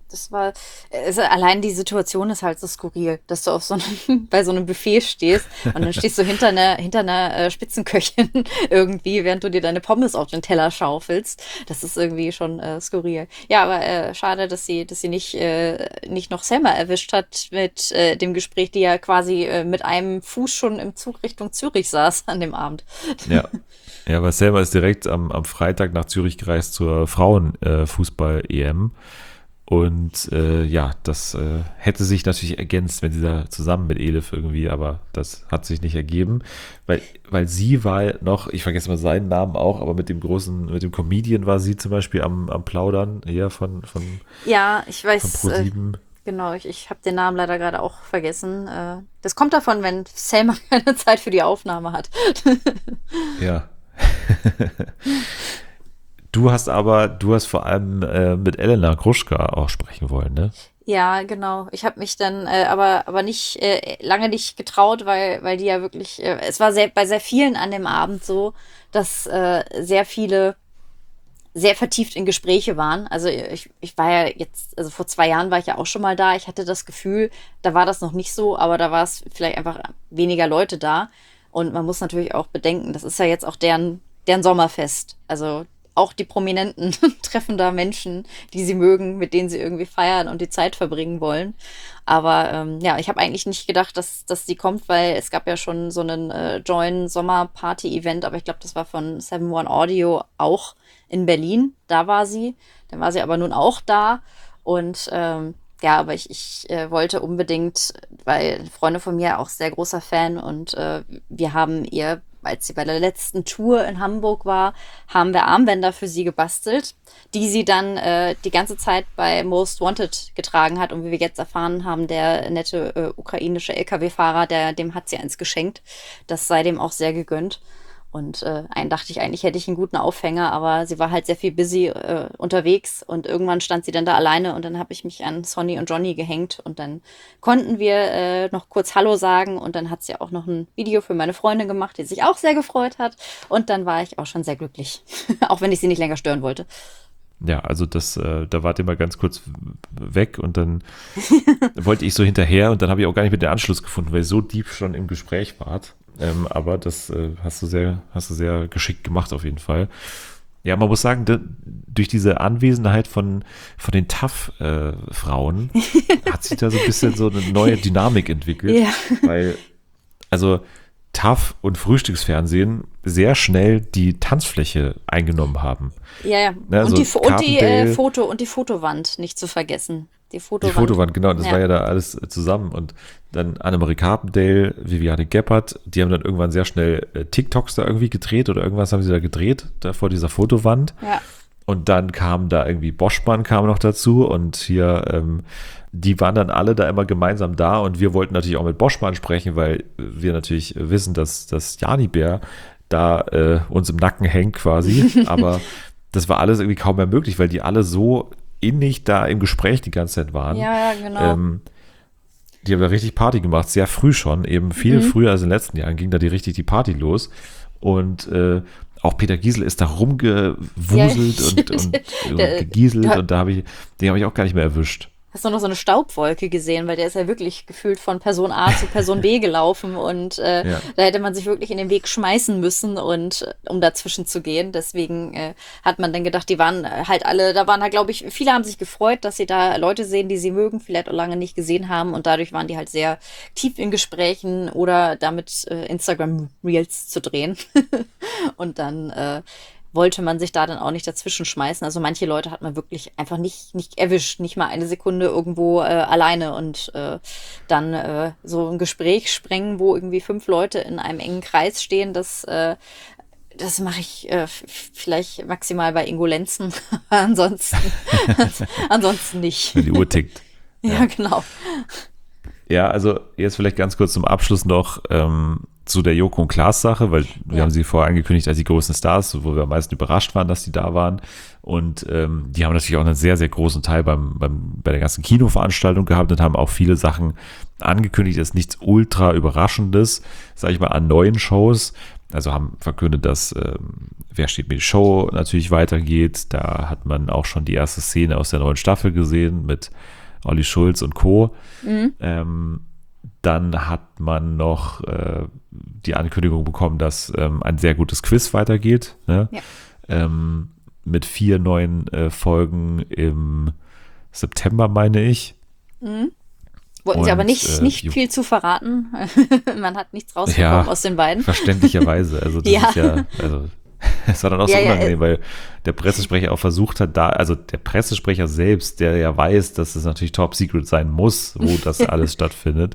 das war, also allein die Situation ist halt so skurril, dass du auf so einem, bei so einem Buffet stehst und dann stehst du hinter einer, hinter einer äh, Spitzenköchin irgendwie, während du dir deine Pommes auf den Teller schaufelst. Das ist irgendwie schon äh, skurril. Ja, aber äh, schade, dass sie, dass sie nicht, äh, nicht noch Selma erwischt hat mit äh, dem Gespräch, die ja quasi äh, mit einem Fuß schon im Zug Richtung Zürich saß an dem Abend. Ja. Ja, weil Selma ist direkt am, am Freitag nach Zürich gereist zur Frauenfußball-E M. Und äh, ja, das äh, hätte sich natürlich ergänzt, wenn sie da zusammen mit Elif irgendwie, aber das hat sich nicht ergeben, weil, weil sie war noch, ich vergesse mal seinen Namen auch, aber mit dem großen, mit dem Comedian war sie zum Beispiel am, am Plaudern, ja, von, von, ja, ich weiß, von ProSieben. Äh, genau, ich, ich habe den Namen leider gerade auch vergessen. Äh, das kommt davon, wenn Selma keine Zeit für die Aufnahme hat. Ja. Du hast aber, du hast vor allem äh, mit Elena Gruschka auch sprechen wollen, ne? Ja, genau. Ich habe mich dann äh, aber aber nicht äh, lange nicht getraut, weil weil die ja wirklich, äh, es war sehr, bei sehr vielen an dem Abend so, dass äh, sehr viele sehr vertieft in Gespräche waren. Also ich, ich war ja jetzt, also vor zwei Jahren war ich ja auch schon mal da. Ich hatte das Gefühl, da war das noch nicht so, aber da war es vielleicht einfach weniger Leute da. Und man muss natürlich auch bedenken, das ist ja jetzt auch deren, deren Sommerfest. Also auch die Prominenten treffen da Menschen, die sie mögen, mit denen sie irgendwie feiern und die Zeit verbringen wollen. Aber ähm, ja, ich habe eigentlich nicht gedacht, dass, dass sie kommt, weil es gab ja schon so einen äh, Join-Sommer-Party-Event, aber ich glaube, das war von Seven One Audio auch in Berlin. Da war sie. Dann war sie aber nun auch da. Und ähm, ja, aber ich, ich äh, wollte unbedingt, weil Freunde von mir auch sehr großer Fan und äh, wir haben ihr, als sie bei der letzten Tour in Hamburg war, haben wir Armbänder für sie gebastelt, die sie dann äh, die ganze Zeit bei Most Wanted getragen hat. Und wie wir jetzt erfahren haben, der nette äh, ukrainische L K W-Fahrer, der, dem hat sie eins geschenkt. Das sei dem auch sehr gegönnt. Und äh, einen dachte ich, eigentlich hätte ich einen guten Aufhänger, aber sie war halt sehr viel busy äh, unterwegs und irgendwann stand sie dann da alleine und dann habe ich mich an Sonny und Johnny gehängt und dann konnten wir äh, noch kurz Hallo sagen und dann hat sie auch noch ein Video für meine Freundin gemacht, die sich auch sehr gefreut hat und dann war ich auch schon sehr glücklich, auch wenn ich sie nicht länger stören wollte. Ja, also das, äh, da wart ihr mal ganz kurz weg und dann wollte ich so hinterher und dann habe ich auch gar nicht mit den Anschluss gefunden, weil ihr so deep schon im Gespräch wart. Ähm, aber das äh, hast du sehr, hast du sehr geschickt gemacht auf jeden Fall. Ja, man muss sagen, da, durch diese Anwesenheit von, von den Tough-Frauen äh, hat sich da so ein bisschen so eine neue Dynamik entwickelt. Ja. Weil, also Tough und Frühstücksfernsehen sehr schnell die Tanzfläche eingenommen haben. Ja, ja. Ne, und, so die, und die äh, Carpendale. Foto und die Fotowand nicht zu vergessen. Die Fotowand. Die Fotowand, genau, das Ja. war ja da alles äh, zusammen. Und dann Annemarie Carpendale, Viviane Gebhardt, die haben dann irgendwann sehr schnell äh, TikToks da irgendwie gedreht oder irgendwas haben sie da gedreht, da vor dieser Fotowand. Ja. Und dann kam da irgendwie Boschmann kam noch dazu und hier, ähm, die waren dann alle da immer gemeinsam da und wir wollten natürlich auch mit Boschmann sprechen, weil wir natürlich wissen, dass, dass Jani Bär da äh, uns im Nacken hängt quasi, aber das war alles irgendwie kaum mehr möglich, weil die alle so innig da im Gespräch die ganze Zeit waren. Ja, ja, genau. Ähm, die haben da richtig Party gemacht, sehr früh schon, eben viel Mhm. früher als in den letzten Jahren ging da die richtig die Party los und äh, auch Peter Giesel ist da rumgewuselt Ja, und, und, und der- gegieselt der- und da habe ich, den habe ich auch gar nicht mehr erwischt. Hast du noch so eine Staubwolke gesehen, weil der ist ja wirklich gefühlt von Person A zu Person B gelaufen und äh, Ja. da hätte man sich wirklich in den Weg schmeißen müssen und äh, um dazwischen zu gehen. Deswegen äh, hat man dann gedacht, die waren äh, halt alle, da waren halt, glaube ich, viele haben sich gefreut, dass sie da Leute sehen, die sie mögen, vielleicht auch lange nicht gesehen haben und dadurch waren die halt sehr tief in Gesprächen oder damit äh, Instagram-Reels zu drehen. Und dann äh, wollte man sich da dann auch nicht dazwischen schmeißen. Also manche Leute hat man wirklich einfach nicht, nicht erwischt, nicht mal eine Sekunde irgendwo äh, alleine und äh, dann äh, so ein Gespräch sprengen, wo irgendwie fünf Leute in einem engen Kreis stehen, das äh, das mache ich äh, f- vielleicht maximal bei Ingo Lenzen, aber ansonsten, ansonsten nicht. Wenn die Uhr tickt. Ja, genau. Ja, also jetzt vielleicht ganz kurz zum Abschluss noch ähm, zu der Joko und Klaas Sache, weil wir Ja. haben sie vorher angekündigt als die großen Stars, wo wir am meisten überrascht waren, dass die da waren. Und ähm, die haben natürlich auch einen sehr, sehr großen Teil beim, beim, bei der ganzen Kinoveranstaltung gehabt und haben auch viele Sachen angekündigt. Das ist nichts ultra Überraschendes, sage ich mal, an neuen Shows. also haben verkündet, dass ähm, Wer steht mir die Show natürlich weitergeht. Da hat man auch schon die erste Szene aus der neuen Staffel gesehen mit Olli Schulz und Co. Mhm. Ähm, dann hat man noch äh, die Ankündigung bekommen, dass ähm, ein sehr gutes Quiz weitergeht. Ne? Ja. Ähm, mit vier neuen äh, Folgen im September, meine ich. Mhm. Wollten Und, sie aber nicht, äh, nicht jo- viel zu verraten. Man hat nichts rausbekommen Ja, aus den beiden. verständlicherweise. Also das Ja. ist ja, also es war dann auch so Ja, ja, unangenehm, weil der Pressesprecher auch versucht hat, da, also der Pressesprecher selbst, der ja weiß, dass es natürlich Top Secret sein muss, wo das alles stattfindet.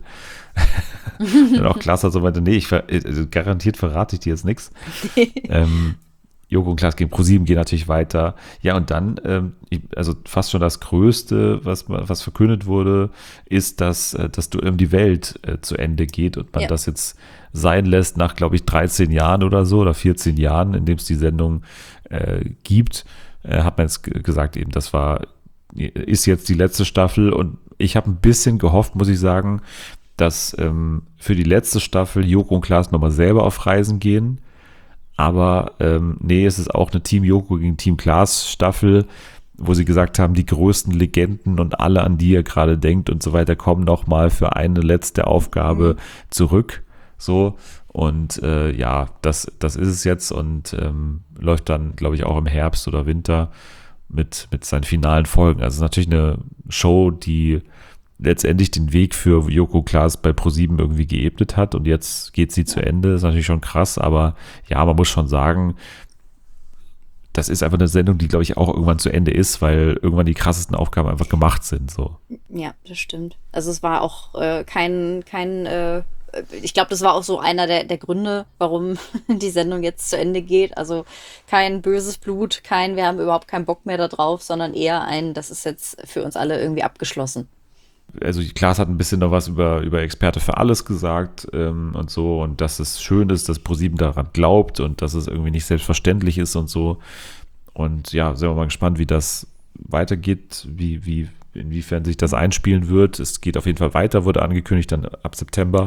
Und auch Klaas hat so meinte, nee, ich ver also garantiert verrate ich dir jetzt nichts. ähm, Joko und Klaas gegen ProSieben gehen natürlich weiter. Ja, und dann, ähm, ich- also fast schon das Größte, was, was verkündet wurde, ist, dass äh, das Duell um die Welt äh, zu Ende geht und man Ja. das jetzt sein lässt nach, glaube ich, dreizehn Jahren oder so oder vierzehn Jahren, in dem es die Sendung äh, gibt, äh, hat man jetzt g- gesagt, eben, das war, ist jetzt die letzte Staffel und ich habe ein bisschen gehofft, muss ich sagen, dass ähm, für die letzte Staffel Joko und Klaas nochmal selber auf Reisen gehen. Aber ähm, nee, es ist auch eine Team Joko gegen Team Klaas Staffel, wo sie gesagt haben, die größten Legenden und alle, an die ihr gerade denkt und so weiter, kommen nochmal für eine letzte Aufgabe zurück. So, und äh, ja, das, das ist es jetzt und ähm, läuft dann, glaube ich, auch im Herbst oder Winter mit, mit seinen finalen Folgen. Also es ist natürlich eine Show, die letztendlich den Weg für Joko Klaas bei ProSieben irgendwie geebnet hat und jetzt geht sie zu Ende. Das ist natürlich schon krass, aber ja, man muss schon sagen, das ist einfach eine Sendung, die, glaube ich, auch irgendwann zu Ende ist, weil irgendwann die krassesten Aufgaben einfach gemacht sind. So. Ja, das stimmt. Also es war auch äh, kein, kein äh, ich glaube, das war auch so einer der, der Gründe, warum die Sendung jetzt zu Ende geht. Also kein böses Blut, kein, wir haben überhaupt keinen Bock mehr da drauf, sondern eher ein, das ist jetzt für uns alle irgendwie abgeschlossen. Also Klaas hat ein bisschen noch was über, über Experte für alles gesagt ähm, und so und dass es schön ist, dass ProSieben daran glaubt und dass es irgendwie nicht selbstverständlich ist und so. Und ja, sind wir mal gespannt, wie das weitergeht, wie, wie, inwiefern sich das einspielen wird. Es geht auf jeden Fall weiter, wurde angekündigt, dann ab September.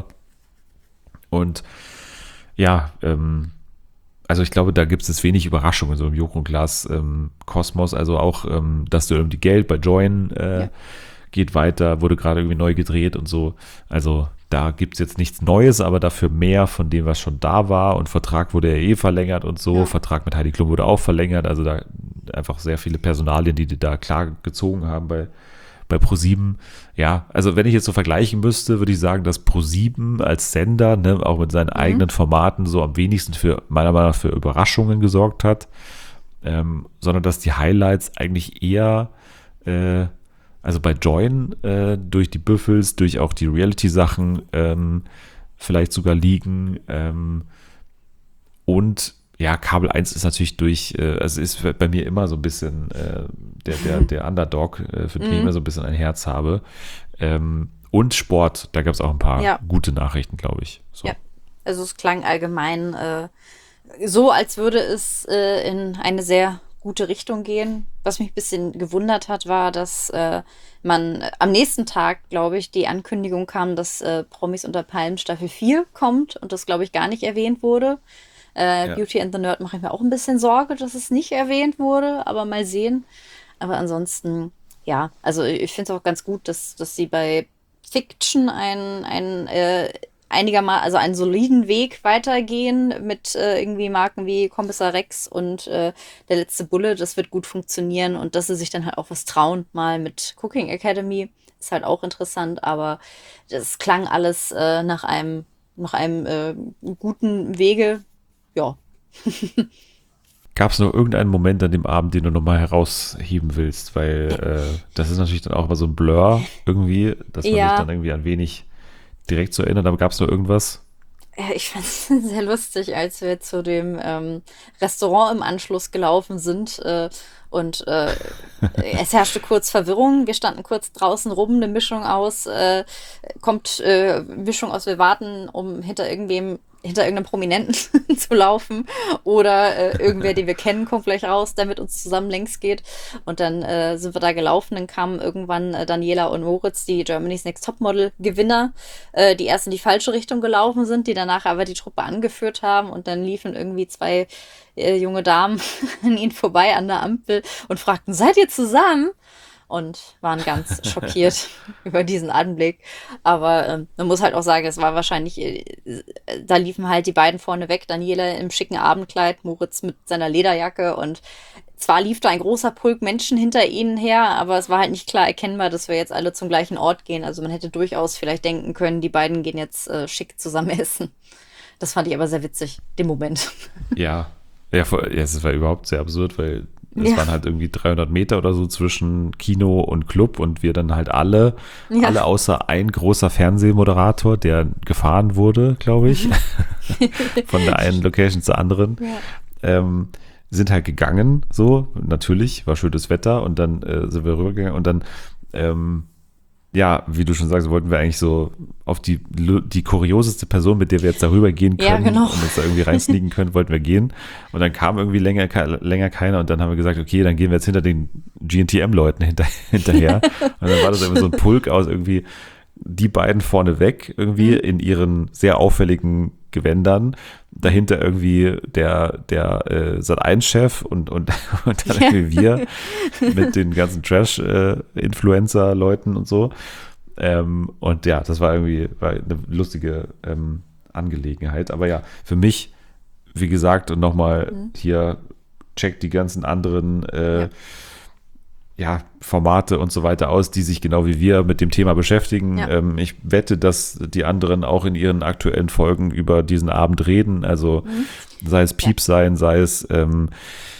Und ja, ähm, also ich glaube, da gibt es jetzt wenig Überraschungen so im Joko und Klaas ähm, Kosmos. Also auch ähm, das Duell um die Geld bei Join äh, Ja. geht weiter, wurde gerade irgendwie neu gedreht und so. Also da gibt es jetzt nichts Neues, aber dafür mehr von dem, was schon da war. Und Vertrag wurde ja eh verlängert und so. Ja. Vertrag mit Heidi Klum wurde auch verlängert. Also da einfach sehr viele Personalien, die die da klar gezogen haben bei, bei ProSieben. Ja, also wenn ich jetzt so vergleichen müsste, würde ich sagen, dass ProSieben als Sender, ne, auch mit seinen eigenen Formaten so am wenigsten für, meiner Meinung nach, für Überraschungen gesorgt hat. Ähm, sondern dass die Highlights eigentlich eher äh, also bei Join äh, durch die Büffels, durch auch die Reality-Sachen ähm, vielleicht sogar liegen. Ähm, und ja, Kabel eins ist natürlich durch, äh, also ist bei mir immer so ein bisschen äh, der, der, der Underdog, äh, für den ich immer so ein bisschen ein Herz habe. Ähm, und Sport, da gab es auch ein paar Ja. gute Nachrichten, glaube ich. So. Ja, also es klang allgemein äh, so, als würde es äh, in eine sehr gute Richtung gehen. Was mich ein bisschen gewundert hat, war, dass äh, man äh, am nächsten Tag, glaube ich, die Ankündigung kam, dass äh, Promis unter Palmen Staffel vier kommt und das, glaube ich, gar nicht erwähnt wurde. Äh, Ja. Beauty and the Nerd mache ich mir auch ein bisschen Sorge, dass es nicht erwähnt wurde, aber mal sehen. Aber ansonsten, ja, also ich finde es auch ganz gut, dass, dass sie bei Fiction einen, einen äh, einigermaßen, also einen soliden Weg weitergehen mit äh, irgendwie Marken wie Kommissar Rex und äh, der letzte Bulle. Das wird gut funktionieren und dass sie sich dann halt auch was trauen, mal mit Cooking Academy, ist halt auch interessant, aber das klang alles äh, nach einem, nach einem äh, guten Wege. Ja, Gab es noch irgendeinen Moment an dem Abend, den du nochmal herausheben willst? Weil äh, das ist natürlich dann auch immer so ein Blur irgendwie, dass man Ja. sich dann irgendwie an wenig direkt so erinnert. Aber gab es noch irgendwas? Ja, ich fand es sehr lustig, als wir zu dem ähm, Restaurant im Anschluss gelaufen sind äh, und äh, es herrschte kurz Verwirrung. Wir standen kurz draußen rum, eine Mischung aus, äh, kommt äh, Mischung aus, wir warten, um hinter irgendwem hinter irgendeinem Prominenten zu laufen oder äh, irgendwer, den wir kennen, kommt gleich raus, der mit uns zusammen längs geht. Und dann äh, sind wir da gelaufen. Dann kamen irgendwann äh, Daniela und Moritz, die Germany's Next Topmodel-Gewinner, äh, die erst in die falsche Richtung gelaufen sind, die danach aber die Truppe angeführt haben. Und dann liefen irgendwie zwei äh, junge Damen an ihnen vorbei an der Ampel und fragten, seid ihr zusammen? Und waren ganz schockiert über diesen Anblick. Aber ähm, man muss halt auch sagen, es war wahrscheinlich, äh, da liefen halt die beiden vorne weg, Daniela im schicken Abendkleid, Moritz mit seiner Lederjacke und zwar lief da ein großer Pulk Menschen hinter ihnen her, aber es war halt nicht klar erkennbar, dass wir jetzt alle zum gleichen Ort gehen. Also man hätte durchaus vielleicht denken können, die beiden gehen jetzt äh, schick zusammen essen. Das fand ich aber sehr witzig, den Moment. Ja, ja, vor- ja, es war überhaupt sehr absurd, weil es Ja. waren halt irgendwie dreihundert Meter oder so zwischen Kino und Club und wir dann halt alle, Ja. alle außer ein großer Fernsehmoderator, der gefahren wurde, glaube ich, von der einen Location zur anderen, Ja. ähm, sind halt gegangen, so, natürlich, war schönes Wetter und dann äh, sind wir rübergegangen und dann, ähm, ja, wie du schon sagst, wollten wir eigentlich so auf die, die kurioseste Person, mit der wir jetzt darüber gehen Ja, können genau. und uns da irgendwie reinsneaken können, wollten wir gehen. Und dann kam irgendwie länger, ke- länger keiner und dann haben wir gesagt, okay, dann gehen wir jetzt hinter den G N T M-Leuten hinter, hinterher. Und dann war das irgendwie so ein Pulk aus irgendwie die beiden vorne weg, irgendwie in ihren sehr auffälligen Gewändern. Dahinter irgendwie der, der äh, Sat eins Chef und, und, und dann Ja. irgendwie wir mit den ganzen Trash-Influencer-Leuten und so. Ähm, und ja, das war irgendwie war eine lustige ähm, Angelegenheit. Aber ja, für mich, wie gesagt, und nochmal hier checkt die ganzen anderen äh, Ja. ja, Formate und so weiter aus, die sich genau wie wir mit dem Thema beschäftigen. Ja. Ähm, ich wette, dass die anderen auch in ihren aktuellen Folgen über diesen Abend reden. Also sei es Pieps sein, sei es ähm,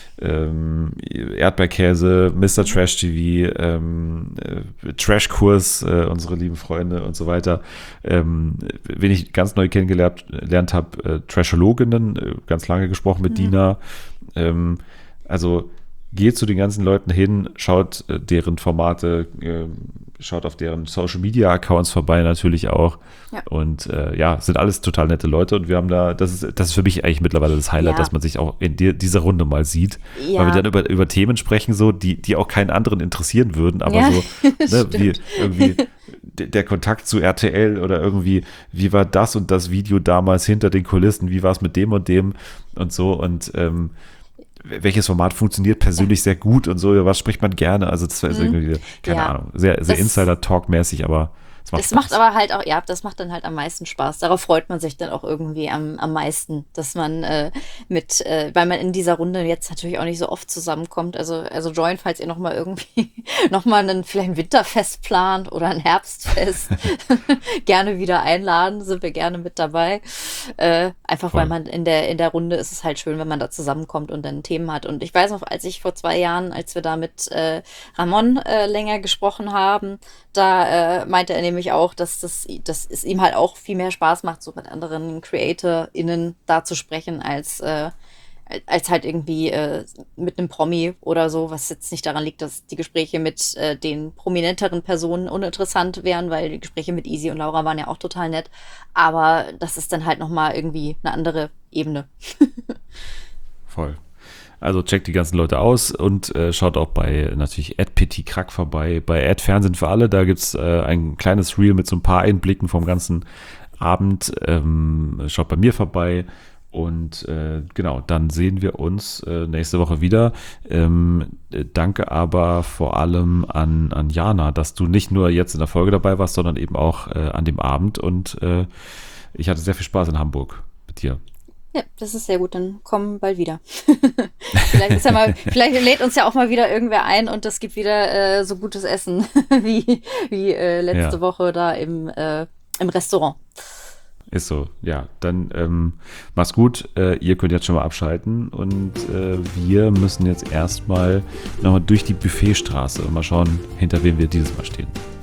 ähm, Erdbeerkäse, Mister Trash T V, ähm, äh, Trashkurs, äh, unsere lieben Freunde und so weiter. Ähm, wen ich ganz neu kennengelernt gelernt habe, äh, Trashologinnen, äh, ganz lange gesprochen mit Dina. Ähm, also geht zu den ganzen Leuten hin, schaut äh, deren Formate, äh, schaut auf deren Social Media Accounts vorbei natürlich auch. Ja. Und äh, ja, sind alles total nette Leute und wir haben da, das ist, das ist für mich eigentlich mittlerweile das Highlight, Ja. dass man sich auch in die, dieser Runde mal sieht. Ja. Weil wir dann über, über Themen sprechen, so, die, die auch keinen anderen interessieren würden, aber Ja, so, ne, wie stimmt. irgendwie d- der Kontakt zu R T L oder irgendwie, wie war das und das Video damals hinter den Kulissen, wie war es mit dem und dem und so und ähm, welches Format funktioniert persönlich sehr gut und so, über was spricht man gerne, also das war also irgendwie, keine Ja. Ahnung, sehr, sehr Das- Insider-Talk-mäßig, aber es macht Es Spaß. macht aber halt auch, ja, das macht dann halt am meisten Spaß. Darauf freut man sich dann auch irgendwie am, am meisten, dass man äh, mit, äh, weil man in dieser Runde jetzt natürlich auch nicht so oft zusammenkommt. Also, also join, falls ihr nochmal irgendwie nochmal einen, vielleicht ein Winterfest plant oder ein Herbstfest. Gerne wieder einladen, sind wir gerne mit dabei. Äh, einfach Voll. weil man in der, in der Runde ist es halt schön, wenn man da zusammenkommt und dann Themen hat. Und ich weiß noch, als ich vor zwei Jahren, als wir da mit äh, Ramon äh, länger gesprochen haben, da äh, meinte er nämlich auch, dass, das, dass es ihm halt auch viel mehr Spaß macht, so mit anderen CreatorInnen da zu sprechen, als, äh, als halt irgendwie äh, mit einem Promi oder so, was jetzt nicht daran liegt, dass die Gespräche mit äh, den prominenteren Personen uninteressant wären, weil die Gespräche mit Easy und Laura waren ja auch total nett. Aber das ist dann halt nochmal irgendwie eine andere Ebene. Voll. Also checkt die ganzen Leute aus und äh, schaut auch bei natürlich @petitkrack vorbei, bei @fernsehen für alle, da gibt es äh, ein kleines Reel mit so ein paar Einblicken vom ganzen Abend. Ähm, schaut bei mir vorbei und äh, genau, dann sehen wir uns äh, nächste Woche wieder. Ähm, äh, danke aber vor allem an, an Jana, dass du nicht nur jetzt in der Folge dabei warst, sondern eben auch äh, an dem Abend und äh, ich hatte sehr viel Spaß in Hamburg mit dir. Ja, das ist sehr gut, dann komm bald wieder. vielleicht, ist ja mal, vielleicht lädt uns ja auch mal wieder irgendwer ein und es gibt wieder äh, so gutes Essen wie, wie äh, letzte Ja. Woche da im, äh, im Restaurant. Ist so, ja. Dann ähm, mach's gut. Äh, ihr könnt jetzt schon mal abschalten und äh, wir müssen jetzt erstmal nochmal durch die Buffetstraße und mal schauen, hinter wem wir dieses Mal stehen.